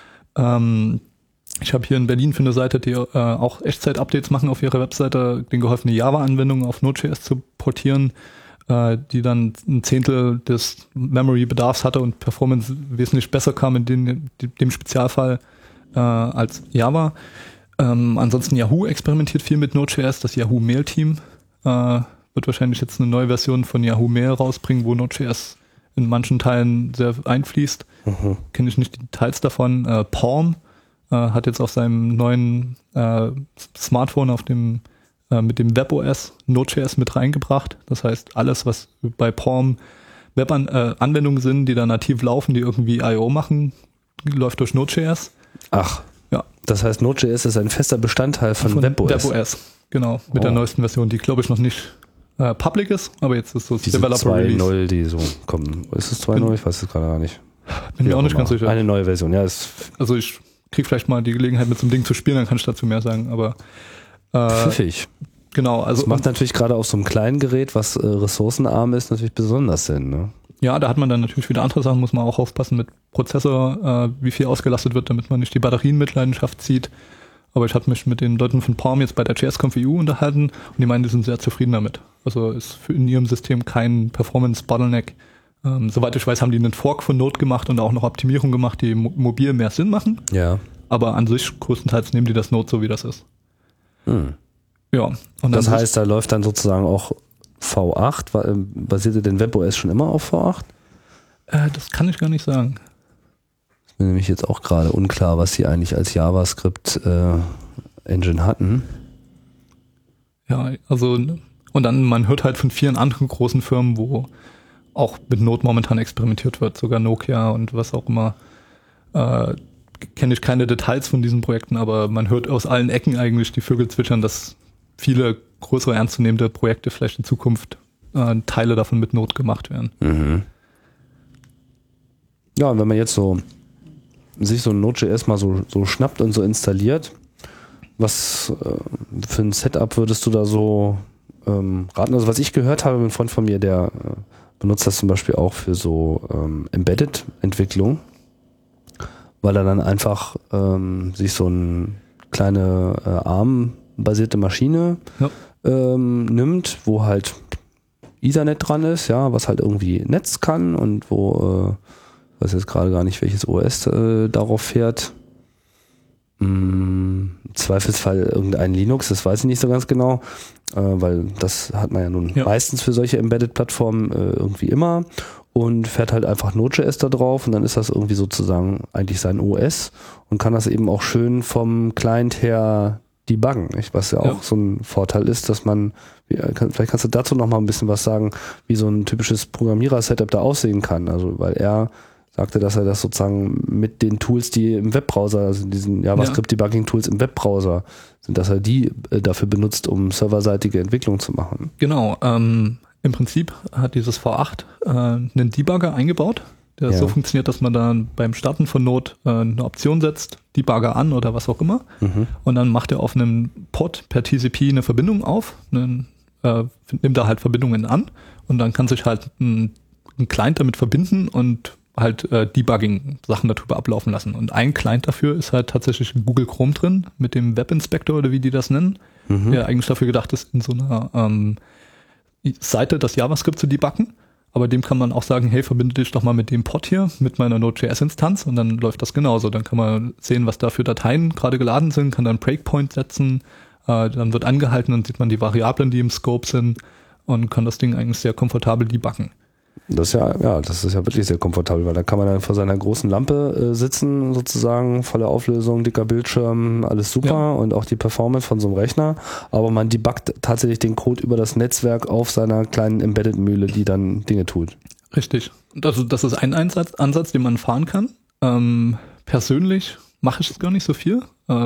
Ich habe hier in Berlin für eine Seite, die auch Echtzeit-Updates machen auf ihrer Webseite, denen geholfen, eine Java-Anwendung auf Node.js zu portieren, die dann 1/10 des Memory-Bedarfs hatte und Performance wesentlich besser kam in dem Spezialfall als Java. Ansonsten Yahoo experimentiert viel mit Node.js. Das Yahoo Mail-Team wird wahrscheinlich jetzt eine neue Version von Yahoo Mail rausbringen, wo Node.js in manchen Teilen sehr einfließt. Kenne ich nicht die Details davon. Palm hat jetzt auf seinem neuen Smartphone mit dem WebOS Node.js mit reingebracht. Das heißt, alles, was bei Palm Web-Anwendungen sind, die da nativ laufen, die irgendwie I.O. machen, läuft durch Node.js. Ach, ja. Das heißt, Node.js ist ein fester Bestandteil von WebOS. WebOS, genau, mit der neuesten Version, die glaube ich noch nicht public ist, aber jetzt ist so das Developer Release. 2.0, die so kommen. Ist es 2.0? Ich weiß es gerade gar nicht. Bin mir auch nicht ganz sicher. Eine neue Version, ja. Also ich kriege vielleicht mal die Gelegenheit, mit so einem Ding zu spielen, dann kann ich dazu mehr sagen, aber pfiffig. Genau. Also das macht natürlich gerade auf so einem kleinen Gerät, was ressourcenarm ist, natürlich besonders Sinn, ne? Ja, da hat man dann natürlich wieder andere Sachen, muss man auch aufpassen mit Prozessor, wie viel ausgelastet wird, damit man nicht die Batterien mit Leidenschaft zieht. Aber ich habe mich mit den Leuten von Palm jetzt bei der JSConf EU unterhalten und die meinen, die sind sehr zufrieden damit. Also ist in ihrem System kein Performance-Bottleneck. Soweit ich weiß, haben die einen Fork von Node gemacht und auch noch Optimierung gemacht, die mobil mehr Sinn machen. Ja. Aber an sich größtenteils nehmen die das Node so, wie das ist. Ja. Und das heißt, da läuft dann sozusagen auch V8. Basierte denn WebOS schon immer auf V8? Das kann ich gar nicht sagen. Ist mir nämlich jetzt auch gerade unklar, was sie eigentlich als JavaScript-Engine hatten. Ja, also und dann, man hört halt von vielen anderen großen Firmen, wo auch mit Node momentan experimentiert wird, sogar Nokia und was auch immer. Kenne ich keine Details von diesen Projekten, aber man hört aus allen Ecken eigentlich die Vögel zwitschern, dass viele größere, ernstzunehmende Projekte vielleicht in Zukunft Teile davon mit Node gemacht werden. Mhm. Ja, und wenn man jetzt so sich so ein Node.js mal so schnappt und so installiert, was für ein Setup würdest du da so raten? Also was ich gehört habe, ein Freund von mir, der benutzt das zum Beispiel auch für so Embedded-Entwicklung, weil er dann einfach sich so eine kleine ARM-basierte Maschine nimmt, wo halt Ethernet dran ist, ja, was halt irgendwie Netz kann und wo ich weiß jetzt gerade gar nicht, welches OS darauf fährt. Im Zweifelsfall irgendein Linux, das weiß ich nicht so ganz genau, weil das hat man ja nun meistens für solche Embedded-Plattformen irgendwie immer und fährt halt einfach Node.js da drauf und dann ist das irgendwie sozusagen eigentlich sein OS und kann das eben auch schön vom Client her debuggen, nicht? Was ja auch so ein Vorteil ist, dass man, vielleicht kannst du dazu noch mal ein bisschen was sagen, wie so ein typisches Programmierer-Setup da aussehen kann, also weil er sagte, dass er das sozusagen mit den Tools, die im Webbrowser, also diesen JavaScript-Debugging-Tools im Webbrowser sind, dass er die dafür benutzt, um serverseitige Entwicklung zu machen. Genau. Im Prinzip hat dieses V8 einen Debugger eingebaut, der so funktioniert, dass man dann beim Starten von Node eine Option setzt, Debugger an oder was auch immer. Und dann macht er auf einem Pod per TCP eine Verbindung auf, nimmt da halt Verbindungen an und dann kann sich halt ein Client damit verbinden und halt Debugging-Sachen darüber ablaufen lassen. Und ein Client dafür ist halt tatsächlich in Google Chrome drin, mit dem Webinspector oder wie die das nennen, der eigentlich dafür gedacht ist, in so einer Seite das JavaScript zu debuggen. Aber dem kann man auch sagen, hey, verbinde dich doch mal mit dem Pod hier, mit meiner Node.js-Instanz und dann läuft das genauso. Dann kann man sehen, was da für Dateien gerade geladen sind, kann dann Breakpoint setzen, dann wird angehalten und sieht man die Variablen, die im Scope sind und kann das Ding eigentlich sehr komfortabel debuggen. Das ist ja wirklich sehr komfortabel, weil da kann man dann vor seiner großen Lampe sitzen, sozusagen, volle Auflösung, dicker Bildschirm, alles super und auch die Performance von so einem Rechner, aber man debuggt tatsächlich den Code über das Netzwerk auf seiner kleinen Embedded-Mühle, die dann Dinge tut. Richtig. Das ist ein Ansatz, den man fahren kann. Persönlich mache ich das gar nicht so viel.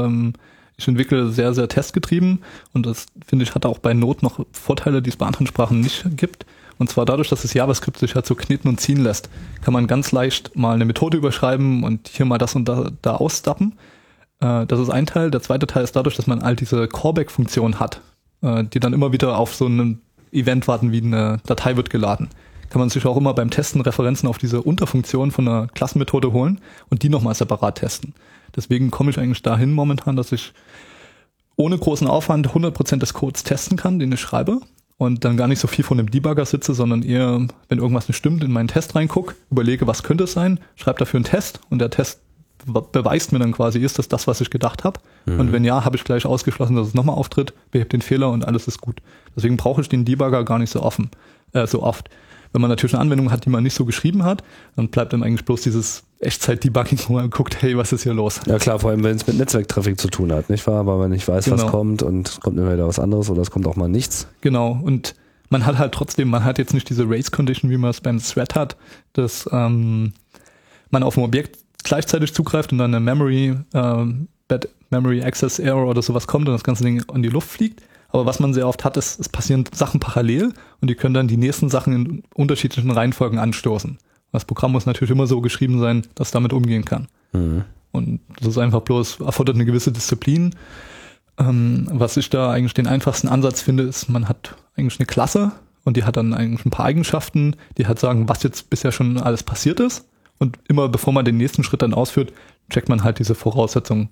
Ich entwickle sehr, sehr testgetrieben und das, finde ich, hat auch bei Node noch Vorteile, die es bei anderen Sprachen nicht gibt. Und zwar dadurch, dass das JavaScript sich halt so kneten und ziehen lässt, kann man ganz leicht mal eine Methode überschreiben und hier mal das und da ausstappen. Das ist ein Teil. Der zweite Teil ist dadurch, dass man halt diese Callback-Funktion hat, die dann immer wieder auf so ein Event warten, wie eine Datei wird geladen. Kann man sich auch immer beim Testen Referenzen auf diese Unterfunktion von einer Klassenmethode holen und die nochmal separat testen. Deswegen komme ich eigentlich dahin momentan, dass ich ohne großen Aufwand 100% des Codes testen kann, den ich schreibe. Und dann gar nicht so viel von dem Debugger sitze, sondern eher, wenn irgendwas nicht stimmt, in meinen Test reingucke, überlege, was könnte es sein, schreibe dafür einen Test und der Test beweist mir dann quasi, ist das, was ich gedacht habe? Und wenn ja, habe ich gleich ausgeschlossen, dass es nochmal auftritt, behebt den Fehler und alles ist gut. Deswegen brauche ich den Debugger gar nicht so oft. Wenn man natürlich eine Anwendung hat, die man nicht so geschrieben hat, dann bleibt dann eigentlich bloß dieses Echtzeit-Debugging, wo man guckt, hey, was ist hier los? Ja klar, vor allem, wenn es mit Netzwerktraffic zu tun hat, nicht wahr? Weil man nicht weiß, was kommt und es kommt immer wieder was anderes oder es kommt auch mal nichts. Genau, und man hat halt trotzdem, man hat jetzt nicht diese Race-Condition, wie man es beim Thread hat, dass man auf ein Objekt gleichzeitig zugreift und dann eine Bad Memory Access Error oder sowas kommt und das ganze Ding in die Luft fliegt. Aber was man sehr oft hat, ist, es passieren Sachen parallel und die können dann die nächsten Sachen in unterschiedlichen Reihenfolgen anstoßen. Das Programm muss natürlich immer so geschrieben sein, dass es damit umgehen kann. Mhm. Und das ist einfach bloß, erfordert eine gewisse Disziplin. Was ich da eigentlich den einfachsten Ansatz finde, ist, man hat eigentlich eine Klasse und die hat dann eigentlich ein paar Eigenschaften, die halt sagen, was jetzt bisher schon alles passiert ist. Und immer bevor man den nächsten Schritt dann ausführt, checkt man halt diese Voraussetzungen,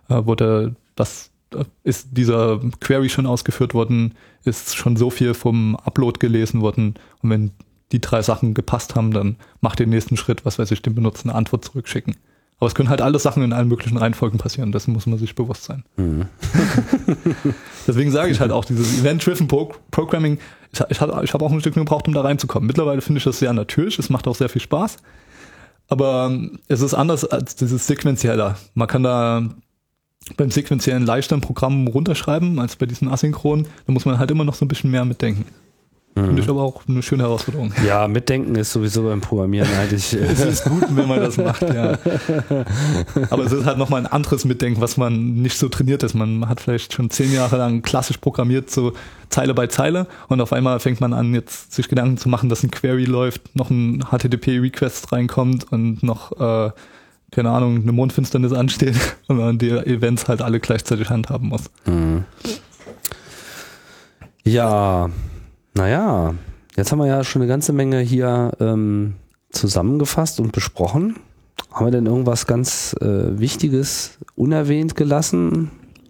ist dieser Query schon ausgeführt worden, ist schon so viel vom Upload gelesen worden und wenn die 3 Sachen gepasst haben, dann macht den nächsten Schritt, was weiß ich, dem Benutzer eine Antwort zurückschicken. Aber es können halt alle Sachen in allen möglichen Reihenfolgen passieren, dessen muss man sich bewusst sein. Mhm. Deswegen sage ich halt auch, dieses Event-Driven Programming, ich habe auch ein Stück gebraucht, um da reinzukommen. Mittlerweile finde ich das sehr natürlich, es macht auch sehr viel Spaß, aber es ist anders als dieses Sequenzielle. Man kann da beim Sequenziellen leichter ein Programm runterschreiben als bei diesen Asynchronen. Da muss man halt immer noch so ein bisschen mehr mitdenken. Finde ich aber auch eine schöne Herausforderung. Ja, mitdenken ist sowieso beim Programmieren eigentlich. Es ist gut, wenn man das macht, ja. Aber es ist halt nochmal ein anderes Mitdenken, was man nicht so trainiert ist. Man hat vielleicht schon 10 Jahre lang klassisch programmiert, so Zeile bei Zeile, und auf einmal fängt man an, jetzt sich Gedanken zu machen, dass ein Query läuft, noch ein HTTP-Request reinkommt und noch keine Ahnung, eine Mondfinsternis ansteht und man die Events halt alle gleichzeitig handhaben muss. Mhm. Ja, naja, jetzt haben wir ja schon eine ganze Menge hier zusammengefasst und besprochen. Haben wir denn irgendwas ganz Wichtiges unerwähnt gelassen?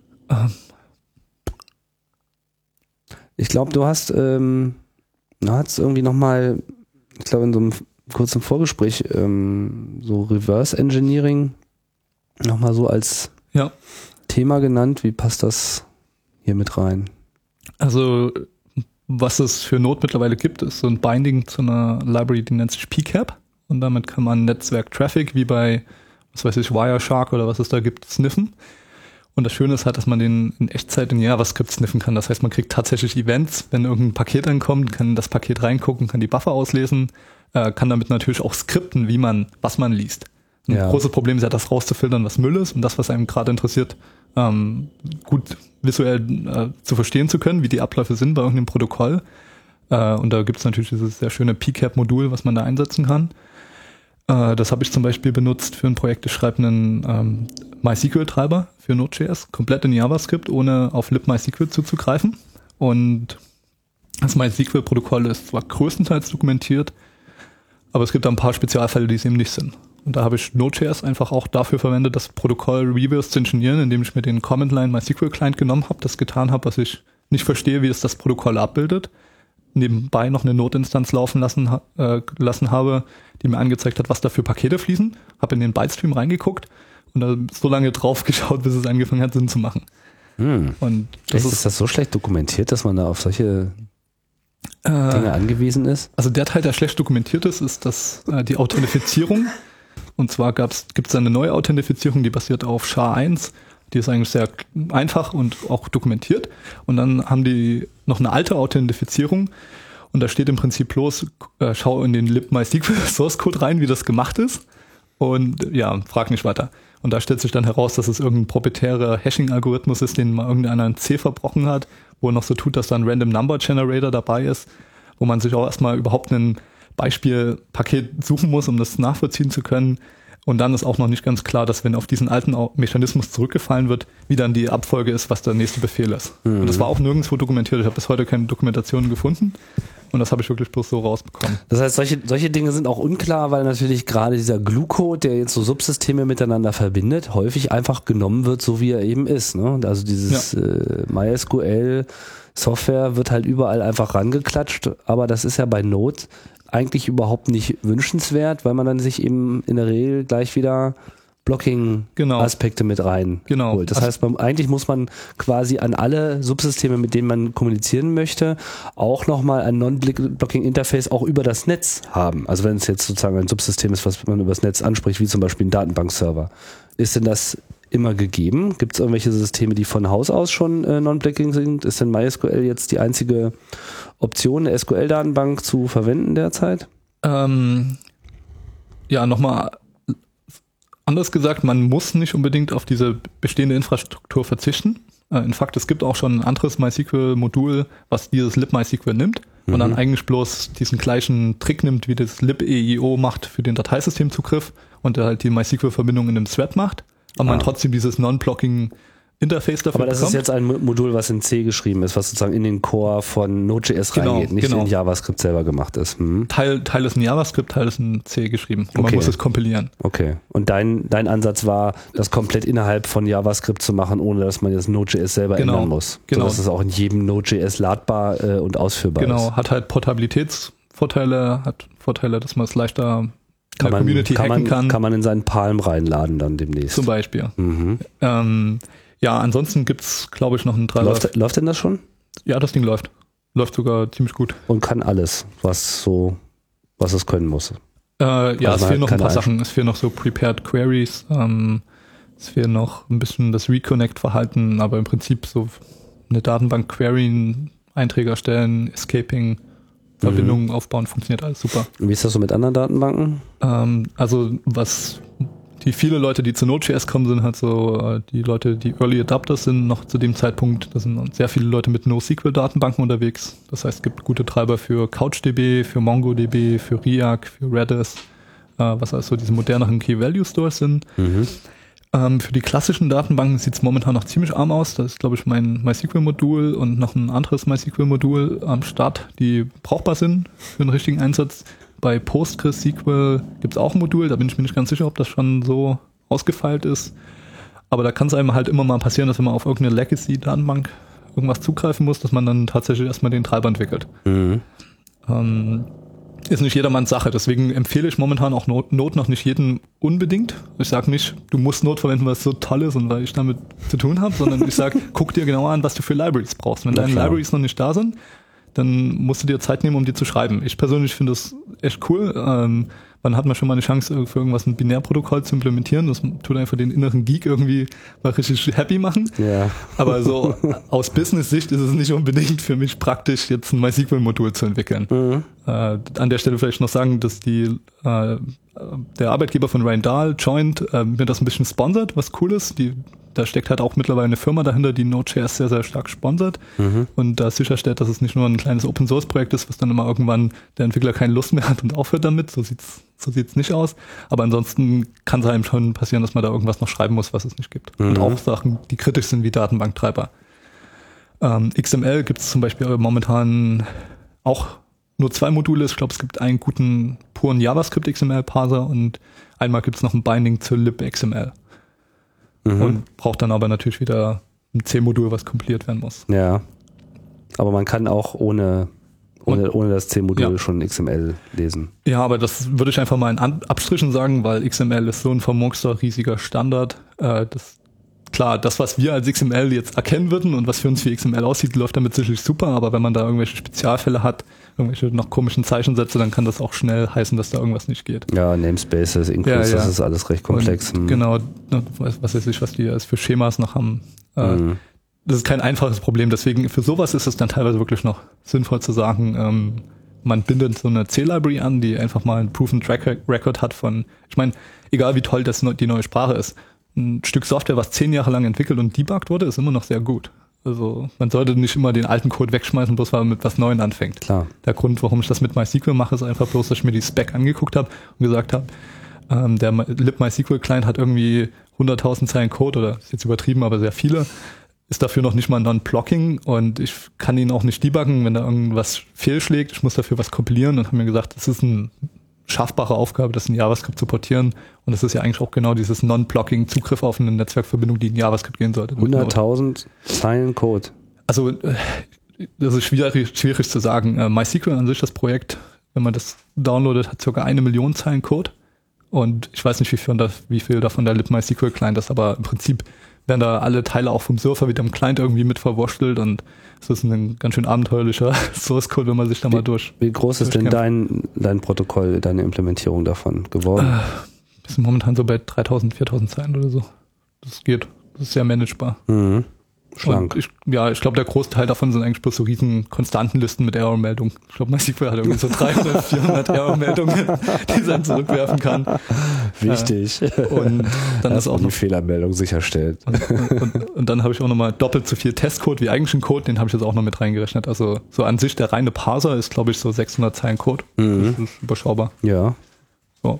Ich glaube, du hast irgendwie nochmal, ich glaube in so einem kurzen Vorgespräch so Reverse Engineering nochmal so als Thema genannt. Wie passt das hier mit rein? Also was es für Node mittlerweile gibt, ist so ein Binding zu einer Library, die nennt sich PCAP, und damit kann man Netzwerk-Traffic wie bei, was weiß ich, Wireshark oder was es da gibt, sniffen. Und das Schöne ist halt, dass man den in Echtzeit in JavaScript sniffen kann. Das heißt, man kriegt tatsächlich Events, wenn irgendein Paket ankommt, kann das Paket reingucken, kann die Buffer auslesen, kann damit natürlich auch skripten, was man liest. Ein großes Problem ist ja, das rauszufiltern, was Müll ist, und das, was einem gerade interessiert, gut visuell zu verstehen zu können, wie die Abläufe sind bei irgendeinem Protokoll. Und da gibt es natürlich dieses sehr schöne PCAP-Modul, was man da einsetzen kann. Das habe ich zum Beispiel benutzt für ein Projekt. Ich schreibe einen MySQL-Treiber für Node.js, komplett in JavaScript, ohne auf libMySQL zuzugreifen. Und das MySQL-Protokoll ist zwar größtenteils dokumentiert, aber es gibt da ein paar Spezialfälle, die es eben nicht sind. Und da habe ich Node.js einfach auch dafür verwendet, das Protokoll reverse zu engineeren, indem ich mir den Command-Line MySQL-Client genommen habe, das getan habe, was ich nicht verstehe, wie es das Protokoll abbildet. Nebenbei noch eine Node-Instanz laufen lassen habe, die mir angezeigt hat, was da für Pakete fließen. Habe in den Bytestream reingeguckt und da so lange drauf geschaut, bis es angefangen hat, Sinn zu machen. Und ist das so schlecht dokumentiert, dass man da auf solche Dinge angewiesen ist? Also der Teil, der schlecht dokumentiert ist dass die Authentifizierung. Und zwar gibt es eine neue Authentifizierung, die basiert auf SHA-1. Die ist eigentlich sehr einfach und auch dokumentiert. Und dann haben die noch eine alte Authentifizierung. Und da steht im Prinzip bloß, schau in den libMySQL Source Code rein, wie das gemacht ist. Und ja, frag nicht weiter. Und da stellt sich dann heraus, dass es irgendein proprietärer Hashing-Algorithmus ist, den mal irgendeiner in C verbrochen hat, wo er noch so tut, dass da ein Random Number Generator dabei ist, wo man sich auch erstmal überhaupt ein Beispielpaket suchen muss, um das nachvollziehen zu können. Und dann ist auch noch nicht ganz klar, dass wenn auf diesen alten Mechanismus zurückgefallen wird, wie dann die Abfolge ist, was der nächste Befehl ist. Und das war auch nirgendwo dokumentiert. Ich habe bis heute keine Dokumentationen gefunden. Und das habe ich wirklich bloß so rausbekommen. Das heißt, solche Dinge sind auch unklar, weil natürlich gerade dieser Glue-Code, der jetzt so Subsysteme miteinander verbindet, häufig einfach genommen wird, so wie er eben ist. Ne? Also dieses MySQL Software wird halt überall einfach rangeklatscht, aber das ist ja bei Node eigentlich überhaupt nicht wünschenswert, weil man dann sich eben in der Regel gleich wieder Blocking-Aspekte mit rein holt. Das heißt, eigentlich muss man quasi an alle Subsysteme, mit denen man kommunizieren möchte, auch nochmal ein Non-Blocking-Interface auch über das Netz haben. Also wenn es jetzt sozusagen ein Subsystem ist, was man über das Netz anspricht, wie zum Beispiel ein Datenbankserver. Ist denn das immer gegeben? Gibt es irgendwelche Systeme, die von Haus aus schon non-blocking sind? Ist denn MySQL jetzt die einzige Option, eine SQL-Datenbank zu verwenden derzeit? Ja, nochmal anders gesagt, man muss nicht unbedingt auf diese bestehende Infrastruktur verzichten. In Fakt, es gibt auch schon ein anderes MySQL-Modul, was dieses libMySQL nimmt und dann eigentlich bloß diesen gleichen Trick nimmt, wie das libeio macht für den Dateisystemzugriff und der halt die MySQL-Verbindung in einem Thread macht, aber man trotzdem dieses Non-Blocking-Interface dafür Aber das bekommt. ist jetzt ein Modul, was in C geschrieben ist, was sozusagen in den Core von Node.js reingeht, nicht in JavaScript selber gemacht ist. Teil ist in JavaScript, Teil ist in C geschrieben und man muss es kompilieren. Okay. Und dein Ansatz war, das komplett innerhalb von JavaScript zu machen, ohne dass man jetzt Node.js selber ändern muss. Genau. Sodass es auch in jedem Node.js ladbar und ausführbar ist. Genau, hat halt Portabilitätsvorteile, hat Vorteile, dass man es leichter in der Community hacken kann. Kann man in seinen Palm reinladen dann demnächst. Zum Beispiel. Ja, ansonsten gibt's, glaube ich, noch einen Treiber. Läuft denn das schon? Ja, das Ding läuft. Läuft sogar ziemlich gut. Und kann alles, was es können muss. Ja, es fehlen noch ein paar keine Sachen. Es fehlen noch so Prepared Queries. Es fehlt noch ein bisschen das Reconnect-Verhalten, aber im Prinzip so eine Datenbank-Query, Einträge erstellen, Escaping, Verbindungen aufbauen, funktioniert alles super. Und wie ist das so mit anderen Datenbanken? Also was die viele Leute, die zu Node.js kommen, sind halt so die Leute, die Early Adapters sind noch zu dem Zeitpunkt. Da sind sehr viele Leute mit NoSQL-Datenbanken unterwegs. Das heißt, es gibt gute Treiber für CouchDB, für MongoDB, für RIAC, für Redis, was also diese moderneren Key-Value-Stores sind. Für die klassischen Datenbanken sieht es momentan noch ziemlich arm aus. Da ist, glaube ich, mein MySQL-Modul und noch ein anderes MySQL-Modul am Start, die brauchbar sind für den richtigen Einsatz. Bei PostgreSQL gibt es auch ein Modul, da bin ich mir nicht ganz sicher, ob das schon so ausgefeilt ist. Aber da kann es einem halt immer mal passieren, dass wenn man auf irgendeine Legacy-Datenbank irgendwas zugreifen muss, dass man dann tatsächlich erstmal den Treiber entwickelt. Ist nicht jedermanns Sache, deswegen empfehle ich momentan auch Node noch nicht jedem unbedingt. Ich sage nicht, du musst Node verwenden, weil es so toll ist und weil ich damit zu tun habe, sondern ich sage, guck dir genauer an, was du für Libraries brauchst. Wenn deine Libraries noch nicht da sind, dann musst du dir Zeit nehmen, um die zu schreiben. Ich persönlich finde das echt cool. Wann hat man schon mal eine Chance, für irgendwas ein Binärprotokoll zu implementieren? Das tut einfach den inneren Geek irgendwie mal richtig happy machen. Ja. Aber so aus Business-Sicht ist es nicht unbedingt für mich praktisch, jetzt ein MySQL-Modul zu entwickeln. An der Stelle vielleicht noch sagen, dass der Arbeitgeber von Ryan Dahl, Joint, mir das ein bisschen sponsert, was cool ist. Da steckt halt auch mittlerweile eine Firma dahinter, die Node.js sehr, sehr stark sponsert und da sicherstellt, dass es nicht nur ein kleines Open-Source-Projekt ist, was dann immer irgendwann der Entwickler keine Lust mehr hat und aufhört damit. So sieht's nicht aus. Aber ansonsten kann es einem schon passieren, dass man da irgendwas noch schreiben muss, was es nicht gibt. Und auch Sachen, die kritisch sind wie Datenbanktreiber. XML gibt es zum Beispiel momentan auch nur 2 Module. Ich glaube, es gibt einen guten puren JavaScript-XML-Parser und einmal gibt es noch ein Binding zu libXML. Und braucht dann aber natürlich wieder ein C-Modul, was kompiliert werden muss. Ja, aber man kann auch ohne das C-Modul schon XML lesen. Ja, aber das würde ich einfach mal in Abstrichen sagen, weil XML ist so ein vermurkster, riesiger Standard. Das, was wir als XML jetzt erkennen würden und was für uns wie XML aussieht, läuft damit sicherlich super, aber wenn man da irgendwelche Spezialfälle hat, irgendwelche noch komischen Zeichensätze, dann kann das auch schnell heißen, dass da irgendwas nicht geht. Ja, Namespaces, Includes, das ist alles recht komplex. Genau, was weiß ich, was die als für Schemas noch haben. Das ist kein einfaches Problem, deswegen für sowas ist es dann teilweise wirklich noch sinnvoll zu sagen, man bindet so eine C-Library an, die einfach mal einen Proven Track Record hat von, ich meine, egal wie toll die neue Sprache ist, ein Stück Software, was 10 Jahre lang entwickelt und debuggt wurde, ist immer noch sehr gut. Also man sollte nicht immer den alten Code wegschmeißen, bloß weil man mit was Neuem anfängt. Klar. Der Grund, warum ich das mit MySQL mache, ist einfach bloß, dass ich mir die Spec angeguckt habe und gesagt habe, der libMySQL-Client hat irgendwie 100.000 Zeilen Code, oder ist jetzt übertrieben, aber sehr viele, ist dafür noch nicht mal Non-Blocking und ich kann ihn auch nicht debuggen, wenn da irgendwas fehlschlägt. Ich muss dafür was kompilieren und habe mir gesagt, das ist eine schaffbare Aufgabe, das in JavaScript zu portieren. Und das ist ja eigentlich auch genau dieses Non-Blocking, Zugriff auf eine Netzwerkverbindung, die in JavaScript gehen sollte. 100.000 Zeilen Code. Also das ist schwierig zu sagen. MySQL an sich, das Projekt, wenn man das downloadet, hat ca. 1 Million Zeilen Code. Und ich weiß nicht, wie viel davon der libMySQL-Client ist, aber im Prinzip werden da alle Teile auch vom Surfer wieder im Client irgendwie mit verwurschtelt und es ist ein ganz schön abenteuerlicher Source-Code, wenn man sich da mal Wie groß ist denn dein Protokoll, deine Implementierung davon geworden? Wir sind momentan so bei 3.000, 4.000 Zeilen oder so. Das geht. Das ist sehr managebar. Mhm. Schlank. Und ich glaube, der Großteil davon sind eigentlich bloß so riesen Konstantenlisten mit Error-Meldungen. Ich glaube, MySQL hat irgendwie so 300, 400 Error-Meldungen, die es dann zurückwerfen kann. Wichtig. Und dann ist auch die noch Fehlermeldung sicherstellt. und dann habe ich auch nochmal doppelt so viel Testcode wie eigentlichen Code, den habe ich jetzt auch noch mit reingerechnet. Also so an sich der reine Parser ist, glaube ich, so 600 Zeilen Code. Das ist überschaubar. Ja. So.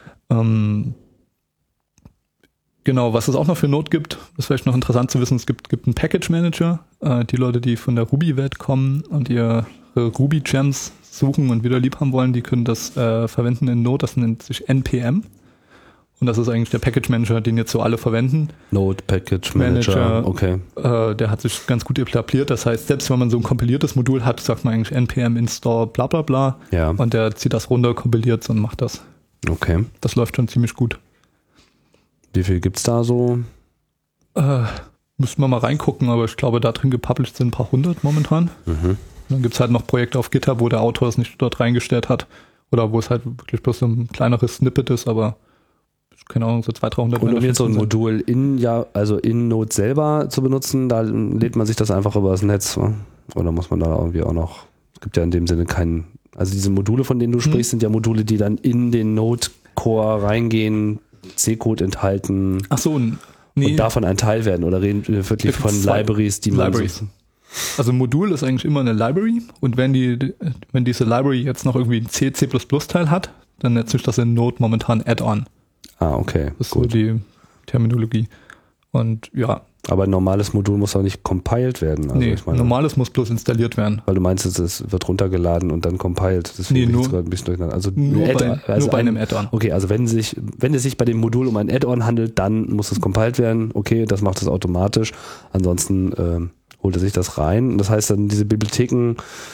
Genau, was es auch noch für Node gibt, ist vielleicht noch interessant zu wissen, es gibt einen Package Manager. Die Leute, die von der Ruby-Welt kommen und ihre Ruby-Gems suchen und wieder lieb haben wollen, die können das verwenden in Node, das nennt sich NPM. Und das ist eigentlich der Package Manager, den jetzt so alle verwenden. Node Package Manager, okay. Der hat sich ganz gut etabliert. Das heißt, selbst wenn man so ein kompiliertes Modul hat, sagt man eigentlich npm install bla bla bla. Ja. Und der zieht das runter, kompiliert und macht das. Okay. Das läuft schon ziemlich gut. Wie viel gibt's da so? Müssen wir mal reingucken, aber ich glaube, da drin gepublished sind ein paar hundert momentan. Dann gibt's halt noch Projekte auf GitHub, wo der Autor es nicht dort reingestellt hat. Oder wo es halt wirklich bloß so ein kleineres Snippet ist, aber keine Ahnung, so 200, 300. Und um jetzt so ein Modul in Node selber zu benutzen, da lädt man sich das einfach über das Netz, oder muss man da irgendwie auch noch, es gibt ja in dem Sinne keinen, also diese Module, von denen du sprichst, sind ja Module, die dann in den Node-Core reingehen, C-Code enthalten. Ach so, nee. Und davon ein Teil werden, oder reden wir wirklich von Libraries, die man so. Also ein Modul ist eigentlich immer eine Library, und wenn diese Library jetzt noch irgendwie einen C++-Teil hat, dann nennt sich das in Node momentan Add-on. Ah, okay. Das ist gut. So die Terminologie. Und ja. Aber ein normales Modul muss auch nicht compiled werden. Also nee, normales muss bloß installiert werden. Weil du meinst, es wird runtergeladen und dann compiled. Deswegen bin ich gerade ein bisschen durcheinander. Also nur bei einem Add-on. Okay, also wenn es sich bei dem Modul um ein Add-on handelt, dann muss es compiled werden. Okay, das macht es automatisch. Ansonsten holt er sich das rein. Das heißt dann, diese Bibliotheken,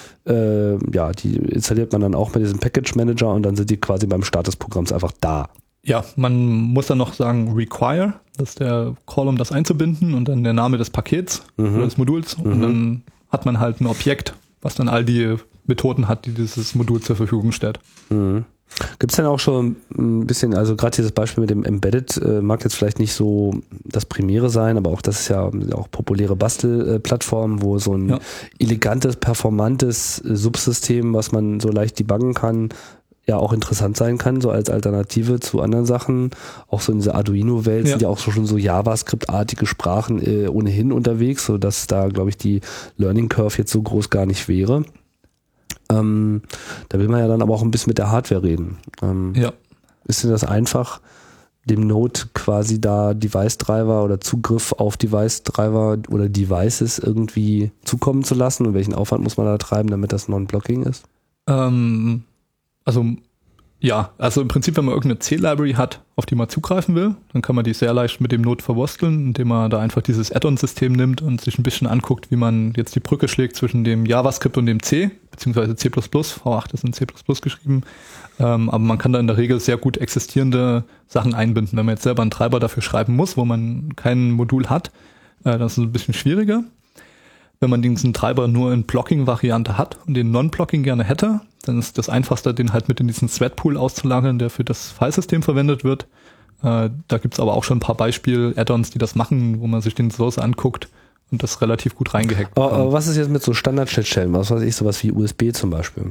die installiert man dann auch mit diesem Package Manager, und dann sind die quasi beim Start des Programms einfach da. Ja, man muss dann noch sagen require, das ist der Call, um das einzubinden, und dann der Name des Pakets oder des Moduls, und dann hat man halt ein Objekt, was dann all die Methoden hat, die dieses Modul zur Verfügung stellt. Gibt es denn auch schon ein bisschen, also gerade dieses Beispiel mit dem Embedded mag jetzt vielleicht nicht so das Primäre sein, aber auch das ist ja auch populäre Bastelplattformen, wo so ein elegantes, performantes Subsystem, was man so leicht debuggen kann, ja auch interessant sein kann, so als Alternative zu anderen Sachen. Auch so in dieser Arduino-Welt sind ja auch schon so JavaScript-artige Sprachen ohnehin unterwegs, sodass da, glaube ich, die Learning Curve jetzt so groß gar nicht wäre. Da will man ja dann aber auch ein bisschen mit der Hardware reden. Ist denn das einfach, dem Node quasi da Device-Driver oder Zugriff auf Device-Driver oder Devices irgendwie zukommen zu lassen? Und welchen Aufwand muss man da treiben, damit das Non-Blocking ist? Also im Prinzip, wenn man irgendeine C-Library hat, auf die man zugreifen will, dann kann man die sehr leicht mit dem Node verwursteln, indem man da einfach dieses Add-on-System nimmt und sich ein bisschen anguckt, wie man jetzt die Brücke schlägt zwischen dem JavaScript und dem C, beziehungsweise C++, V8 ist in C++ geschrieben. Aber man kann da in der Regel sehr gut existierende Sachen einbinden. Wenn man jetzt selber einen Treiber dafür schreiben muss, wo man kein Modul hat, das ist ein bisschen schwieriger. Wenn man diesen Treiber nur in Blocking-Variante hat und den Non-Blocking gerne hätte, dann ist das einfachste, den halt mit in diesen Thread-Pool auszulagern, der für das Filesystem verwendet wird. Da gibt's aber auch schon ein paar Beispiel-Add-ons, die das machen, wo man sich den Source anguckt und das relativ gut reingehackt bekommt. Aber was ist jetzt mit so Standard-Schnittstellen? Was weiß ich, sowas wie USB zum Beispiel?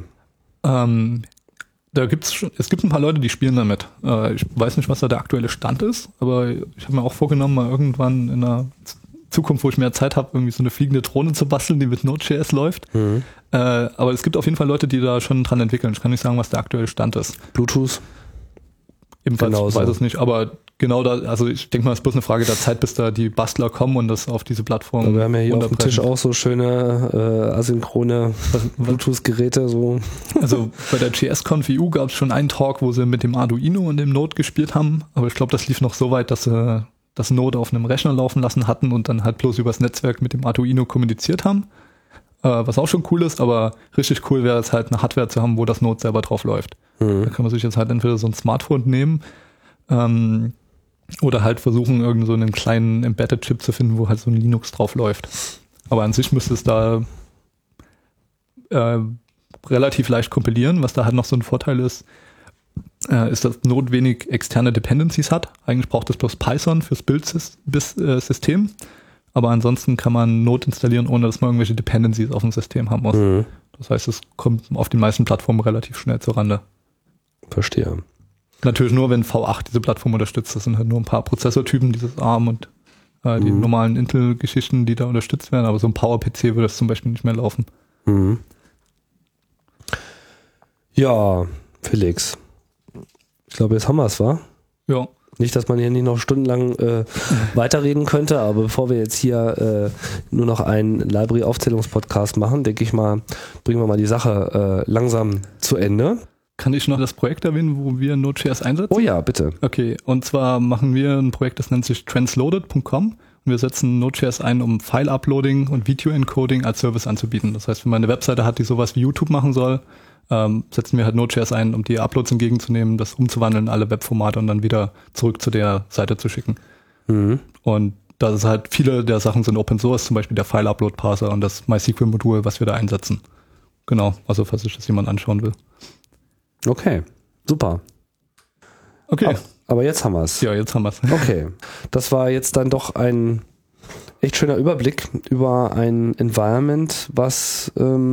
Es gibt ein paar Leute, die spielen damit. Ich weiß nicht, was da der aktuelle Stand ist, aber ich habe mir auch vorgenommen, mal irgendwann in einer Zukunft, wo ich mehr Zeit habe, irgendwie so eine fliegende Drohne zu basteln, die mit Node.js läuft. Aber es gibt auf jeden Fall Leute, die da schon dran entwickeln. Ich kann nicht sagen, was der aktuelle Stand ist. Bluetooth? Ebenfalls, ich weiß es nicht, aber genau da, also ich denke mal, es ist bloß eine Frage der Zeit, bis da die Bastler kommen und das auf diese Plattform. Wir haben ja hier auf dem Tisch auch so schöne asynchrone Bluetooth-Geräte. So. Also bei der JS-Conf EU gab es schon einen Talk, wo sie mit dem Arduino und dem Node gespielt haben, aber ich glaube, das lief noch so weit, dass sie das Node auf einem Rechner laufen lassen hatten und dann halt bloß übers Netzwerk mit dem Arduino kommuniziert haben. Was auch schon cool ist, aber richtig cool wäre es halt, eine Hardware zu haben, wo das Node selber drauf läuft. Da kann man sich jetzt halt entweder so ein Smartphone nehmen oder halt versuchen, irgend so einen kleinen Embedded-Chip zu finden, wo halt so ein Linux drauf läuft. Aber an sich müsste es da relativ leicht kompilieren, was da halt noch so ein Vorteil ist. ist, dass Node wenig externe Dependencies hat. Eigentlich braucht es bloß Python fürs Build-System. Aber ansonsten kann man Node installieren, ohne dass man irgendwelche Dependencies auf dem System haben muss. Mhm. Das heißt, es kommt auf den meisten Plattformen relativ schnell zurande. Verstehe. Natürlich nur, wenn V8 diese Plattform unterstützt. Das sind halt nur ein paar Prozessortypen, dieses ARM und die normalen Intel-Geschichten, die da unterstützt werden. Aber so ein Power-PC würde das zum Beispiel nicht mehr laufen. Mhm. Ja, Felix. Ich glaube, jetzt haben wir es, wa? Ja. Nicht, dass man hier nicht noch stundenlang weiterreden könnte, aber bevor wir jetzt hier nur noch einen Library-Aufzählungspodcast machen, denke ich mal, bringen wir mal die Sache langsam zu Ende. Kann ich noch das Projekt erwähnen, wo wir Node.js einsetzen? Oh ja, bitte. Okay, und zwar machen wir ein Projekt, das nennt sich transloaded.com und wir setzen Node.js ein, um File-Uploading und Video-Encoding als Service anzubieten. Das heißt, wenn man eine Webseite hat, die sowas wie YouTube machen soll, setzen wir halt Node.js ein, um die Uploads entgegenzunehmen, das umzuwandeln in alle Webformate und dann wieder zurück zu der Seite zu schicken. Mhm. Und das ist halt, viele der Sachen sind Open Source, zum Beispiel der File-Upload-Parser und das MySQL-Modul, was wir da einsetzen. Genau, also falls sich das jemand anschauen will. Okay, super. Okay. Aber jetzt haben wir es. Ja, jetzt haben wir es. Okay, das war jetzt dann doch ein echt schöner Überblick über ein Environment, was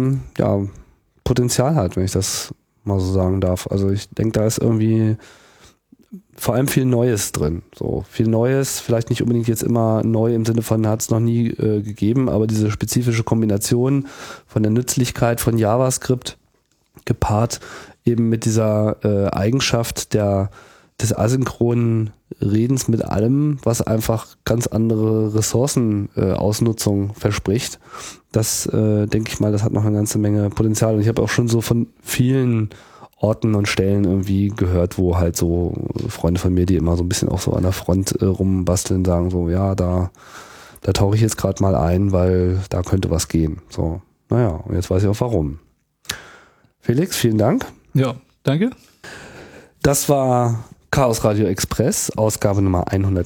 Potenzial hat, wenn ich das mal so sagen darf. Also ich denke, da ist irgendwie vor allem viel Neues drin. So viel Neues, vielleicht nicht unbedingt jetzt immer neu im Sinne von hat es noch nie gegeben, aber diese spezifische Kombination von der Nützlichkeit von JavaScript gepaart eben mit dieser Eigenschaft des asynchronen Redens mit allem, was einfach ganz andere Ressourcenausnutzung verspricht. Das denke ich mal, das hat noch eine ganze Menge Potenzial. Und ich habe auch schon so von vielen Orten und Stellen irgendwie gehört, wo halt so Freunde von mir, die immer so ein bisschen auch so an der Front rumbasteln, sagen so, ja, da tauche ich jetzt gerade mal ein, weil da könnte was gehen. So, naja, und jetzt weiß ich auch warum. Felix, vielen Dank. Ja, danke. Das war Chaos Radio Express, Ausgabe Nummer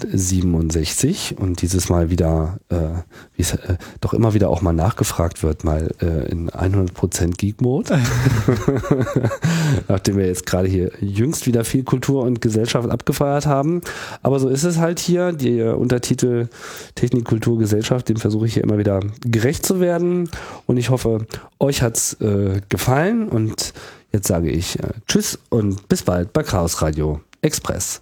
167 und dieses Mal wieder, wie es doch immer wieder auch mal nachgefragt wird, mal in 100% Geek-Mode. Nachdem wir jetzt gerade hier jüngst wieder viel Kultur und Gesellschaft abgefeiert haben. Aber so ist es halt hier. Der Untertitel Technik, Kultur, Gesellschaft, dem versuche ich hier immer wieder gerecht zu werden. Und ich hoffe, euch hat's gefallen und jetzt sage ich Tschüss und bis bald bei Chaos Radio Express.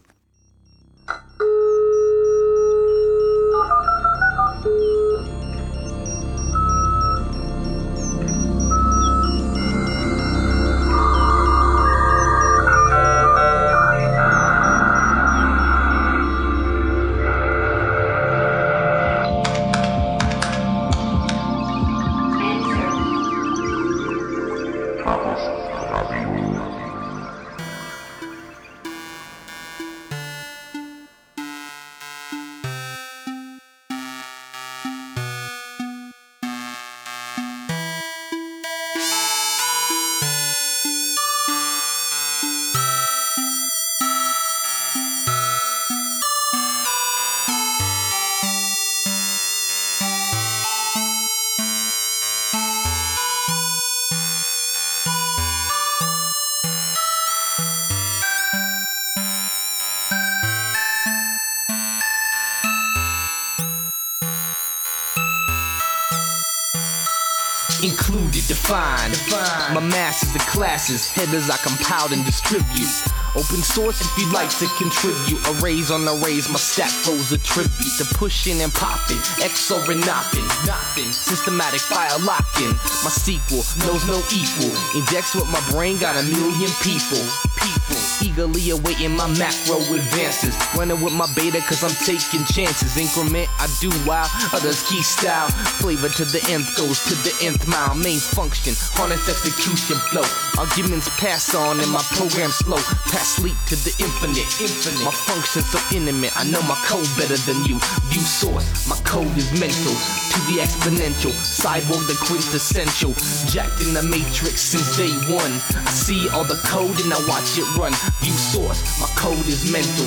Included, define. My masters, the classes, headers I compile and distribute. Open source if you'd like to contribute. Arrays on arrays, my stack flows a tribute to pushing and popping, XOR and nothing. Systematic file locking. My sequel knows no equal. Index with my brain, got 1 million people. Eagerly awaiting my macro advances. Running with my beta cause I'm taking chances. Increment I do while others key style. Flavor to the nth goes to the nth mile. Main function, harness execution flow. Arguments pass on and my program slow. Pass sleep to the infinite. My function's so intimate. I know my code better than you. View source, my code is mental. To the exponential, cyborg the quintessential. Jacked in the matrix since day one. I see all the code and I watch it run. View source, my code is mental. To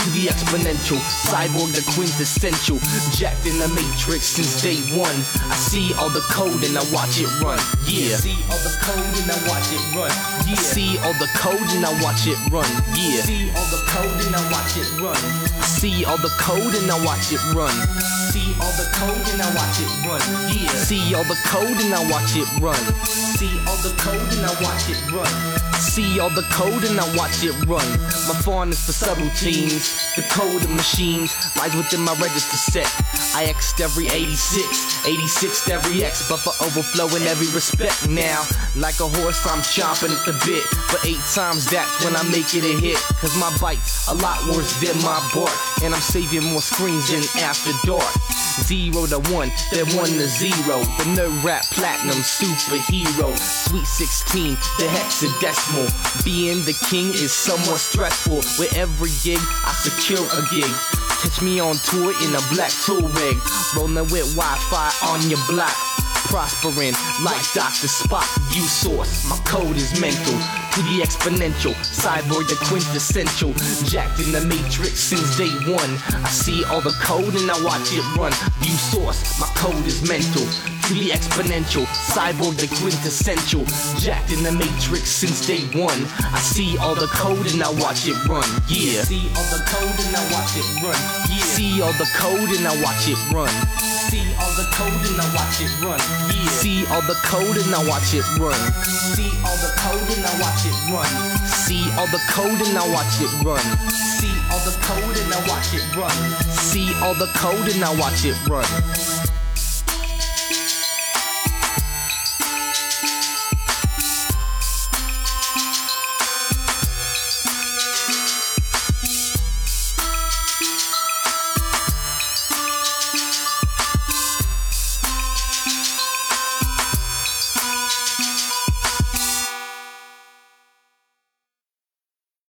the exponential, cyborg the quintessential, jacked in the matrix since day one. I see all the code and I watch it run. Yeah. See all the code and I watch it run. Yeah. See all the code and I watch it run. Yeah. See all the code and I watch it run. See all the code and I watch it run. See all the code and I watch it run. Yeah. See all the code and I watch it run. See all the code and I watch it run. See all the code and I watch it run. My fondness for subroutines, the code of machines lies within my register set. I X'd every 86, 86'd every X, but for overflow in every respect now. Like a horse, I'm chomping at the bit. For 8 times that's when I make it a hit. Cause my bite's a lot worse than my bark, and I'm saving more screens than After Dark. 0 to 1, then 1 to 0. The nerd rap platinum superhero. Sweet 16, the hexadecimal. Being the king is somewhat stressful. With every gig, I secure a gig. Catch me on tour in a black tool rig, rolling with Wi-Fi on your block. Prospering like Dr. Spock. You source, my code is mental. To the exponential, cyborg the quintessential, jacked in the matrix since day one. I see all the code and I watch it run. View source, my code is mental. To the exponential, cyborg the quintessential, jacked in the matrix since day one. I see all the code and I watch it run. Yeah. See all the code and I watch it run. Yeah. See all the code and I watch it run. See all the code and I watch it run. Yeah. See all the code and I watch it run. See all the code and I watch it run. See all the code and I watch it run. See all the code and I watch it run. See all the code and I watch it run.